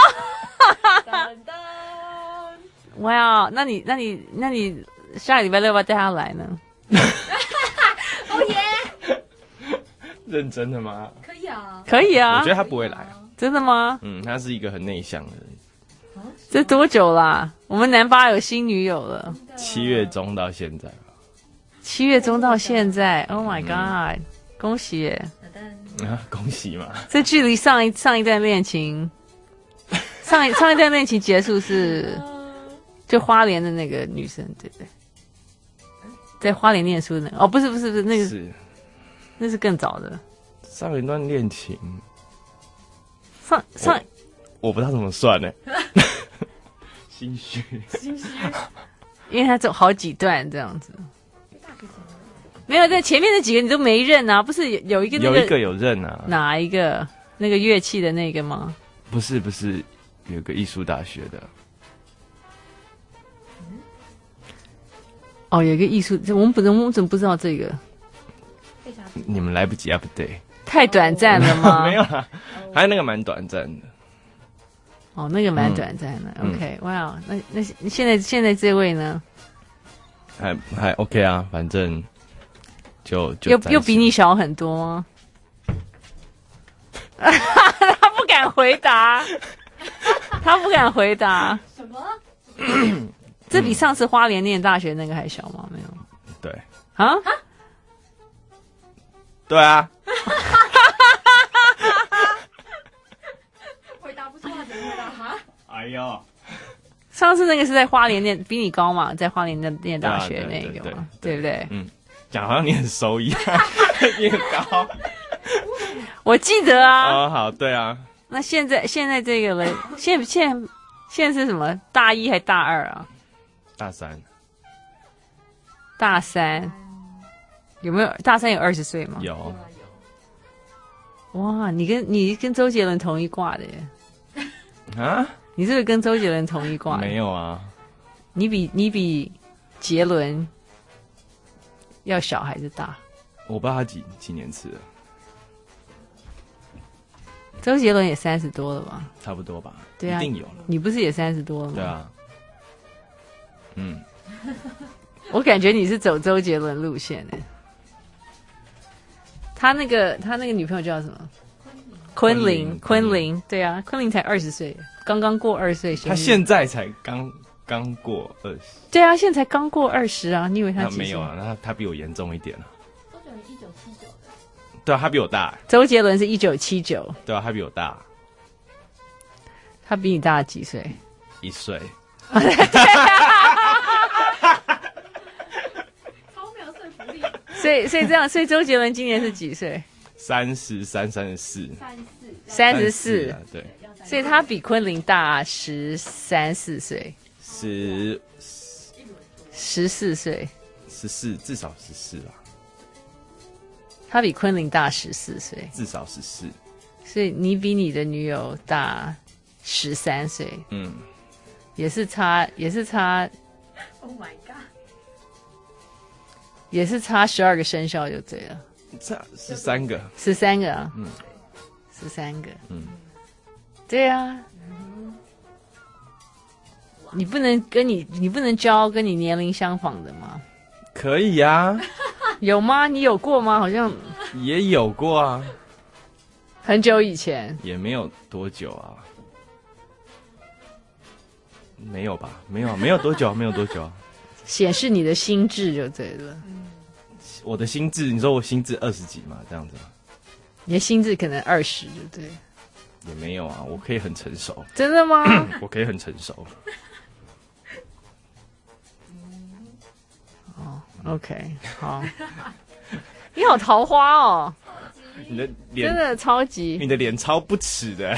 哇！那你那你那你下个礼拜六要不要带他来呢？ 哦耶！ 认真的吗？ 可以啊， 可以啊。 我觉得他不会来。 真的吗？ 嗯，他是一个很内向的人。 这多久啦？我们南巴有新女友了。 七月中到现在。 七月中到现在 ，Oh my God，、嗯、恭喜耶！ 啊，恭喜嘛！ 这距离上一上一段恋情，上一上一段恋情结束是就花莲的那个女生，对不对？在花莲念书的哦，不是不是不是那个是，那是更早的。 上一段恋情， 上上我，我不知道怎么算呢，心虚心虚， 因为他走好几段这样子。没有，在前面那几个你都没认啊，不是有一个、那个、 有一个有认啊？ 哪一个？那个乐器的那个吗？ 不是不是，有个艺术大学的。 哦，有一个艺术，我们不能，我们怎么不知道这个？ 你们来不及啊，不对， 太短暂了吗？ 没有啦，还有那个蛮短暂的。 哦，那个蛮短暂的。嗯、OK， 哇、wow, ，那那现在现在这位呢？ 还还 OK 啊，反正。就就又又比你小很多吗？他不敢回答，他不敢回答。 什么？ 这比上次花莲念大学那个还小吗？没有。 对。 啊？ 对啊。 回答不出来怎么回答？哈？ 哎呦。 上次那个是在花莲念，比你高嘛，在花莲念念大学那个嘛，对不对？ 嗯。讲好像你很熟一样，你很高。 我记得啊。 哦，好，对啊。 那现在现在这个人，现在现在现在是什么？大一还大二啊？ 大三。 大三。有没有大三有二十岁吗？ 有。 哇，你跟你跟周杰伦同一挂的耶？ 啊？ 你是不是跟周杰伦同一挂？ 没有啊。 你比你比杰伦。要小还是大？ 我不知道他几几年次的。 周杰伦也三十多了吧？ 差不多吧。 对啊， 一定有了。 你不是也三十多了吗？ 对啊。嗯。 我感觉你是走周杰伦路线的。他那个他那个女朋友叫什么？昆凌，昆凌，对啊，昆凌才二十岁，刚刚过二十岁。 他现在才刚。刚过二十， 对啊，现在才刚过二十啊！你以为他几岁？ 没有啊，他他比我严重一点啊。 周杰伦一九七九的， 对啊，他比我大。 周杰伦是一九七九， 对啊，他比我大。 他比你大几岁？ 一岁。 超没有说服力。 所以所以这样，所以周杰伦今年是几岁？ 三十三、三十四。 三四。 三十四， 对。 所以他比昆凌大十三四岁。 十十四岁， 十四至少十四啦。 他比昆凌大十四岁， 至少十四。 所以你比你的女友大十三岁， 嗯， 也是差，也是差。 Oh my god！ 也是差十二个生肖就对了。 差十三个， 十三个啊， 嗯， 十三个， 嗯， 对啊。 你不能跟你你不能交跟你年龄相仿的吗？ 可以啊。 有吗？你有过吗？好像也有过啊。 很久以前。 也没有多久啊。没有吧？没有，没有多久，没有多久啊。 显示你的心智就对了。 我的心智，你说我心智二十几嘛？这样子吗？ 你的心智可能二十，对不对？ 也没有啊，我可以很成熟。 真的吗？ 我可以很成熟。 哦 ，OK， 好。你好桃花哦！ 你的脸真的超级， 你的脸超不耻的。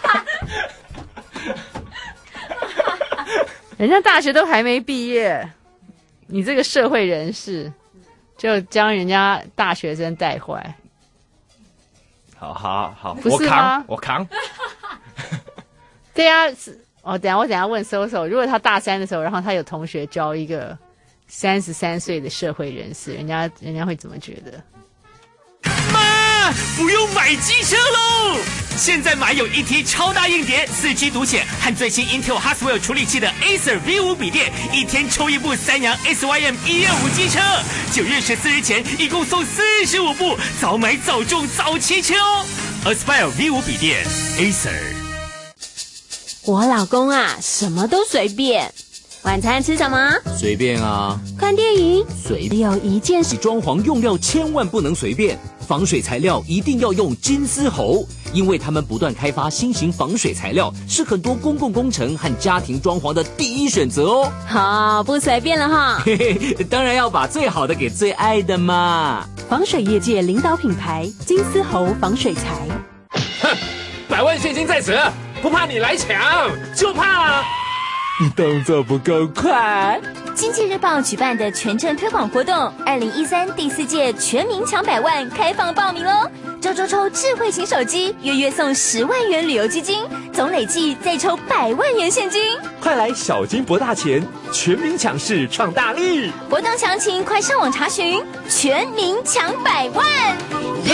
人家大学都还没毕业，你这个社会人士就将人家大学生带坏。 好好好， 不是吗？ 我扛，我扛。 对啊，哦，等一下我等一下问搜搜，如果他大三的时候，然后他有同学交一个三十三岁的社会人士，人家人家会怎么觉得？ 妈，不用买机车喽！现在买有一 T 超大硬碟、四 G 读显和最新 Intel Haswell 处理器的 Acer V 五 笔电，一天抽一部三洋 S Y M 一二五机车。九月十四日前一共送四十五部，早买早中早骑车哦 ！Aspire V 五 笔电 Acer。 我老公啊，什么都随便。晚餐吃什么？ 随便啊。 看电影？ 随便。有一件事，装潢用料千万不能随便，防水材料一定要用金丝猴，因为他们不断开发新型防水材料，是很多公共工程和家庭装潢的第一选择哦。 好，不随便了哈。 嘿嘿，当然要把最好的给最爱的嘛。 防水业界领导品牌金丝猴防水材。 哼，百万现金在此，不怕你来抢，就怕你动作不够快。 经济日报举办的全程推广活动，二零一三第四届全民抢百万开放报名喽！周周抽智慧型手机，月月送十万元旅游基金，总累计再抽百万元现金。 快来小金博大钱，全民抢市创大利！ 活动详情快上网查询，全民抢百万！耶！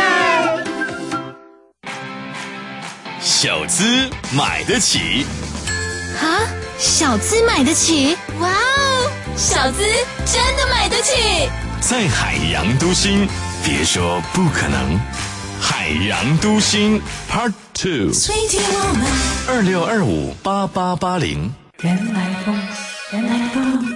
小资买得起。 啊，小资买得起？哇哦，小资真的买得起！ 在海洋都心，别说不可能。海洋都心 Part Two， 二六二五八八八零。 原来风，原来风。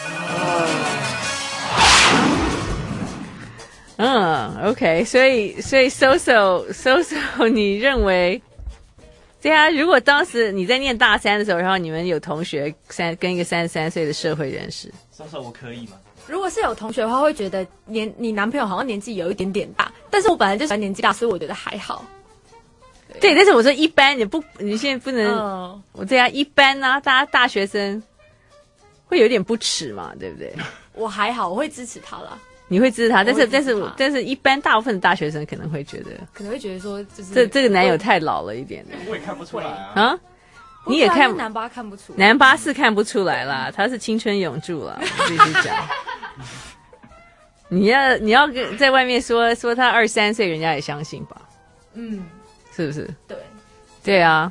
嗯 ，OK， 所以所以 ，Soso Soso， 你认为？对啊，如果当时你在念大三的时候，然后你们有同学三跟一个三十三岁的社会人士， 搜搜我可以吗？ 如果是有同学的话，会觉得年你男朋友好像年纪有一点点大，但是我本来就喜欢年纪大，所以我觉得还好。 对，但是我说一般，你不，你现在不能， 嗯、 我这样一般啊，大家大学生会有点不耻嘛，对不对？ 我还好，我会支持他啦。 你会支持他，但是但是但是一般大部分的大学生可能会觉得， 可能会觉得说，就是这这个男友太老了一点。 我也看不出来啊。 啊，你也看男八看不出来， 男八是看不出来啦，他是青春永驻了，我必须讲。你要你要跟在外面说说他二三岁，人家也相信吧？ 嗯， 是不是？ 对， 对啊。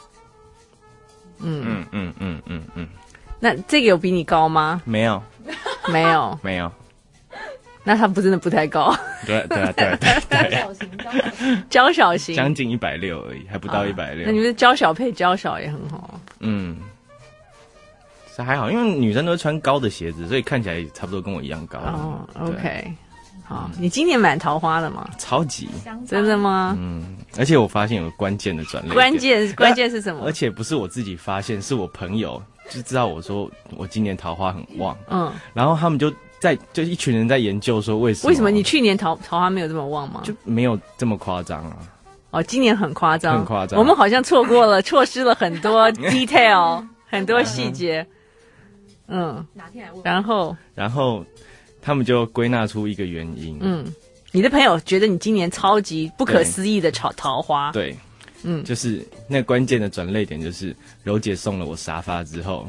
嗯嗯嗯嗯嗯嗯。 那这个有比你高吗？ 没有， 没有， 没有。 那他不真的不太高。 对对对对对。 娇小型， 娇小型， 将近一百六而已，还不到一百六。 那你们娇小配娇小也很好。 嗯，是还好，因为女生都穿高的鞋子，所以看起来差不多跟我一样高。 哦 ，OK， 好，你今年蛮桃花的吗？ 超级， 真的吗？ 嗯，而且我发现有个关键的转捩点。 关键关键是什么？ 而且不是我自己发现，是我朋友就知道我说我今年桃花很旺。嗯，然后他们就。在就一群人在研究说为什么？ 为什么你去年桃桃花没有这么旺吗？ 就没有这么夸张啊！ 哦，今年很夸张， 很夸张。 我们好像错过了，错失了很多 detail， 很多细节。嗯， 哪天来问？ 然后， 然后他们就归纳出一个原因。 嗯，你的朋友觉得你今年超级不可思议的桃桃花。 对，嗯，就是那关键的转捩点，就是柔姐送了我沙发之后。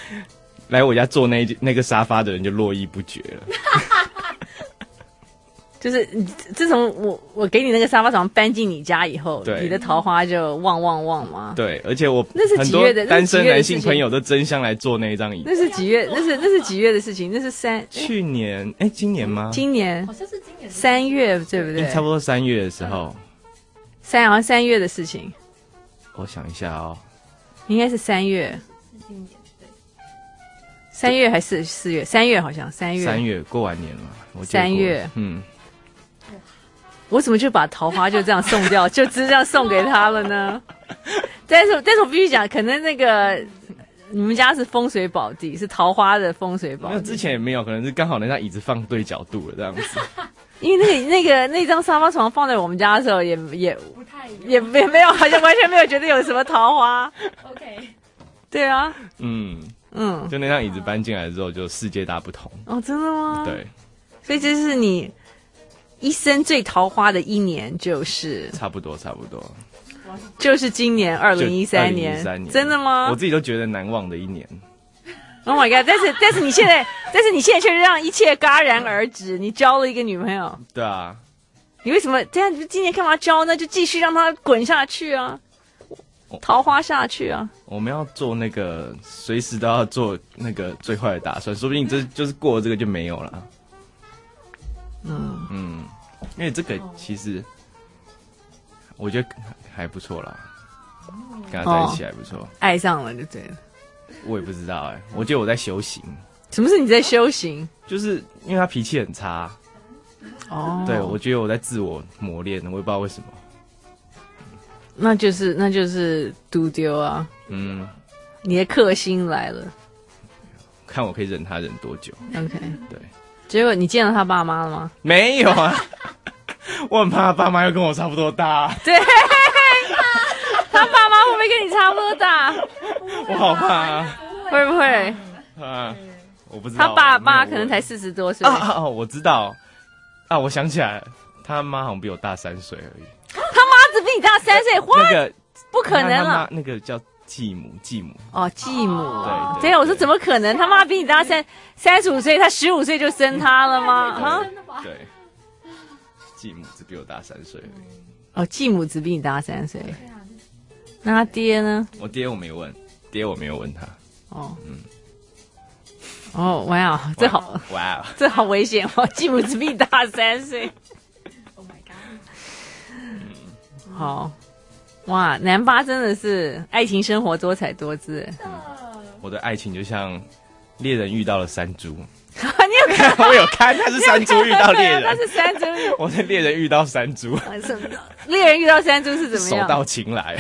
来我家坐那那个沙发的人就络绎不绝了。 就是自从我我给你那个沙发床搬进你家以后， 对你的桃花就旺旺旺吗？ 对，而且我那是几月的？ 很多单身男性朋友都争相来坐那一张椅子。 那是几月？那是那是几月的事情？那是三去年哎，今年吗？ 今年好像是今年三月，对不对？ 差不多三月的时候， 三好像三月的事情。 我想一下哦， 应该是三月。三月还是四月？三月好像三月。 三月过完年了，我三月， 嗯。 我怎么就把桃花就这样送掉，就只这样送给他了呢？但是，但是我必须讲，可能那个你们家是风水宝地，是桃花的风水宝地。 那之前也没有，可能是刚好那张椅子放对角度了这样子。 因为那个那个那张沙发床放在我们家的时候也，也也也也没有，好像完全没有觉得有什么桃花。OK， 对啊， 嗯嗯， 就那张椅子搬进来之后，就世界大不同。 哦，真的吗？ 对， 所以这是你一生最桃花的一年，就是差不多差不多， 就是今年二零一三年，真的吗？ 我自己都觉得难忘的一年。 Oh my god！ 但是但是你现在，但是你现在却让一切戛然而止。你交了一个女朋友， 对啊， 你为什么这样？你今年干嘛交呢？就继续让它滚下去啊，桃花下去啊！ 我们要做那个，随时都要做那个最坏的打算，说不定这就是过了这个就没有了。 嗯嗯，因为这个其实我觉得还不错啦，跟他在一起还不错， 哦、爱上了就对了。 我也不知道哎、欸，我觉得我在修行。 什么是你在修行？ 就是因为他脾气很差。 哦， 对，我觉得我在自我磨练，我也不知道为什么。 那就是那就是丢丢啊。 嗯， 你的克星来了， 看我可以忍他忍多久。 OK， 对。 结果你见到他爸妈了吗？ 没有啊，我很怕他爸妈又跟我差不多大。 对。他爸妈会不会跟你差不多大？ 我好怕啊！ 会不会？ 啊，我不知道。 他爸妈可能才四十多岁。 啊啊！我知道啊，我想起来了，他妈好像比我大三岁而已。 他妈只比你大三岁？ 那个不可能了。 那个叫继母，继母。 哦，继母。 对对。对，我说怎么可能？他妈比你大三三十五岁，他十五岁就生他了吗？啊？ 对。继母只比我大三岁而已。 哦，继母只比你大三岁。那他爹呢？ 我爹我没问，爹我没有问他。 哦，嗯，哦，哇哦，这好， 哇哦， 这好危险哦！继母只比你大三岁。Oh my god！ 嗯，好，哇，南巴真的是爱情生活多彩多姿。 我的爱情就像猎人遇到了山猪。 你有看？ 我有看，他是山猪遇到猎人， 他是山猪。 我的猎人遇到山猪。 猎人遇到山猪是怎么样？ 手到擒来。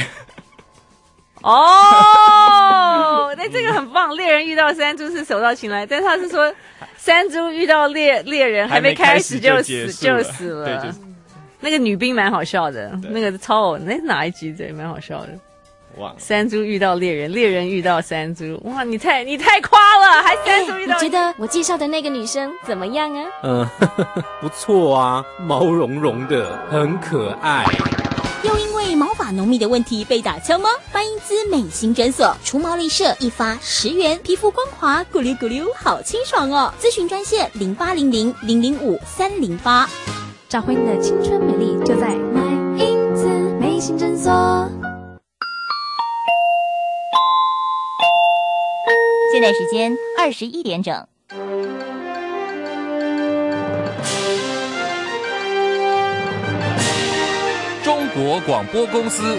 哦，那这个很棒。猎人遇到山猪是手到擒来，但是他是说山猪遇到猎猎人还没开始就死就死了。 对，就是、 那个女兵蛮好笑的，那个超偶那哪一集对，蛮好笑的。 哇！ 山猪遇到猎人，猎人遇到山猪，哇！你太你太夸了，还山猪遇到。 你觉得我介绍的那个女生怎么样啊？ 嗯，不错啊，毛茸茸的，很可爱。 又因为毛发浓密的问题被打枪吗？欢迎姿美心诊所除毛立射一发十元，皮肤光滑，咕溜咕溜，好清爽哦！咨询专线零八零零零零五三零八， 找回你的青春美丽，就在买英姿美心诊所。 现在时间二十一点整。 中国广播公司。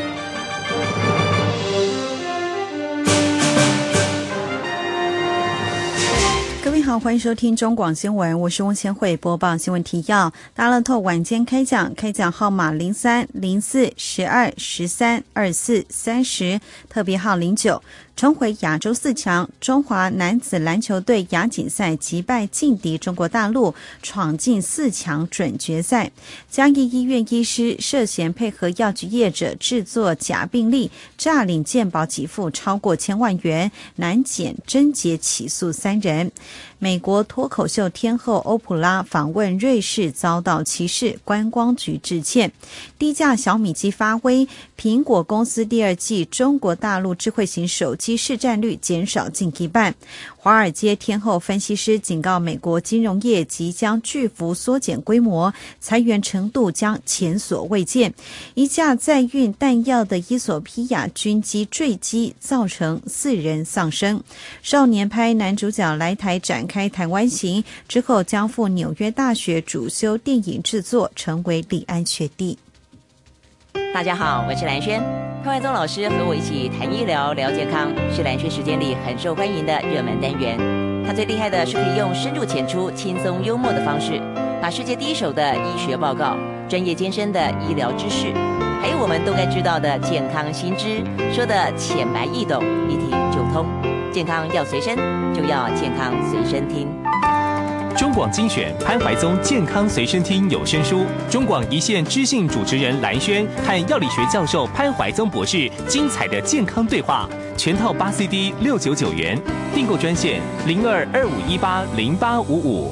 各位好，欢迎收听中广新闻，我是翁千惠，播报新闻提要。大乐透晚间开奖，开奖号码零三、零四、十二、十三、二四、三十，特别号零九。重回亚洲四强，中华男子篮球队亚锦赛击败劲敌中国大陆，闯进四强准决赛。嘉义医院医师涉嫌配合药局业者制作假病历，诈领健保给付超过千万元，南检侦结起诉三人。美国脱口秀天后欧普拉访问瑞士遭到歧视，观光局致歉。低价小米机发威，苹果公司第二季中国大陆智慧型手机期市占率减少近一半。华尔街天后分析师警告，美国金融业即将巨幅缩减规模，裁员程度将前所未见。一架载运弹药的伊索比亚军机坠机，造成四人丧生。少年派男主角来台展开台湾行，之后将赴纽约大学主修电影制作，成为李安学弟。 大家好，我是蓝轩。潘怀宗老师和我一起谈医疗、聊健康，是蓝轩时间里很受欢迎的热门单元。他最厉害的是可以用深入浅出、轻松幽默的方式，把世界第一手的医学报告、专业艰深的医疗知识，还有我们都该知道的健康新知，说的浅白易懂，一听就通。健康要随身，就要健康随身听。 中广精选潘怀宗健康随身听有声书，中广一线知性主持人蓝轩和药理学教授潘怀宗博士精彩的健康对话，全套八 C D 六九九元，订购专线零二二五一八零八五五。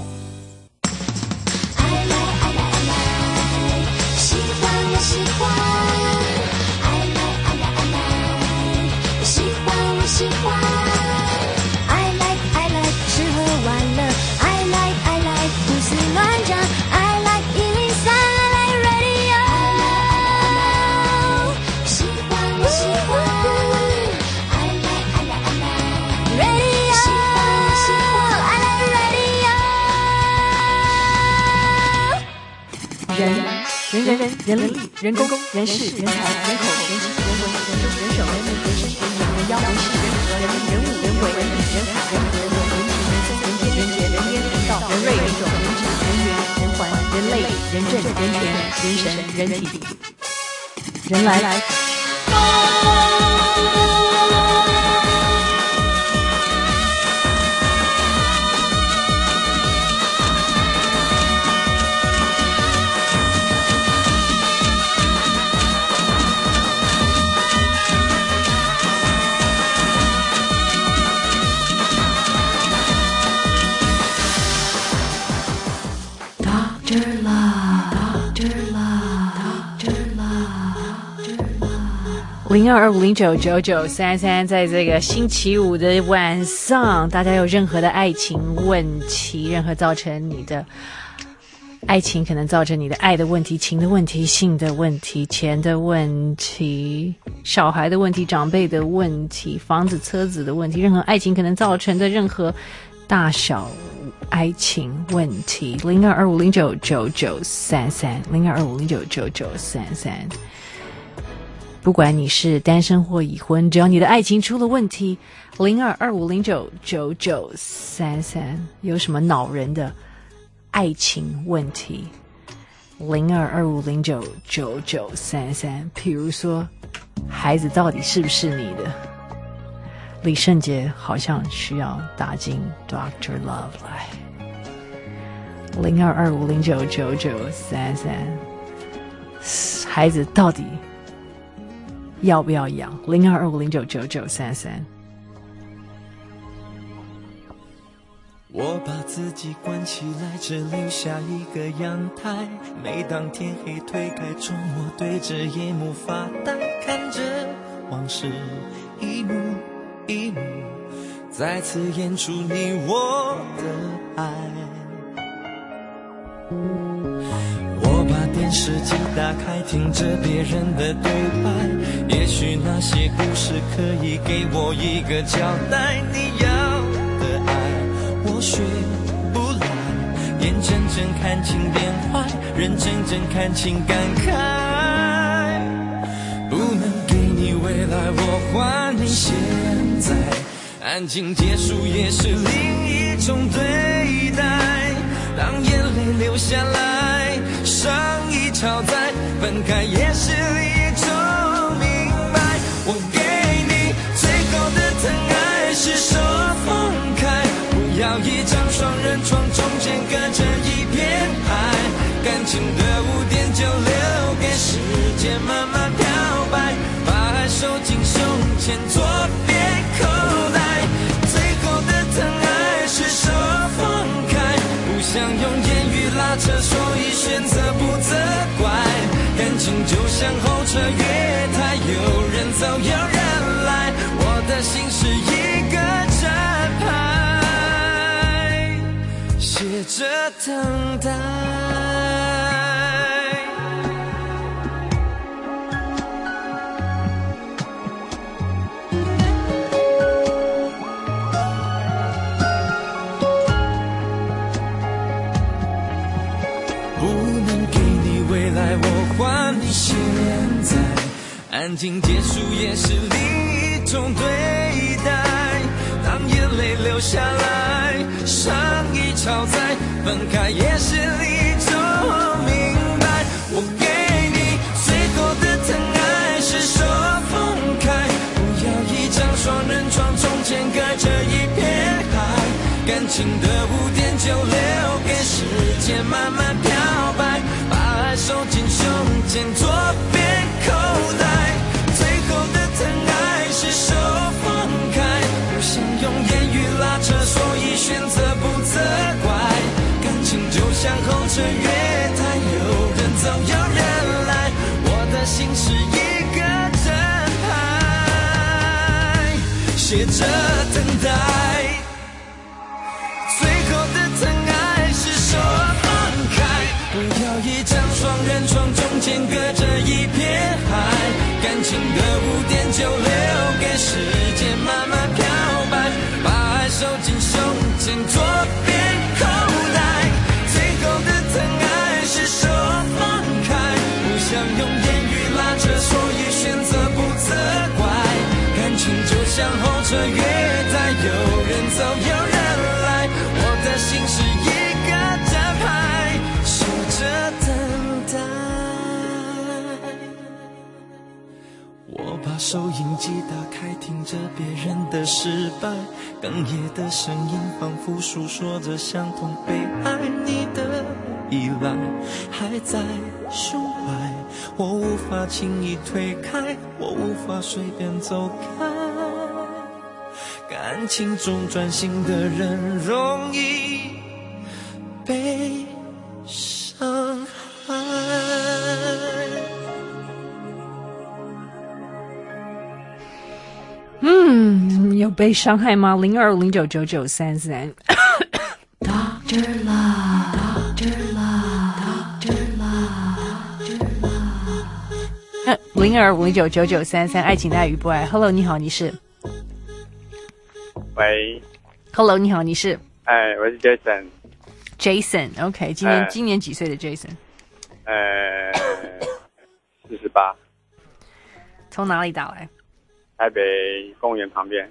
喜欢我喜欢，爱来爱来爱来，喜欢我喜欢，爱来爱来吃喝玩乐。 人人人人人力人工人事人才人口人情人文人政人手人民人生人人人妖人事人和人民人物人为人理人海人和人文人情人生人间人杰人烟人道人瑞人种人质人缘人环人类人政人权人神人体人来来。 零二二五零九九九三三，在这个星期五的晚上，大家有任何的爱情问题，任何造成你的爱情可能造成你的爱的问题、情的问题、性的问题、钱的问题、小孩的问题、长辈的问题、房子、车子的问题，任何爱情可能造成的任何大小爱情问题，零二二五零九九九三三，零二二五零九九九三三。不管你是单身或已婚，只要你的爱情出了问题，零二二五零九九九三三。有什么恼人的爱情问题？零二二五零九九九三三。比如说，孩子到底是不是你的？李圣杰好像需要打进 Doctor Love 来。零二二五零九九九三三。孩子到底要不要养？零二二五零九九九三三。 我把自己关起来，只留下一个阳台。每当天黑推开窗，我对着夜幕发呆，看着往事一幕一幕再次演出你我的爱。我把电视机打开，听着别人的对白，也许那些故事可以给我一个交代。你要的爱我学不来，眼睁睁看情变坏，人睁睁看情感慨。不能给你未来，我还你现在，安静结束也是另一种对待。当眼泪流下来，伤已超载，分开也是一种明白。我给你最后的疼爱是手放开，不要一张双人床，中间隔着一片海。感情的污点就留给时间慢慢漂白，把爱收进胸前左边口袋。最后的疼爱是手放开，不想用言语拉扯，所以选择不责怪。感情就像候车月台，有人走有人来，我的心是等待。不能给你未来，我还你现在，安静结束也是另一种对待。当眼泪流下来，上一超载，分开也是一种明白。我给你最后的疼爱是手分开，不要一张双人床，中间隔着一片海，感情的污点就留给时间慢慢漂白，把爱收进胸前左边口袋。最后的疼爱是手分开，不想用言语拉扯，所以选择不责怪。感情就像候车月台，有人走有人来，我的心是一个正牌，写着等待。最后的疼爱是手放开，不要一张双人床，中间隔着一片海，感情的污点就留给时间慢慢漂白，把爱收进胸前左边口袋。最后的疼爱是手放开，不想用言语拉扯，所以选择不责怪。感情就像候车月台，有人走有人来，我的心是一个站牌，守着等待。我把收音机打开，听着别人的失败，哽咽的声音仿佛诉说着相同被爱。你的依赖还在胸怀，我无法轻易推开，我无法随便走开。感情中专心的人容易被伤害。 嗯，有被伤害吗？零二零九九九三三。Doctor Love, Doctor Love, Doctor Love。零二零九九九三三，爱情大于不爱。Hello， 你好，你是？ 喂。 Hello， 你好，你是？ 哎，我是 Jason。Jason，OK，、okay, 今年、哎、今年几岁的 Jason？ 呃，四十八。 从哪里打来？ 台北公园旁边。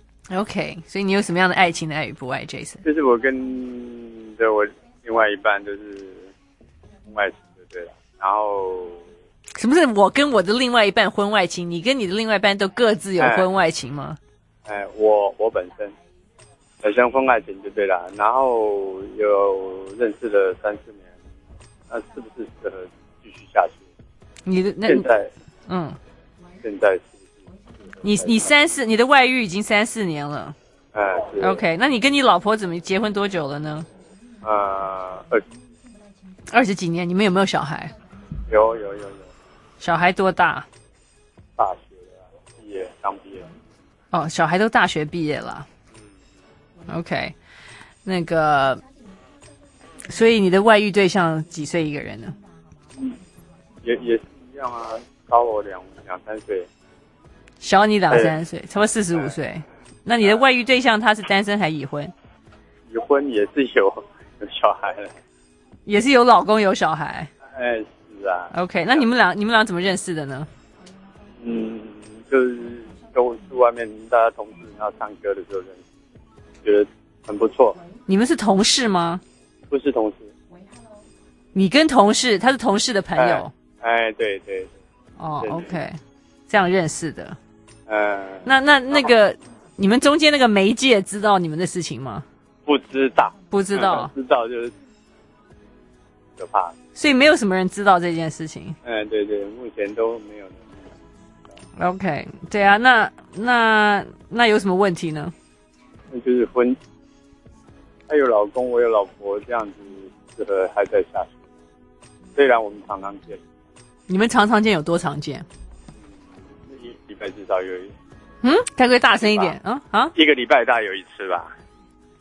OK， 所以你有什么样的爱情的爱与不爱 ，Jason？ 就是我跟着我另外一半都是婚外情，对了。然后什么是我跟我的另外一半婚外情？你跟你的另外一半都各自有婚外情吗？ 哎，哎我我本身本身婚外情就对了，然后有认识了三四年，那是不是适合继续下去？ 你的那现在嗯， 现在是。 你你三四你的外遇已经三四年了， 哎、嗯、 ，OK， 那你跟你老婆怎么结婚多久了呢？ 呃，二二十几年，你们有没有小孩？ 有有有有。 小孩多大？ 大学毕业，刚毕业。 哦，小孩都大学毕业了。嗯、OK， 那个，所以你的外遇对象几岁一个人呢？ 嗯，也也是一样啊，高我两两三岁。 小你两三岁，差不多四十五岁。那你的外遇对象他是单身还已婚？ 已婚也是有有小孩了， 也是有老公有小孩。 哎，是啊。 OK， 那你们俩你们俩怎么认识的呢？ 嗯，就是都是外面大家同事，然后唱歌的时候认识，觉得很不错。 你们是同事吗？ 不是同事。 你跟同事，他是同事的朋友。 哎，哎对对。 哦 ，OK， 这样认识的。 嗯， 那那那个、哦、你们中间那个媒介知道你们的事情吗？ 不知道， 不知道， 嗯、知道就是可怕。 所以没有什么人知道这件事情。 嗯，对对，目前都没有人。 OK， 对啊，那那那有什么问题呢？ 那就是婚，他有老公，我有老婆，这样子适合还在下去。虽然我们常常见。 你们常常见有多常见？ 礼拜至少有一， 嗯，开会大声一点啊啊！ 一个礼拜大概有一次吧。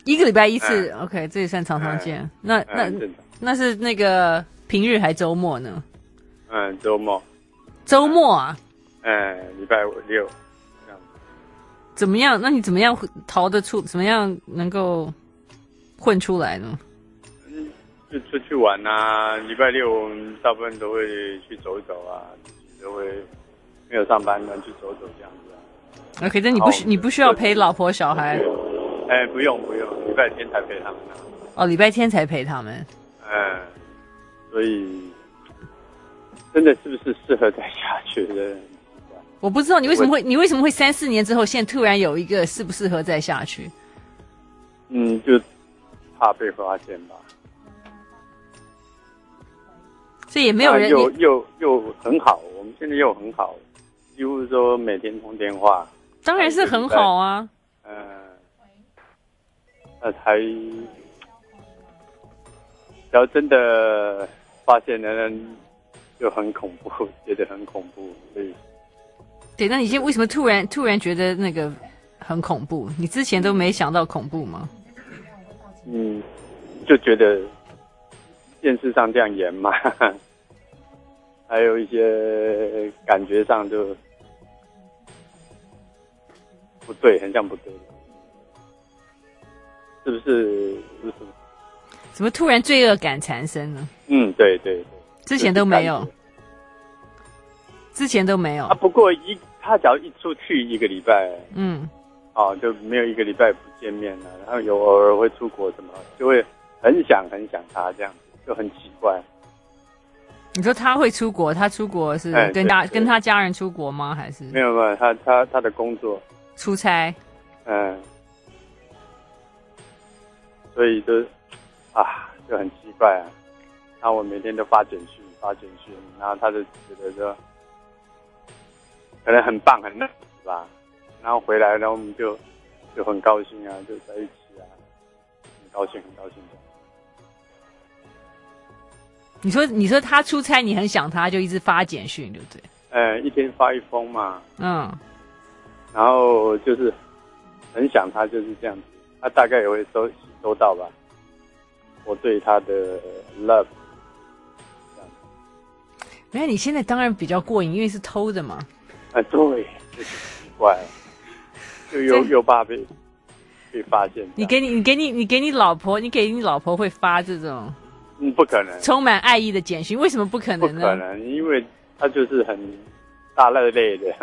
一个礼拜一次、嗯、，OK， 这也算常常见。嗯、那那、嗯、那是那个平日还周末呢？ 嗯，周末。 周末啊？ 嗯，礼拜五六这样。 怎么样？那你怎么样逃得出？怎么样能够混出来呢？ 嗯，就出去玩啊！礼拜六我们大部分都会去走走啊，都会没有上班呢去走走这样子啊。 OK， 那你不需你不需要陪老婆小孩？ 哎，不用不用，礼拜天才陪他们、啊。 哦，礼拜天才陪他们。 嗯，所以真的是不是适合再下去的？ 我不知道你为什么会，你为什么会三四年之后，现在突然有一个适不适合再下去？ 嗯，就怕被发现吧。 所以也没有人、 啊、又又又很好，我们现在又很好，几乎说每天通电话。 当然是很好啊。 嗯。那才，只要真的发现了，就很恐怖，觉得很恐怖，所以。 对，那你现在为什么突然突然觉得那个很恐怖？你之前都没想到恐怖吗？ 嗯，就觉得电视上这样演嘛，还有一些感觉上就不对，很像不对。是不是？是不是？ 怎么突然罪恶感缠身呢？ 嗯，对对对， 之前都没有，之前都没有啊。不过一他只要一出去一个礼拜， 嗯， 哦，就没有一个礼拜不见面了。然后有偶尔会出国什么，就会很想很想他，这样就很奇怪。 你说他会出国？他出国是跟他、哎、跟他家人出国吗？还是没有没有？他他他的工作出差， 嗯。所以就啊，就很奇怪啊。然后我每天都发简讯，发简讯，然后他就觉得说，可能很棒，很那是吧？然后回来，然后我们就就很高兴啊，就在一起啊，很高兴，很高兴的。 你说，你说他出差，你很想他，就一直发简讯，对不对？ 呃，一天发一封嘛。 嗯。 然后就是很想他，就是这样子。他大概也会收收到吧，我对他的 love。 没有，你现在当然比较过瘾，因为是偷的嘛。 啊，对，就是奇怪，就又又怕被被发现。 你给你你给你你给你老婆，你给你老婆会发这种？ 嗯，不可能。 充满爱意的简讯，为什么不可能呢？ 不可能，因为他就是很大热类的。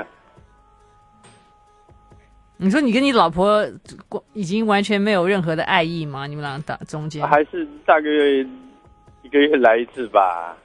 你说你跟你老婆已经完全没有任何的爱意吗？你们俩打中间还是大概一个月来一次吧。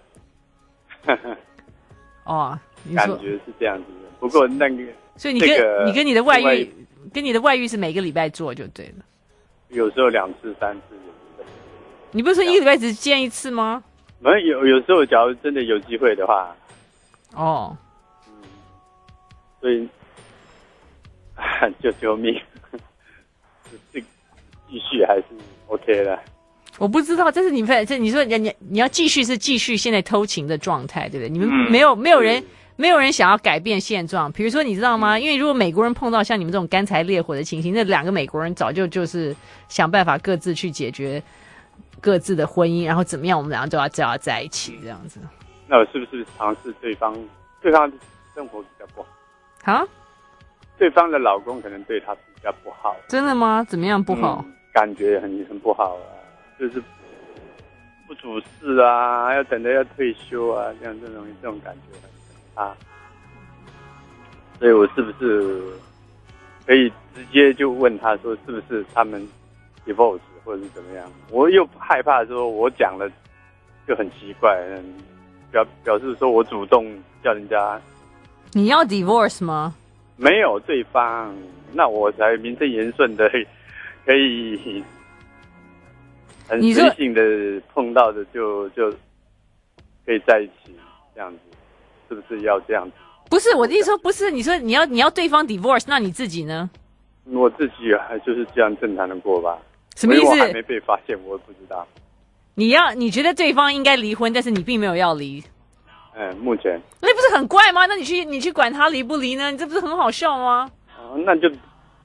哦， 感觉是这样子的。不过那个， 所以你跟、 这个、 你跟你的外遇，跟你的外遇是每个礼拜做就对了。 有时候两次、三次。 你不是说一个礼拜只见一次吗？ 没有，有时候假如真的有机会的话。 哦。 嗯。所以。就救命，这继续还是 OK 的。 我不知道，这是你们这你说你你你要继续是继续现在偷情的状态，对不对？你们没有、嗯、没有人没有人想要改变现状。比如说你知道吗？因为如果美国人碰到像你们这种干柴烈火的情形，那两个美国人早就就是想办法各自去解决各自的婚姻，然后怎么样我们两个都要就要在一起这样子。 那我是不是尝试对方对方生活比较不好？ 啊？ 对方的老公可能对他比较不好。 真的吗？怎么样不好？ 嗯、感觉很很不好啊，就是不主事啊，要等着要退休啊，这样这种这种感觉很差。所以我是不是可以直接就问他说，是不是他们 divorce 或者是怎么样？我又害怕说我讲了就很奇怪，表表示说我主动叫人家。 你要 divorce 吗？ 没有对方，那我才名正言顺的可以很随性的碰到的就就可以在一起，这样子是不是要这样子？ 不是，我的意思说不是，你说你要你要对方 divorce， 那你自己呢？ 我自己还就是这样正常的过吧。 什么意思？ 我还没被发现，我也不知道。 你要你觉得对方应该离婚，但是你并没有要离。 嗯，目前那不是很怪吗？那你去你去管他离不离呢？你这不是很好笑吗？ 哦，那就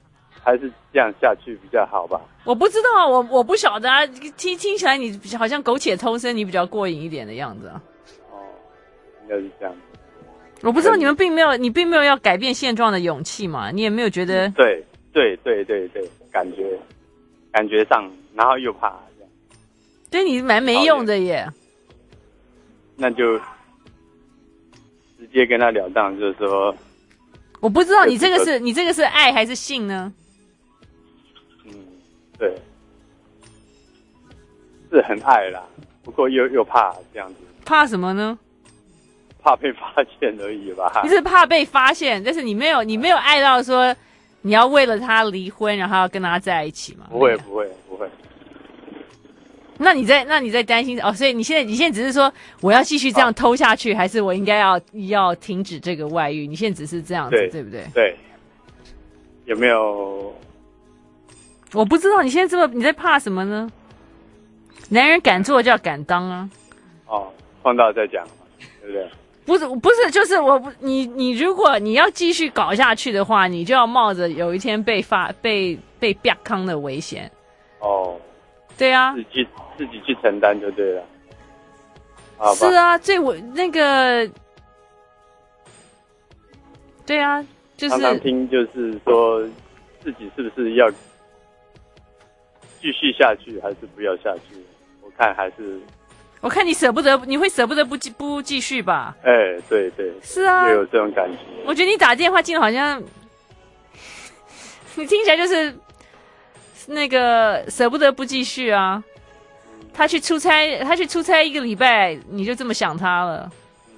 还是这样下去比较好吧？ 我不知道，我我不晓得啊，听听起来你好像苟且偷生，你比较过瘾一点的样子啊。 哦，应该是这样子。 我不知道你们并没有，你并没有要改变现状的勇气嘛？你也没有觉得？ 对对对对对，感觉感觉上，然后又怕这样。 对你蛮没用的耶。 那就直接跟他了当，就是说， 我不知道你这个是你这个是爱还是性呢？ 嗯，对，是很爱啦，不过又又怕这样子。 怕什么呢？ 怕被发现而已吧。 你是怕被发现，但是你没有你没有爱到说你要为了他离婚，然后要跟他在一起吗？ 不会不会不会。 那你在那你在担心哦？所以你现在你现在只是说我要继续这样偷下去，啊、还是我应该要要停止这个外遇？你现在只是这样子，对, 对不对？ 对。有没有？ 我不知道你现在这么你在怕什么呢？男人敢做就要敢当啊！ 哦，碰到再讲，对不对？ 不是不是，就是我不你你如果你要继续搞下去的话，你就要冒着有一天被发被被啪康的危险。 哦。 对啊。 自己自己去承担就对了。 是啊，最我那个。对啊，就是常常听就是说自己是不是要继续下去，还是不要下去？我看还是。 我看你舍不得，你会舍不得不继不继续吧？ 哎、欸，对对， 是啊， 也有这种感觉。 我觉得你打电话进来好像，你听起来就是那个舍不得不继续啊。他去出差，他去出差一个礼拜，你就这么想他了？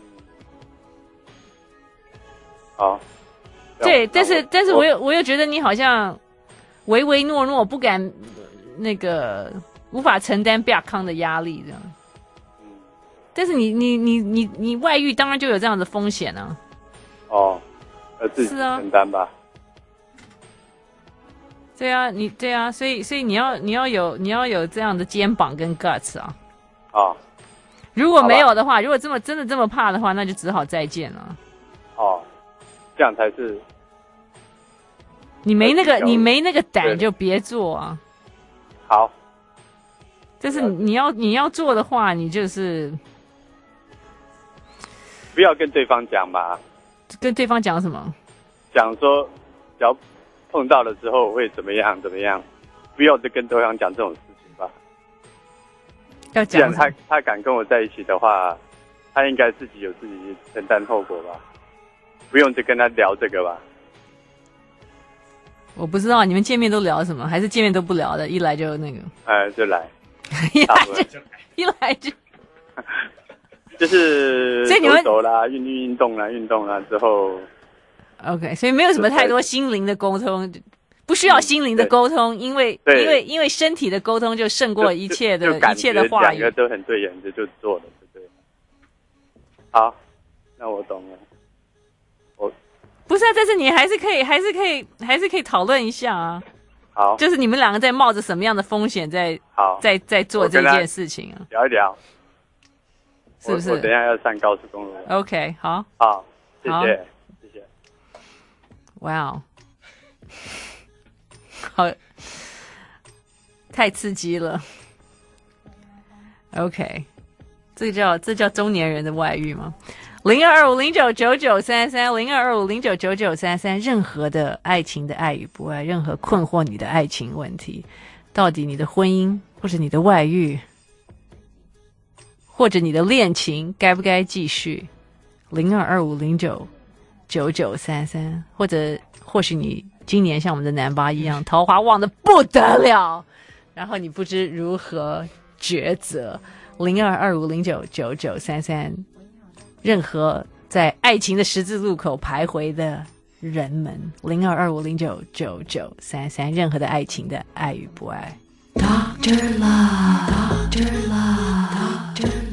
好。 对，但是但是我又我又觉得你好像唯唯诺诺，不敢那个无法承担亚康的压力这样。但是你你你你你外遇当然就有这样的风险啊。 哦，要自己承担吧。 对啊，你对啊，所以所以你要你要有你要有这样的肩膀跟 guts 啊。 哦。 如果没有的话，如果这么真的这么怕的话，那就只好再见了。 哦，这样才是。 你没那个你没那个胆就别做啊。 好。 就是你要你要做的话，你就是。 不要跟对方讲吧。 跟对方讲什么？ 讲说，只要碰到了之后会怎么样怎么样，不要再跟对方讲这种事情吧。 要讲。 既然他他敢跟我在一起的话，他应该自己有自己承担后果吧，不用再跟他聊这个吧。 我不知道你们见面都聊什么，还是见面都不聊的，一来就那个。 哎，就来。 一来就一来就。 就是所以你们走啦，运运动啦，运动啦之后 ，OK， 所以没有什么太多心灵的沟通，不需要心灵的沟通，因为因为因为身体的沟通就胜过一切的一切的话语。 两个都很对眼，就就做了，对不对？好，那我懂了。我不是啊，但是你还是可以，还是可以，还是可以讨论一下啊。 好， 就是你们两个在冒着什么样的风险在好在在做这件事情啊？ 聊一聊。 是不是？ 我, 我等一下要上高速公路。 OK， 好， 好，谢谢，谢谢。 哇哦，好，太刺激了。OK， 这叫这叫中年人的外遇吗？零二二五零九九九三三，零二二五零九九九三三，任何的爱情的爱与不爱，任何困惑你的爱情问题，到底你的婚姻或者你的外遇？或者你的恋情该不该继续？零二二五零九九九三三，或者或许你今年像我们的南巴一样，桃花旺得不得了，然后你不知如何抉择。零二二五零九九九三三，任何在爱情的十字路口徘徊的人们，零二二五零九九九三三，任何的爱情的爱与不爱。Doctor Love, Doctor Love, Doctor Love。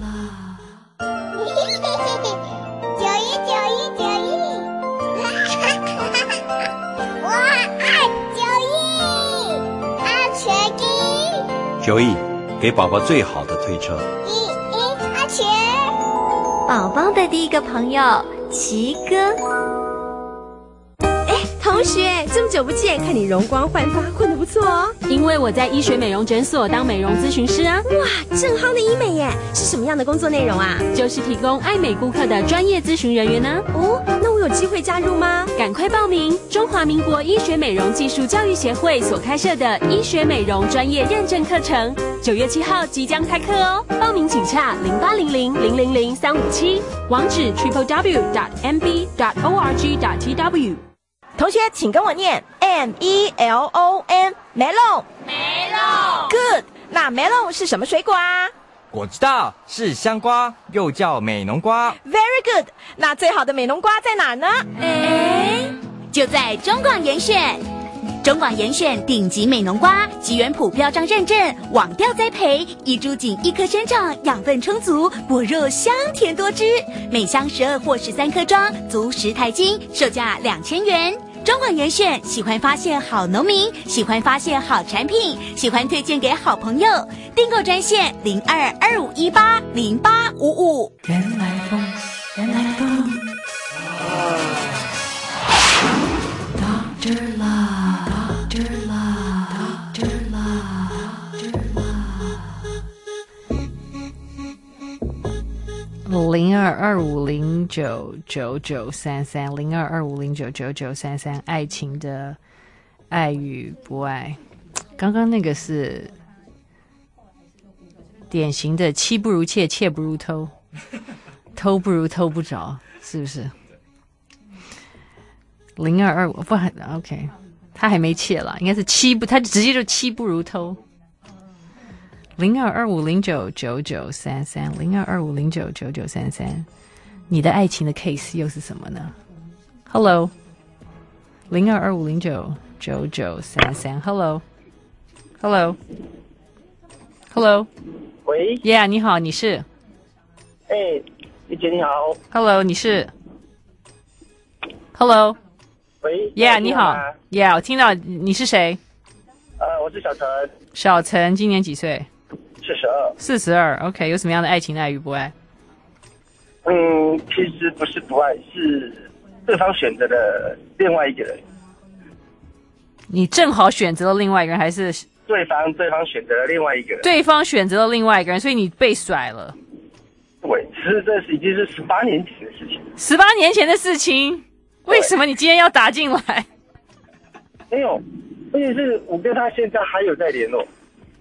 九一九一九一，我爱九一，安全一。 九一，给宝宝最好的推车。 一一安全。 宝宝的第一个朋友，奇哥。哎，同同学，这么久不见，看你容光焕发，混得不错哦。 因为我在医学美容诊所当美容咨询师啊。 哇，正夯的医美耶！是什么样的工作内容啊？ 就是提供爱美顾客的专业咨询人员呢。 哦，那我有机会加入吗？ 赶快报名！中华民国医学美容技术教育协会所开设的医学美容专业认证课程，九月七号即将开课哦。报名请洽零八零零零零零三五七，网址 triple w dot m b dot o r g dot t w。 同学，请跟我念 M E L O N melon melon good。那 melon 是什么水果啊？ 我知道，是香瓜，又叫美浓瓜。 Very good。那最好的美浓瓜在哪儿呢？ 哎，就在中广严选。中广严选顶级美浓瓜，集园圃标章认证，网调栽培，一株仅一颗生长，养分充足，果肉香甜多汁，每箱十二或十三颗装，足十台斤，售价两千元。中广严选喜欢发现好农民，喜欢发现好产品，喜欢推荐给好朋友。订购专线零二二五一八零八五五。 原来风，原来风。Doctor Love，Doctor Love，Doctor Love。零二二五零九九九三三，零二二五零九九九三三，爱情的爱与不爱。刚刚那个是典型的妻不如妾，妾不如偷，偷不如偷不着，是不是？零二二五不还 OK， 他还没妾了，应该是妻不，他直接就妻不如偷。零二二五零九九九三三，零二二五零九九九三三，你的爱情的 case 又是什么呢 ？Hello， 零二二五零九九九三三 ，Hello，Hello，Hello， 喂 ，Yeah， 你好，你是？ 哎，丽姐你好。 Hello， 你是 ？Hello， 喂 ，Yeah， 你好 ，Yeah， 我听到你是谁？ 呃，我是小陈。 小陈今年几岁？ 四十二。 四十二 ，OK， 有什么样的爱情的爱与不爱？ 嗯，其实不是不爱，是对方选择了另外一个人。 你正好选择了另外一个人，还是对方对方选择了另外一个人？ 对方选择了另外一个人，所以你被甩了。 对，其实这是已经是十八年前的事情。 十八年前的事情，为什么你今天要打进来？ 没有，而且是我跟他现在还有在联络。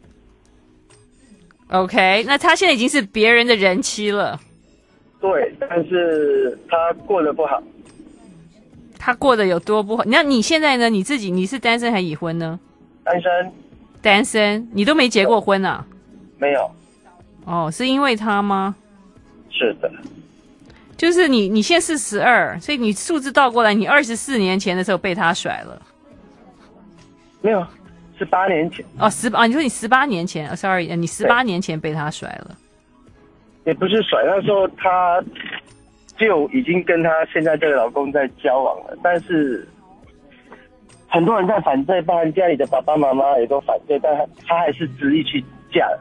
OK， 那他现在已经是别人的人妻了。 对，但是他过得不好。 他过得有多不好？那你现在呢？你自己你是单身还已婚呢？ 单身。 单身，你都没结过婚啊？ 没有。 哦，是因为他吗？ 是的。 就是你，你现在四十二，所以你数字倒过来，你二十四年前的时候被他甩了。 没有。十八年前哦，十八、哦，你说你十八年前、哦、，sorry， 你十八年前被他甩了， 也不是甩，那时候他就已经跟他现在这个老公在交往了，但是很多人在反对，包含家里的爸爸妈妈也都反对，但他还是执意去嫁了。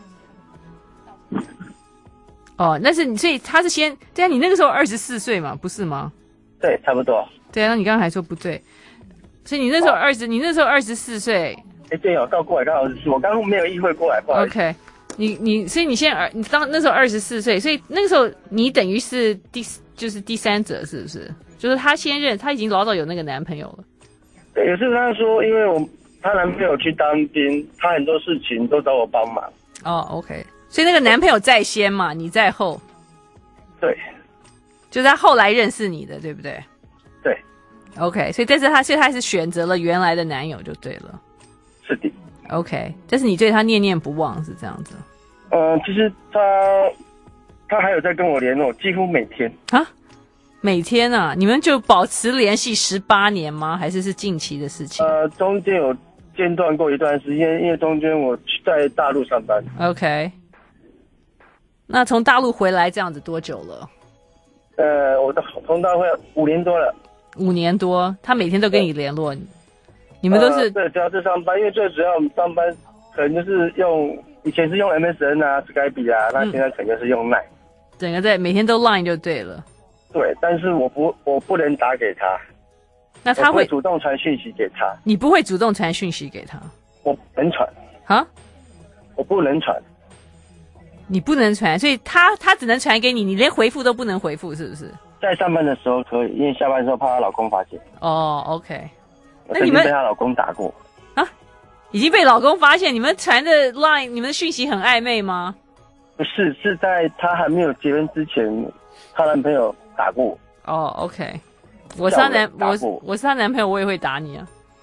哦，那是所以他是先对啊，你那个时候二十四岁嘛，不是吗？ 对，差不多。 对啊，那你刚刚还说不对。所以你那时候二十、哦，你那时候二十四岁。 哎，对哦，倒过来刚好是，我刚刚没有意会过来，不好意思。 OK， 你你，所以你现在二，你当那时候二十四岁，所以那个时候你等于是第就是第三者，是不是？就是他先认，他已经老早有那个男朋友了。 对，也是他说，因为我她男朋友去当兵，他很多事情都找我帮忙。 哦 ，OK， 所以那个男朋友在先嘛，你在后。 对， 就是他后来认识你的，对不对？ 对。 OK， 所以但是他所以他还是选择了原来的男友就对了。 是的。 OK， 但是你对他念念不忘是这样子。 呃，其实他他还有在跟我联络，几乎每天。 啊？每天啊？你们就保持联系十八年吗？还是是近期的事情？ 呃，中间有间断过一段时间，因为中间我在大陆上班。 OK。那从大陆回来这样子多久了？ 呃，我从大陆回来五年多了。 五年多，他每天都跟你联络，你们都是、呃、 对，主要是上班，因为最主要我们上班可能就是用以前是用 M S N 啊、Skype 啊，那现在可能就是用 Line，、嗯、 整个在每天都 Line 就对了。 对，但是我不我不能打给他。 那他会主动传讯息给他？ 你不会主动传讯息给他？ 我不能传啊， 我不能传。 你不能传，所以他他只能传给你，你连回复都不能回复，是不是？ 在上班的时候可以，因为下班的时候怕她老公发现。 哦 ，OK。 那你们被她老公打过啊？已经被老公发现？你们传的 line， 你们的讯息很暧昧吗？ 不是，是在她还没有结婚之前，她男朋友打过。 哦 ，OK。我是她男，我我是她男朋友，我也会打你啊。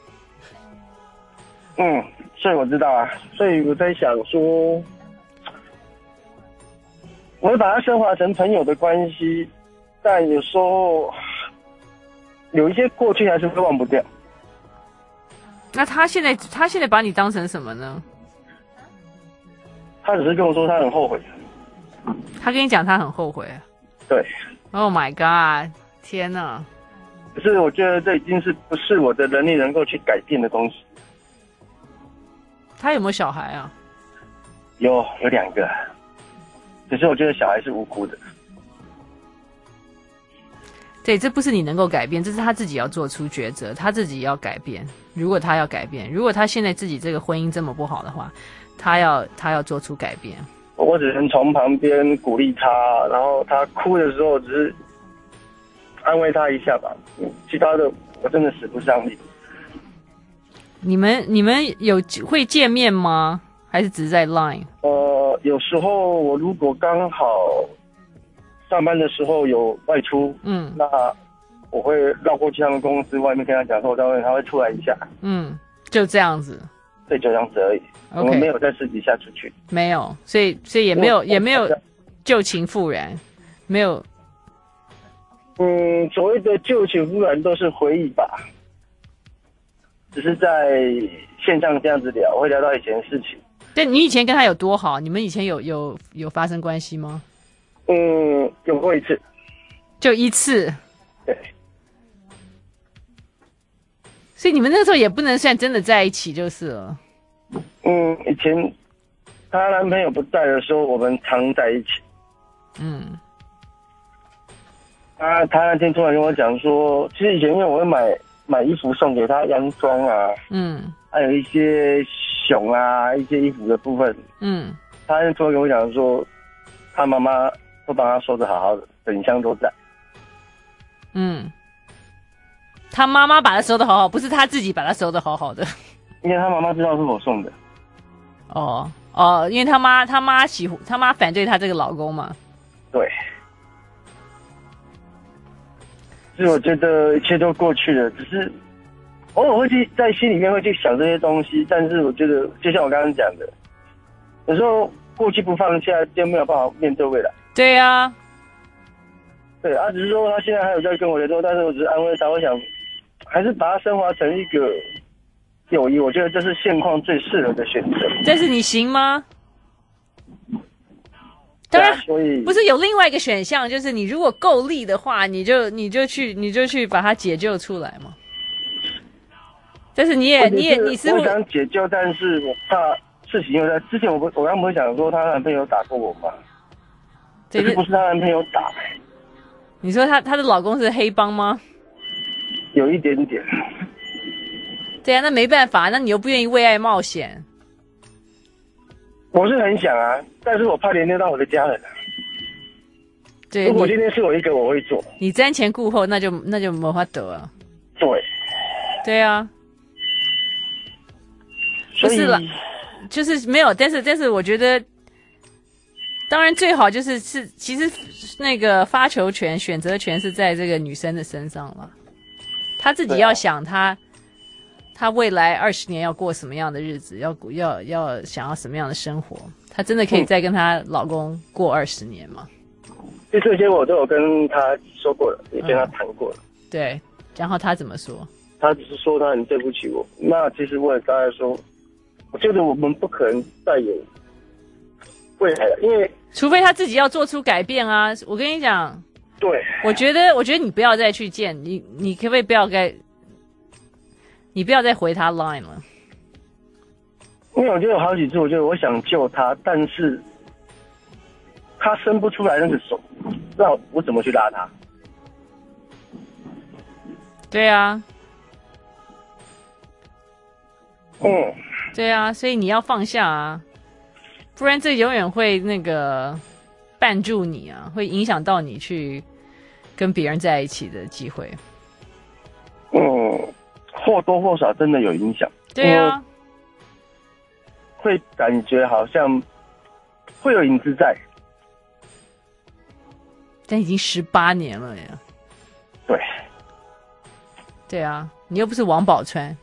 嗯，所以我知道啊，所以我在想说。我会把它升华成朋友的关系，但有时候有一些过去还是会忘不掉。 那他现在他现在把你当成什么呢？ 他只是跟我说他很后悔。 他跟你讲他很后悔。 对。 Oh my god！ 天哪！ 可是我觉得这已经是不是我的能力能够去改变的东西。 他有没有小孩啊？ 有，有两个。可是我觉得小孩是无辜的。 对，这不是你能够改变，这是他自己要做出抉择，他自己要改变。如果他要改变，如果他现在自己这个婚姻这么不好的话，他要他要做出改变。 我只能从旁边鼓励他，然后他哭的时候只是安慰他一下吧，其他的我真的使不上力。 你们你们有会见面吗？还是只是在 Line？ 呃，有时候我如果刚好上班的时候有外出，嗯，那我会绕过去他们公司外面跟他讲说我在外面，他会出来一下， 嗯，就这样子， 对，就这样子而已。Okay. 我们没有在私底下出去， 没有，所以所以也没有也没有旧情复燃，没有。 嗯，所谓的旧情复燃都是回忆吧，只是在线上这样子聊，会聊到以前的事情。 对，你以前跟他有多好？你们以前有有有发生关系吗？ 嗯，有过一次， 就一次。 对。 所以你们那时候也不能算真的在一起就是了。 嗯，以前她男朋友不在的时候，我们常在一起。嗯。他他那天突然跟我讲说，其实以前因为我会买买衣服送给他，洋装啊，嗯，还有一些熊啊，一些衣服的部分，嗯，他突然跟我讲说，他妈妈都帮他收的好好的，整箱都在。 嗯，他妈妈把他收的好好，不是他自己把他收的好好的。 因为他妈妈知道是我送的。 哦哦，因为他妈他妈喜欢他妈反对他这个老公嘛。 对。所以我觉得一切都过去了，只是偶尔会去在心里面会去想这些东西，但是我觉得就像我刚刚讲的，有时候过去不放下就没有办法面对未来。 对呀、啊， 对啊，只是说他现在还有在跟我联络，但是我只是安慰他，我想还是把它升华成一个友谊，我觉得这是现况最适合的选择。 但是你行吗？当然，不是有另外一个选项，就是你如果够力的话，你就你就去你就去把它解救出来嘛。但是你也你也你是我想解救，但是我怕事情又在之前我不我刚不是讲说她男朋友打过我吗？这不是她男朋友打、欸。 你说她她的老公是黑帮吗？ 有一点点。 对啊，那没办法，那你又不愿意为爱冒险。 我是很想啊，但是我怕连累到我的家人。 对， 如果今天是我一个，我会做。 你瞻前顾后，那就那就没法得啊。 对。 对啊。不是了，就是没有，但是但是我觉得，当然最好就是是，其实那个发球权、选择权是在这个女生的身上了，她自己要想她。她未来二十年要过什么样的日子？要要要想要什么样的生活？她真的可以再跟她老公过二十年吗？ 就这些我都有跟她说过了，也跟她谈过了、 嗯。对，然后她怎么说？ 她只是说她很对不起我。那其实我也大概说，我觉得我们不可能再有未来了，因为除非她自己要做出改变啊！我跟你讲， 对， 我觉得我觉得你不要再去见你，你可不可以不要该？你不要再回他 line 了， 因为我觉得有好几次，我觉得我想救他，但是他伸不出来那个手，那我怎么去拉他？ 对啊， 嗯， 对啊，所以你要放下啊，不然这永远会那个绊住你啊，会影响到你去跟别人在一起的机会。 嗯，或多或少真的有影响。 对啊， 会感觉好像会有影子在。 但已经十八年了呀。 对。 对啊，你又不是王宝钏。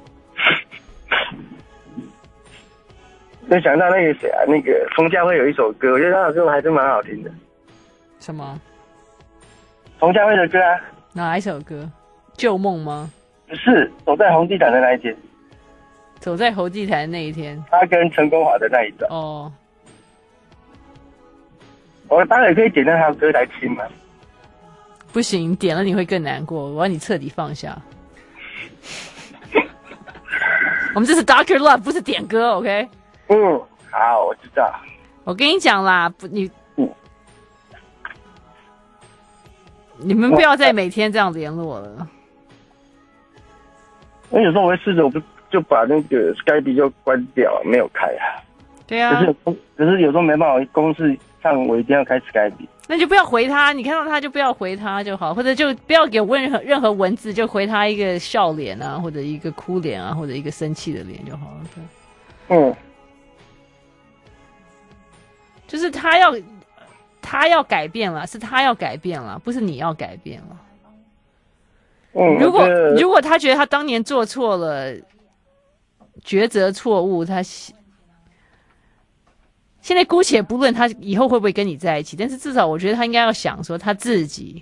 就想到那个谁啊，那个冯家辉有一首歌，我觉得那首歌还是蛮好听的。 什么？ 冯家辉的歌啊？ 哪一首歌？旧梦吗？ 不是，走在红地毯的那一天。 走在红地毯的那一天。 他跟陈功华的那一段。 哦。 我当然可以点那条歌来听嘛。 不行，点了你会更难过，我要你彻底放下。我们这是 Doctor Love， 不是点歌 ，OK？ 嗯，好，我知道。 我跟你讲啦，不，你，嗯、你们不要再每天这样联络了。 我有时候我会试着，我不就把那个 Skype 就关掉，没有开啊。 对啊。 可是，可是有时候没办法，公事上我一定要开 Skype。 那就不要回他，你看到他就不要回他就好，或者就不要给任何任何文字，就回他一个笑脸啊，或者一个哭脸啊，或者一个生气的脸就好了。对， 嗯， 就是他要他要改变了，是他要改变了，不是你要改变了。 嗯， 如果如果他觉得他当年做错了，抉择错误，他现在姑且不论他以后会不会跟你在一起，但是至少我觉得他应该要想说他自己，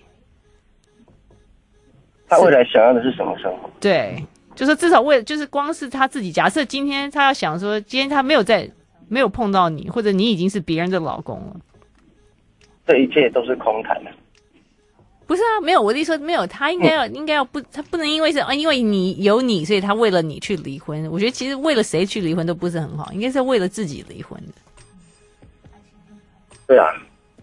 他未来想要的是什么生活？ 对，就是至少为了就是光是他自己，假设今天他要想说，今天他没有在没有碰到你，或者你已经是别人的老公了， 这一切都是空谈的。 不是啊，没有，我的意思说没有，他应该要、嗯、应该要不，他不能因为是啊，因为你有你，所以他为了你去离婚。我觉得其实为了谁去离婚都不是很好，应该是为了自己离婚的。 对啊，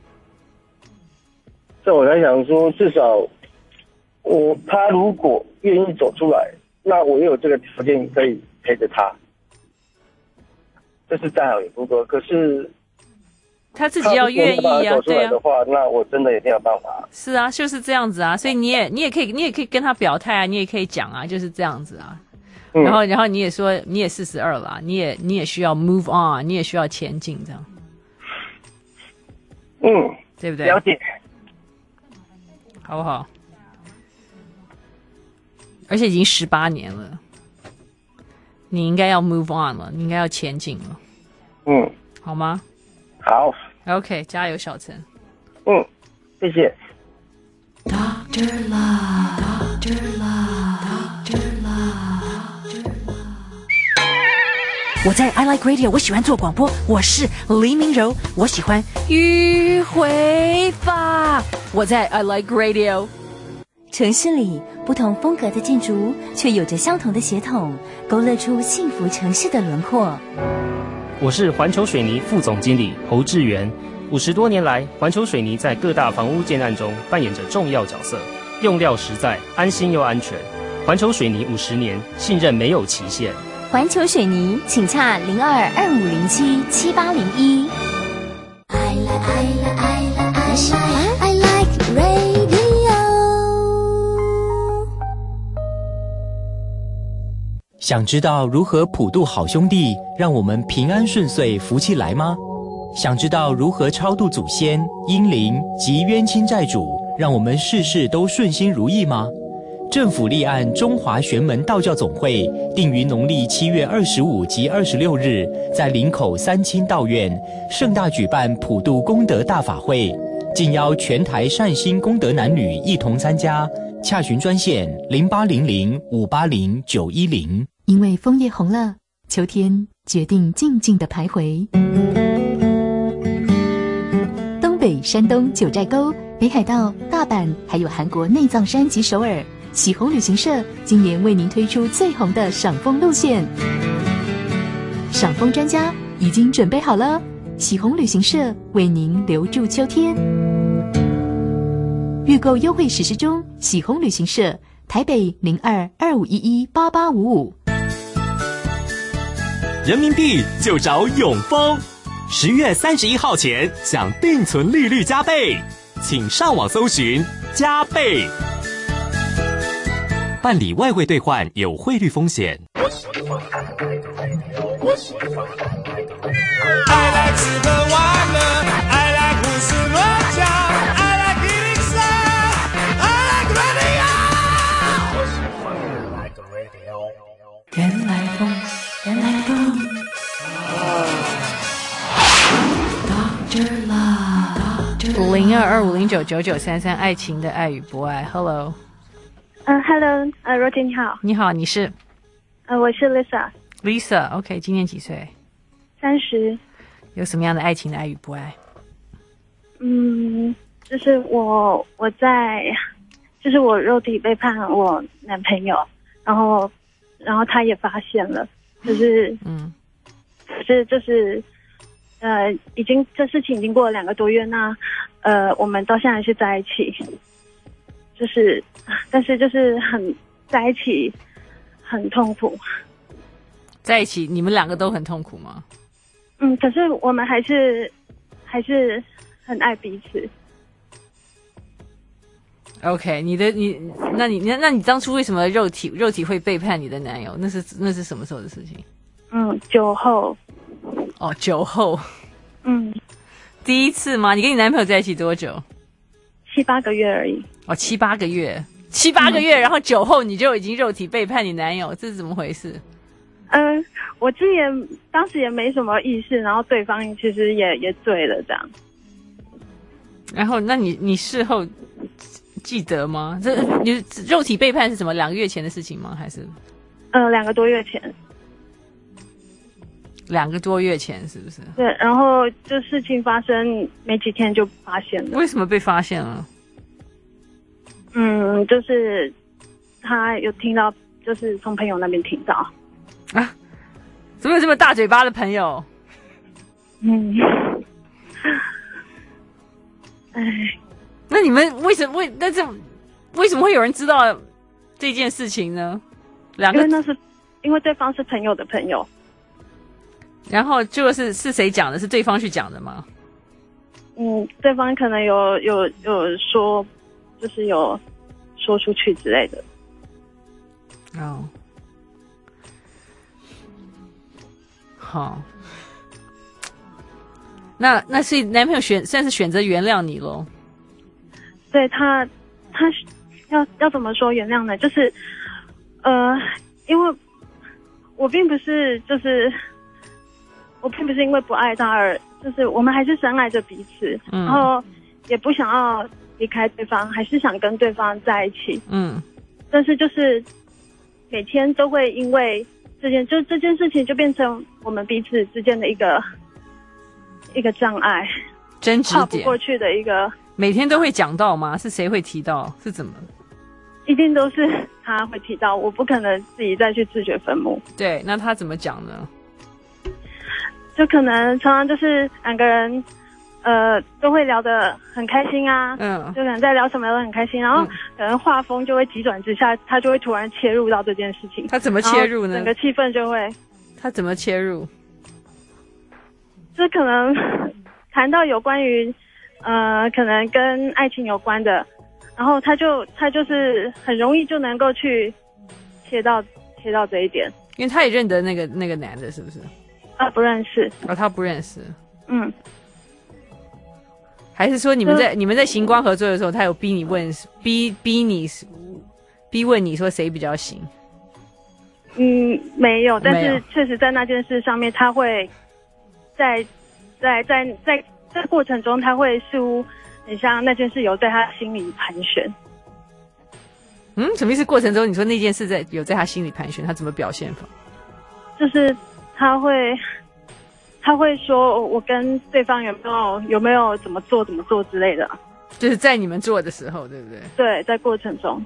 这我在想说，至少我他如果愿意走出来，那我也有这个条件可以陪着他，这是再好也不过。可是他自己要愿意啊， 走出来的话，那我真的也没有办法。 是啊，就是这样子啊，所以你也你也可以你也可以跟他表态啊，你也可以讲啊，就是这样子啊。嗯、然后然后你也说你也四十二了，你也你也需要 move on， 你也需要前进这样。 嗯， 对不对？ 了解， 好不好？而且已经十八年了，你应该要 move on 了，你应该要前进了。 嗯， 好吗？ 好 ，OK， 加油，小陈。 嗯，谢谢。 Doctor Love, Doctor Love, Doctor Love。我在 I Like Radio， 我喜欢做广播，我是黎明柔，我喜欢迂回法。我在 I Like Radio。 城市里不同风格的建筑，却有着相同的血统，勾勒出幸福城市的轮廓。 我是环球水泥副总经理侯志源。五十多年来，环球水泥在各大房屋建案中扮演着重要角色，用料实在，安心又安全。环球水泥五十年，信任没有期限。 环球水泥，请洽零二二五零七七八零一。I like I like I like I like radio。 想知道如何普渡好兄弟，让我们平安顺遂、福气来吗？想知道如何超度祖先、阴灵及冤亲债主，让我们事事都顺心如意吗？政府立案中华玄门道教总会定于农历七月二十五及二十六日，在林口三清道院盛大举办普渡功德大法会，敬邀全台善心功德男女一同参加。洽询专线零八零零五八零九一零。 因为枫叶红了，秋天决定静静的徘徊。东北、山东九寨沟、北海道、大阪，还有韩国内藏山及首尔。喜红旅行社今年为您推出最红的赏枫路线，赏枫专家已经准备好了，喜红旅行社为您留住秋天。预购优惠实施中，喜红旅行社台北零二二五一一八八五五。 人民币就找永丰。十月三十一号前享定存利率加倍，请上网搜寻加倍。办理外汇兑换有汇率风险。 I like 吃喝玩乐 I like 胡思乱想 I like 一零三 I like radio 原来风原来风 Doctor Love 零二二五零九九九三三，爱情的爱与不爱。Hello， 嗯、uh, ，Hello， 呃 ，Roger 你好。 你好，你是？ 呃，我是 Lisa。Lisa，OK，、 okay, 今年几岁？ 三十。 有什么样的爱情的爱与不爱？ 嗯，就是我我在，就是我肉体背叛我男朋友，然后然后他也发现了，就是嗯，可是就是呃，已经这事情已经过了两个多月，那呃，我们到现在是在一起，就是但是就是很在一起很痛苦。 在一起，你们两个都很痛苦吗？ 嗯，可是我们还是还是很爱彼此。 OK， 你的你，那你那那你当初为什么肉体肉体会背叛你的男友？那是那是什么时候的事情？ 嗯，酒后。 哦，酒后。 嗯。 第一次吗？你跟你男朋友在一起多久？ 七八个月而已。 哦，七八个月，七八个月，嗯、然后酒后你就已经肉体背叛你男友，这是怎么回事？ 嗯、呃，我自己也当时也没什么意识，然后对方其实也也醉了这样。 然后，那你你事后记得吗？这你肉体背叛是什么？两个月前的事情吗？还是？ 呃，两个多月前。 两个多月前是不是？ 对，然后就事情发生没几天就发现了。 为什么被发现了？ 嗯，就是他有听到，就是从朋友那边听到。 啊？怎么有这么大嘴巴的朋友？ 嗯。哎， 那你们为什么为那这为什么会有人知道这件事情呢？两个， 因为那是因为对方是朋友的朋友。 然后就是是谁讲的？是对方去讲的吗？ 嗯，对方可能有有有说，就是有说出去之类的。 哦，好，那那是男朋友选，算是选择原谅你咯。 对他，他要要怎么说原谅呢？就是呃，因为我并不是就是。我并不是因为不爱他而，就是我们还是深爱着彼此，嗯、然后也不想要离开对方，还是想跟对方在一起。 嗯， 但是就是每天都会因为这件，就这件事情就变成我们彼此之间的一个一个障碍， 争执点， 跨不过去的一个。 每天都会讲到吗？是谁会提到？是怎么？ 一定都是他会提到，我不可能自己再去自掘坟墓。 对，那他怎么讲呢？ 就可能常常就是两个人，呃，都会聊得很开心啊，嗯，就可能在聊什么都很开心，然后可能画风就会急转直下，他就会突然切入到这件事情。 他怎么切入呢？ 整个气氛就会。 他怎么切入？ 就可能谈到有关于，呃，可能跟爱情有关的，然后他就他就是很容易就能够去切到切到这一点， 因为他也认得那个那个男的，是不是？ 他不认识。 哦，他不认识。 嗯。 还是说你们在你们在行光合作的时候，他有逼你问逼逼你逼问你说谁比较行？ 嗯，没有，但是确实在那件事上面，他会在在在在在过程中，他会似乎很像那件事有在他心里盘旋。 嗯，什么意思？过程中你说那件事在有在他心里盘旋，他怎么表现法？ 就是他会。他会说我跟对方有没有有没有怎么做怎么做之类的， 就是在你们做的时候，对不对？ 对，在过程中。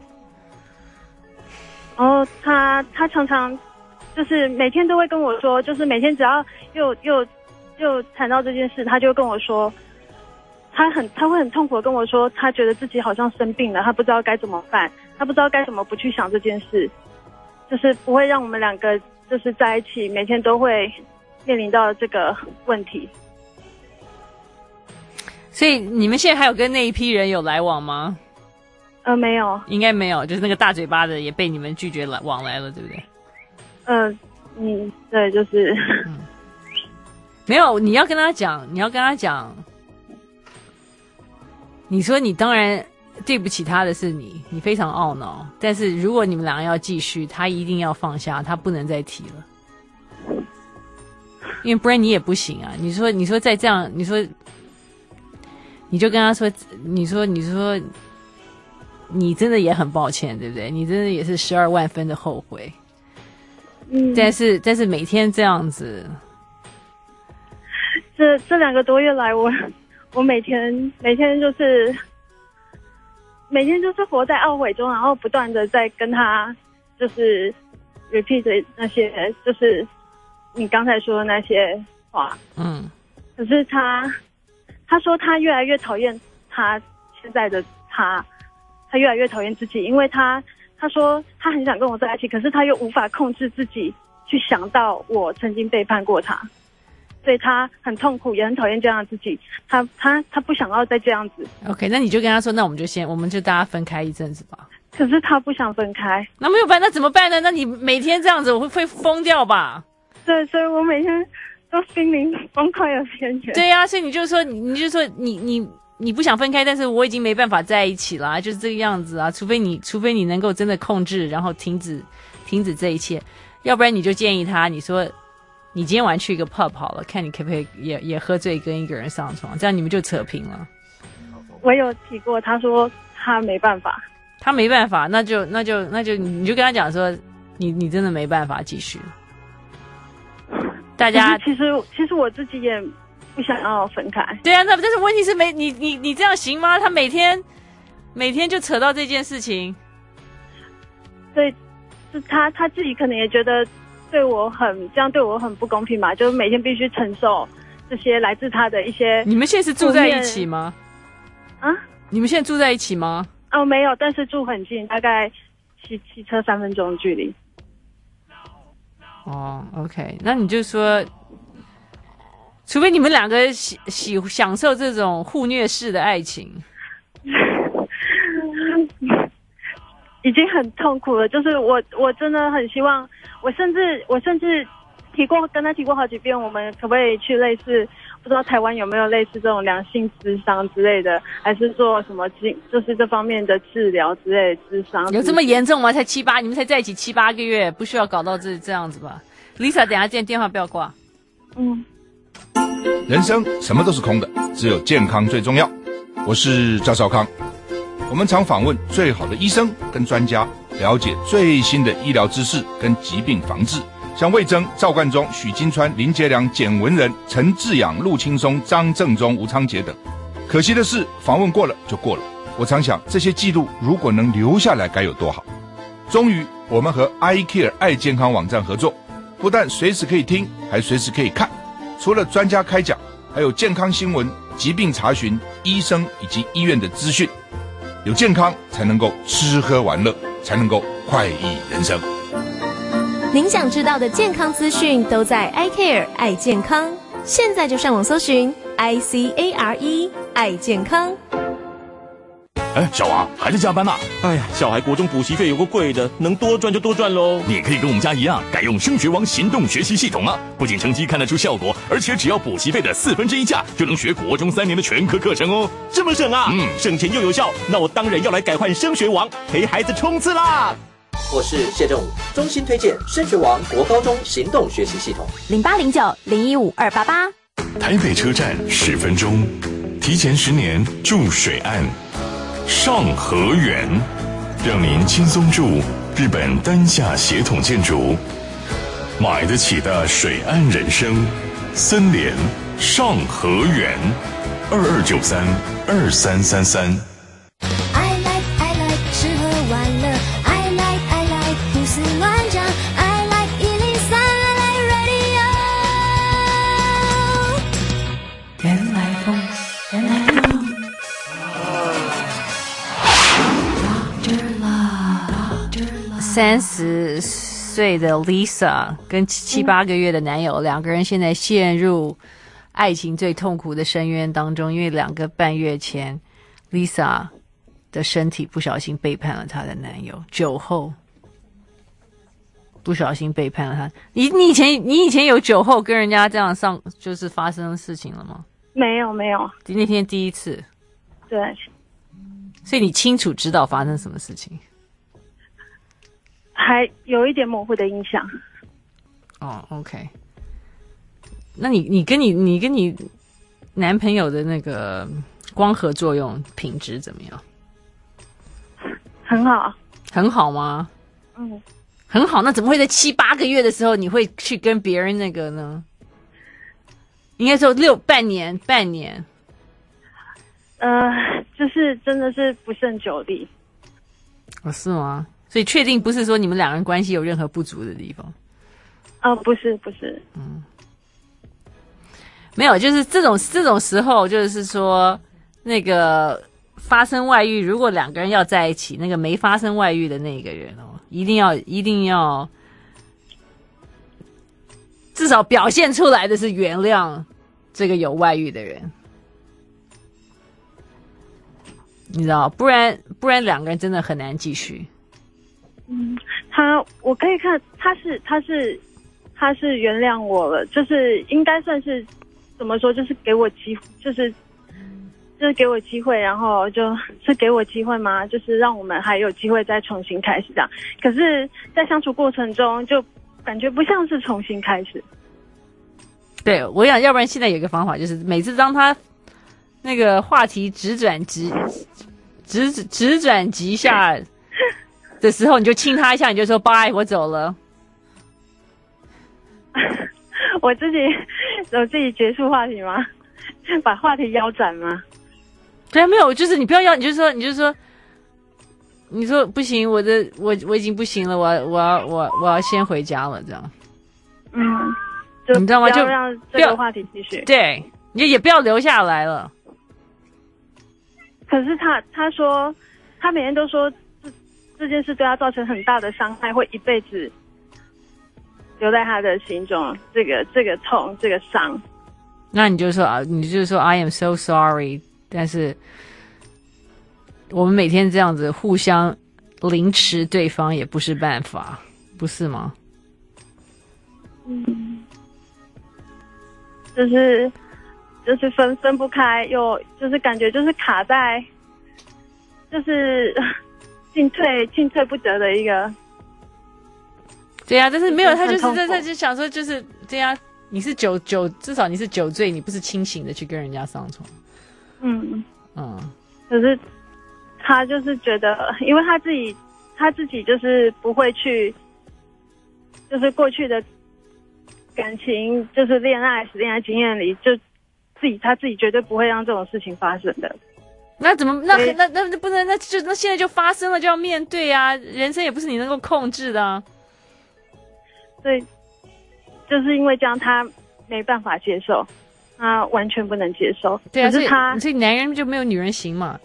然后他他常常就是每天都会跟我说，就是每天只要又又又谈到这件事，他就会跟我说，他很他会很痛苦的跟我说，他觉得自己好像生病了，他不知道该怎么办，他不知道该怎么不去想这件事，就是不会让我们两个就就是在一起，每天都会面临到这个问题。 所以你们现在还有跟那一批人有来往吗？ 呃，没有， 应该没有，就是那个大嘴巴的也被你们拒绝来往来了，对不对？ 呃，嗯，对，就是， 嗯，没有，你要跟他讲，你要跟他讲，你说你当然对不起他的是你，你非常懊恼，但是如果你们两个要继续，他一定要放下，他不能再提了，因为不然你也不行啊。你说，你说再这样，你说，你就跟他说，你说，你说。你真的也很抱歉，对不对？你真的也是十二万分的后悔。 嗯， 但是但是每天这样子， 这这两个多月来，我我每天每天就是每天就是活在懊悔中，然后不断的在跟他就是 repeat 那些就是你刚才说的那些话。 嗯， 可是他他说他越来越讨厌他现在的他。他越来越讨厌自己，因为他他说他很想跟我在一起，可是他又无法控制自己去想到我曾经背叛过他，所以他很痛苦，也很讨厌这样的自己。他他他不想要再这样子。 OK， 那你就跟他说，那我们就先，我们就大家分开一阵子吧。 可是他不想分开。 那没有办法，那怎么办呢？那你每天这样子，我会会疯掉吧？ 对，所以我每天都心灵崩溃的边缘。 对呀、啊，所以你就说，你就说你你。你不想分开，但是我已经没办法在一起啦，就是这个样子啊。除非你，除非你能够真的控制，然后停止，停止这一切，要不然你就建议他，你说你今天晚上去一个 pub 好了，看你可不可以也也喝醉跟一个人上床，这样你们就扯平了。 我有提过，他说他没办法， 他没办法，那就那就那就你就跟他讲说，你你真的没办法继续。大家其实其实我自己也。不想要分开。 对啊，那但是问题是没你你你这样行吗？他每天每天就扯到这件事情， 对，是他他自己可能也觉得对我很这样对我很不公平嘛，就是每天必须承受这些来自他的一些。 你们现在是住在一起吗？ 啊？ 你们现在住在一起吗？ 哦，没有，但是住很近，大概骑骑车三分钟的距离。 哦 ，OK， 那你就说。除非你们两个喜喜享受这种互虐式的爱情， 已经很痛苦了。就是我，我真的很希望，我甚至我甚至提过跟他提过好几遍，我们可不可以去类似，不知道台湾有没有类似这种两性咨商之类的，还是做什么就是这方面的治疗之类的咨商？ 有这么严重吗？才七八，你们才在一起七八个月，不需要搞到这这样子吧 ？Lisa， 等一下电电话不要挂。 嗯。 人生什么都是空的，只有健康最重要。我是赵少康，我们常访问最好的医生跟专家，了解最新的医疗知识跟疾病防治，像魏征、赵冠中、许金川、林杰良、简文仁、陈志仰、陆青松、张正中、吴昌杰等。可惜的是，访问过了就过了。我常想，这些记录如果能留下来，该有多好。终于，我们和 iCare 爱健康网站合作，不但随时可以听，还随时可以看。除了专家开讲，还有健康新闻、疾病查询、医生以及医院的资讯。有健康才能够吃喝玩乐，才能够快意人生。 您想知道的健康资讯都在 iCare 爱健康，现在就上网搜寻 I C A R E 爱健康。 哎，小王还在加班呐？哎呀，小孩国中补习费有个贵的，能多赚就多赚喽。你也可以跟我们家一样，改用升学王行动学习系统啊！不仅成绩看得出效果，而且只要补习费的四分之一价，就能学国中三年的全科课程哦。这么省啊？嗯，省钱又有效，那我当然要来改换升学王，陪孩子冲刺啦！ 我是谢正武，衷心推荐升学王国高中行动学习系统， 零八零九零一五二八八。 台北车站十分钟，提前十年住水岸。上河园，让您轻松住日本丹下血统建筑，买得起的水岸人生。森联上河园，二二九三二三三三。 I like I like 吃喝玩乐 I like I like 胡思乱想 I like 一零三 I like radio。 原来风，原来风。 三十岁的 Lisa 跟七八个月的男友，两个人现在陷入爱情最痛苦的深渊当中，因为两个半月前 Lisa 的身体不小心背叛了她的男友，酒后不小心背叛了他。你你以前你以前有酒后跟人家这样上就是发生事情了吗？ 没有没有， 那天第一次。 对， 所以你清楚知道发生什么事情？ 还有一点模糊的印象。 哦 ，OK。那你你跟你你跟你男朋友的那个光合作用品质怎么样？ 很好。 很好吗？ 嗯， 很好。那怎么会在七八个月的时候你会去跟别人那个呢？应该说六半年半年。 呃，就是真的是不胜酒力。 哦，是吗？所以确定不是说你们两人关系有任何不足的地方？ 哦，不是不是。 嗯，没有，就是这种这种时候，就是说那个发生外遇，如果两个人要在一起，那个没发生外遇的那个人哦，一定要一定要至少表现出来的是原谅这个有外遇的人。你知道，不然不然两个人真的很难继续。 嗯，他我可以看，他是他是他是原谅我了，就是应该算是怎么说，就是给我机会，就是就是给我机会，然后就是给我机会嘛，就是让我们还有机会再重新开始这样。可是，在相处过程中，就感觉不像是重新开始。 对，我想，要不然现在有一个方法，就是每次当他那个话题直转直直直转急下的时候，你就亲他一下，你就说拜，我走了。 我自己我自己结束话题吗？把话题腰斩吗？ 对啊，没有，就是你不要要，你就说，你就说，你说不行，我的我我已经不行了，我我要我我要先回家了，这样。 嗯，就你知道吗？就让这个话题继续。 对，你也不要留下来了。 可是他他说，他每天都说这这件事对他造成很大的伤害，会一辈子留在他的心中，这个这个痛，这个伤。 那你就说啊，你就说 I am so sorry， 但是我们每天这样子互相凌迟对方也不是办法，不是吗？ 嗯，就是就是分分不开，又就是感觉就是卡在，就是进退进退不得的一个。 对呀、啊，但是没有，他就是在他就想说就是这样。你是酒酒，至少你是酒醉，你不是清醒的去跟人家上床。 嗯嗯， 可是他就是觉得，因为他自己他自己就是不会去，就是过去的感情，就是恋爱恋爱经验里，就自己他自己绝对不会让这种事情发生的。 那怎么那那那那不能那就那现在就发生了就要面对啊，人生也不是你能够控制的啊。 对。就是因为这样，他没办法接受，他完全不能接受。 对啊， 可是他所以男人就没有女人行嘛？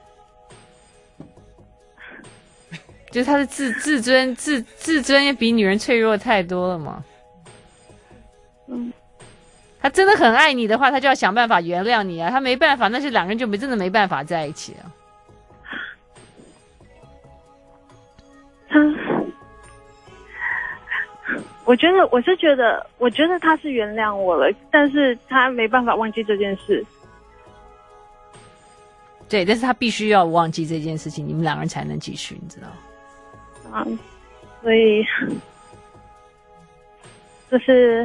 就是他的自自尊自自尊也比女人脆弱太多了嘛。 嗯， 他真的很爱你的话，他就要想办法原谅你啊。他没办法，那是两个人就没真的没办法在一起啊。 他。我觉得，我是觉得，我觉得他是原谅我了，但是他没办法忘记这件事。 对，但是他必须要忘记这件事情，你们两个人才能继续，你知道？ 嗯，所以就是，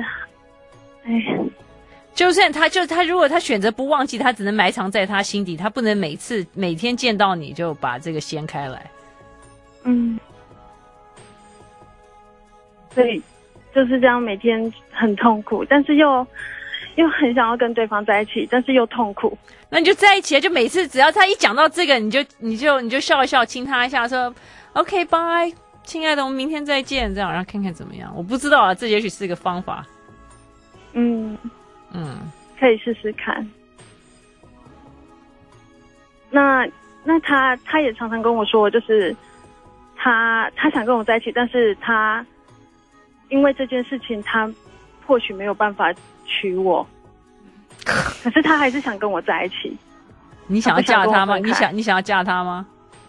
哎， 就算他就他如果他选择不忘记，他只能埋藏在他心底，他不能每次每天见到你就把这个掀开来。 嗯，所以。就是这样，每天很痛苦，但是又又很想要跟对方在一起，但是又痛苦。 那你就在一起，就每次只要他一讲到这个，你就你就你就笑一笑，亲他一下，说 OK bye， 亲爱的，我们明天再见，这样，然后看看怎么样。我不知道啊，这也许是一个方法。 嗯嗯， 可以试试看。那那他他也常常跟我说，就是他他想跟我在一起，但是他。 因为这件事情他或许没有办法娶我，可是他还是想跟我在一起。 你想要嫁他吗？你想你想要嫁他吗？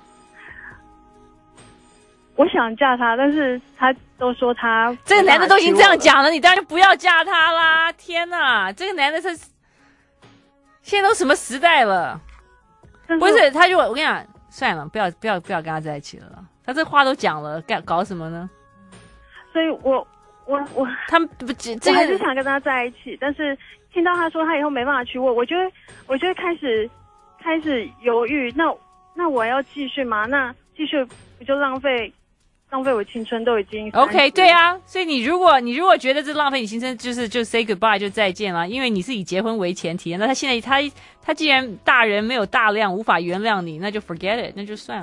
我想嫁他，但是他都说他这个男的都已经这样讲了，你当然就不要嫁他啦！天哪，这个男的是现在都什么时代了？不是，他就我跟你讲，算了，不要不要不要跟他在一起了啦。他这话都讲了，干搞什么呢？ 所以我我我他们不这个我还是想跟他在一起，但是听到他说他以后没办法娶我，我就会我就会开始开始犹豫。那那我要继续吗？那继续不就浪费？浪费我青春都已经 OK 对啊，所以你如果你如果觉得这浪费你青春，就是就 say goodbye 就再见了，因为你是以结婚为前提。那他现在他他既然大人没有大量无法原谅你，那就 forget it， 那就算了。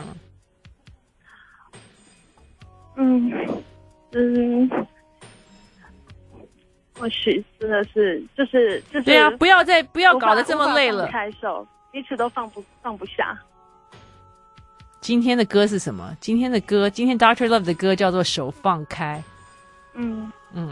嗯嗯，或许真的是就是就是对啊，不要再不要搞得这么累了， 放不开手，彼此都放不放不下。 今天的歌是什么？今天的歌，今天 Doctor Love 的歌叫做《手放开》。 嗯嗯，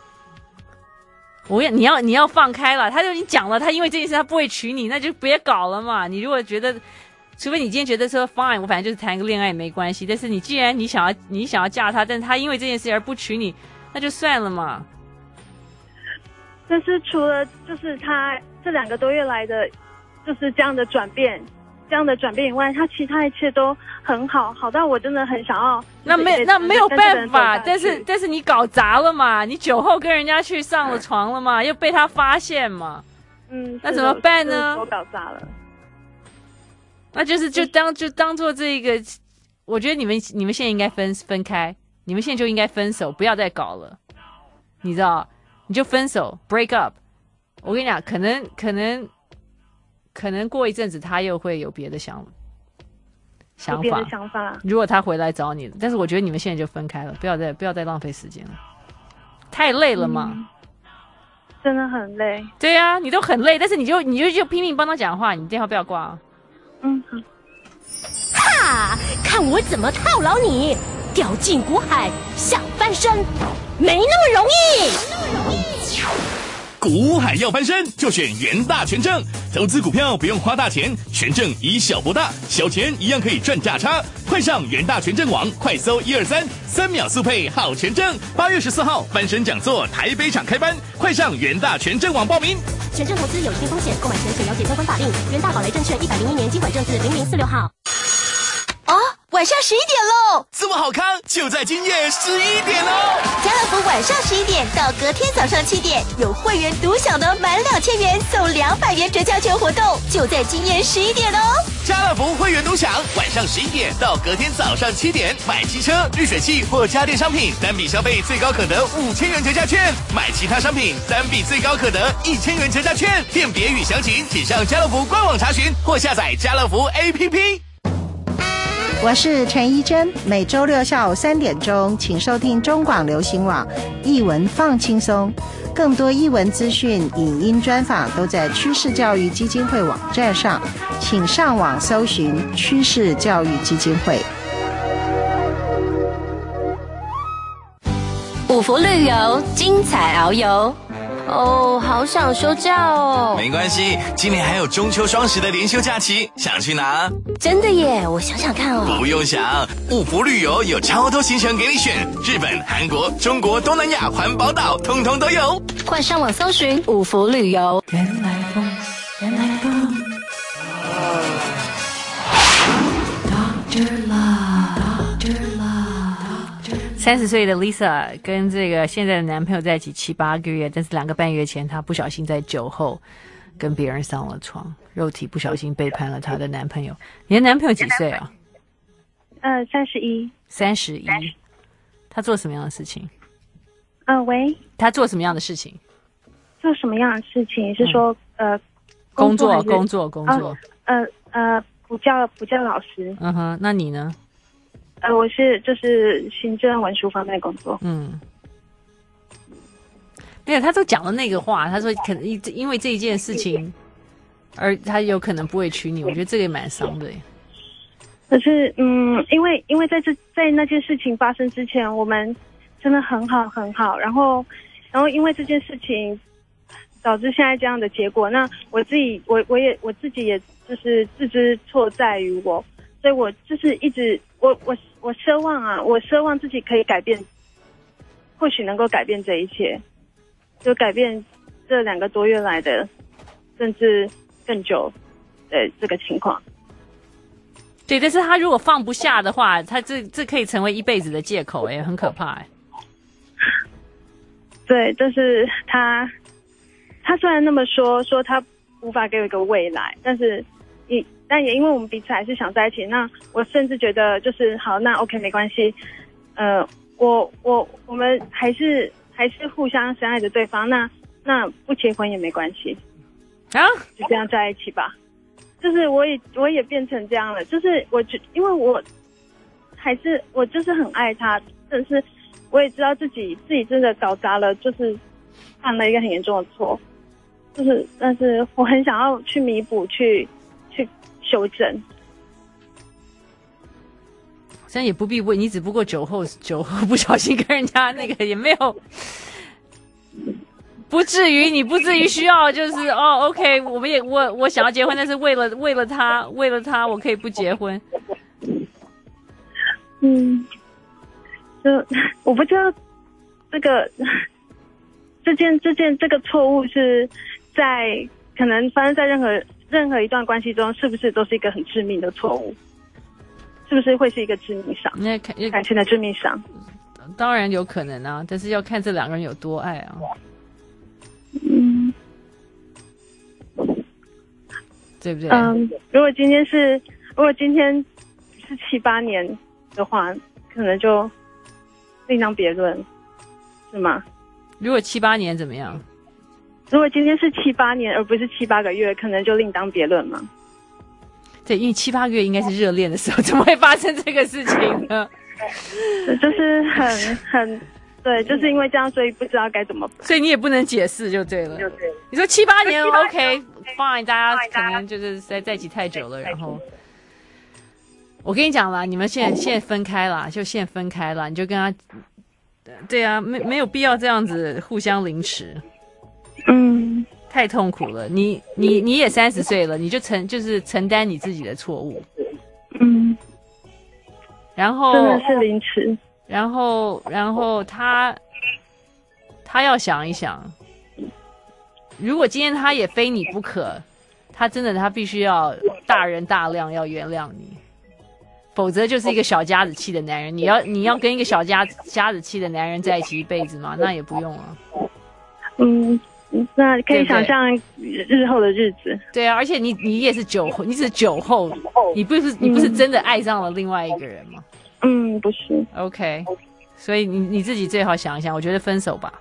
我要你要你要放开了，他就已经讲了，他因为这件事他不会娶你，那就别搞了嘛。你如果觉得，除非你今天觉得说 fine， 我反正就是谈个恋爱也没关系。但是你既然你想要你想要嫁他，但是他因为这件事而不娶你，那就算了嘛。 但是除了就是他这两个多月来的就是这样的转变。这样的转变以外，他其他一切都很好，好到我真的很想要。 那没那没有办法，但是但是你搞砸了嘛？你酒后跟人家去上了床了嘛？又被他发现嘛？ 嗯， 那怎么办呢？ 我搞砸了。 那就是就当就当做这个，我觉得你们你们现在应该分分开，你们现在就应该分手，不要再搞了。你知道，你就分手 ，break up。我跟你讲，可能可能。可能过一阵子他又会有别的想想法， 别的想法。 如果他回来找你，但是我觉得你们现在就分开了，不要再不要再浪费时间了，太累了嘛、嗯， 真的很累。 对啊，你都很累，但是你就你就就拼命帮他讲话，你电话不要挂、啊。 嗯好。 哈，看我怎么套牢你！掉进股海想翻身，没那么容易。没那么容易。 股海要翻身，就选元大权证。投资股票不用花大钱，权证以小博大，小钱一样可以赚价差。快上元大权证网，快搜一二三，三秒速配好权证。八月十四号翻身讲座台北场开班，快上元大权证网报名。 权证投资有一定风险，购买前请了解相关法令。元大宝来证券一百零一年金管证字零零四六号。 哦，晚上十一点喽！ 这么好康，就在今夜十一点哦！ 家乐福晚上十一点到隔天早上七点，有会员独享的满两千元送两百元折价券活动，就在今夜十一点哦！ 家乐福会员独享，晚上十一点到隔天早上七点，买机车、滤水器或家电商品，单笔消费最高可得五千元折价券；买其他商品，单笔最高可得一千元折价券。店别与详情，请上家乐福官网查询或下载家乐福 A P P。 我是陈怡珍，每周六下午三点钟，请收听中广流行网艺文放轻松，更多艺文资讯、影音专访都在趋势教育基金会网站上，请上网搜寻趋势教育基金会。 五福旅游，精彩遨游。哦，好想休假哦。 没关系，今年还有中秋双十的连休假期，想去哪？ 真的耶，我想想看哦。 不用想，五福旅游有超多行程给你选，日本、韩国、中国、东南亚、环保岛，通通都有。 快上网搜寻五福旅游。 原来风，原来风。Doctor Love，Doctor Love。 三十岁的 Lisa 跟这个现在的男朋友在一起七八个月，但是两个半月前，她不小心在酒后跟别人上了床，肉体不小心背叛了她的男朋友。你的男朋友几岁啊？ 呃，三十一。 三十一。他做什么样的事情？ 呃，喂。 他做什么样的事情？ 做什么样的事情？是说、嗯、呃， 工作，工作，工作。 呃呃，补教补教老师。 嗯哼，那你呢？ 呃，我是就是行政文书方面工作。 嗯，对啊，他都讲了那个话，他说可能因为这一件事情，而他有可能不会娶你，我觉得这个也蛮伤的耶。 可是，嗯，因为因为在这在那件事情发生之前，我们真的很好很好，然后然后因为这件事情导致现在这样的结果，那我自己我我也我自己也就是自知错在于我，所以我就是一直我我我奢望啊，我奢望自己可以改变，或许能够改变这一切，就改变这两个多月来的甚至更久的这个情况。 对，但是他如果放不下的话，他这这可以成为一辈子的借口，哎，很可怕，哎。 对，就是他，他虽然那么说，说他无法给我一个未来，但是也但也因为我们彼此还是想在一起，那我甚至觉得就是好，那 OK 没关系，呃，我我我们还是还是互相深爱着对方，那那不结婚也没关系啊， 就这样在一起吧。就是我也我也变成这样了，就是我觉因为我还是我就是很爱他，但是我也知道自己自己真的搞砸了，就是犯了一个很严重的错，就是但是我很想要去弥补，去去修正。 这样也不必问，你只不过酒后酒后不小心跟人家那个也没有。不至于，你不至于需要就是哦 ，OK， 我们也我我想要结婚，但是为了为了他，为了他，我可以不结婚。 嗯，就我不知道这个这件这件这个错误是在可能发生在任何任何一段关系中，是不是都是一个很致命的错误？是不是会是一个致命伤？ 那感情的致命伤， 当然有可能啊，但是要看这两个人有多爱啊。 嗯， 对不对？ 嗯，如果今天是如果今天是七八年的话，可能就另当别论，是吗？ 如果七八年怎么样？ 如果今天是七八年，而不是七八个月，可能就另当别论嘛。 对，因为七八个月应该是热恋的时候，怎么会发生这个事情呢？ 就是很很。对，就是因为这样，所以不知道该怎么办。 所以你也不能解释就对了。 就对了。 你说七八年 OK fine， 大家可能就是在在一起太久了，然后我跟你讲啦，你们现在现在分开啦，就现在分开啦，你就跟他，对啊，没没有必要这样子互相凌迟。 嗯， 太痛苦了。你你你也三十岁了，你就承就是承担你自己的错误。 嗯， 然后真的是凌迟。 然后，然后他，他要想一想，如果今天他也非你不可，他真的他必须要大人大量要原谅你，否则就是一个小家子气的男人。你要你要跟一个小家家子气的男人在一起一辈子吗？那也不用啊。 嗯，那可以想象日后的日子。 对啊，而且你你也是酒后，你只是酒后，你不是你不是真的爱上了另外一个人吗？ 嗯，不是。 OK， 所以你你自己最好想一想，我觉得分手吧。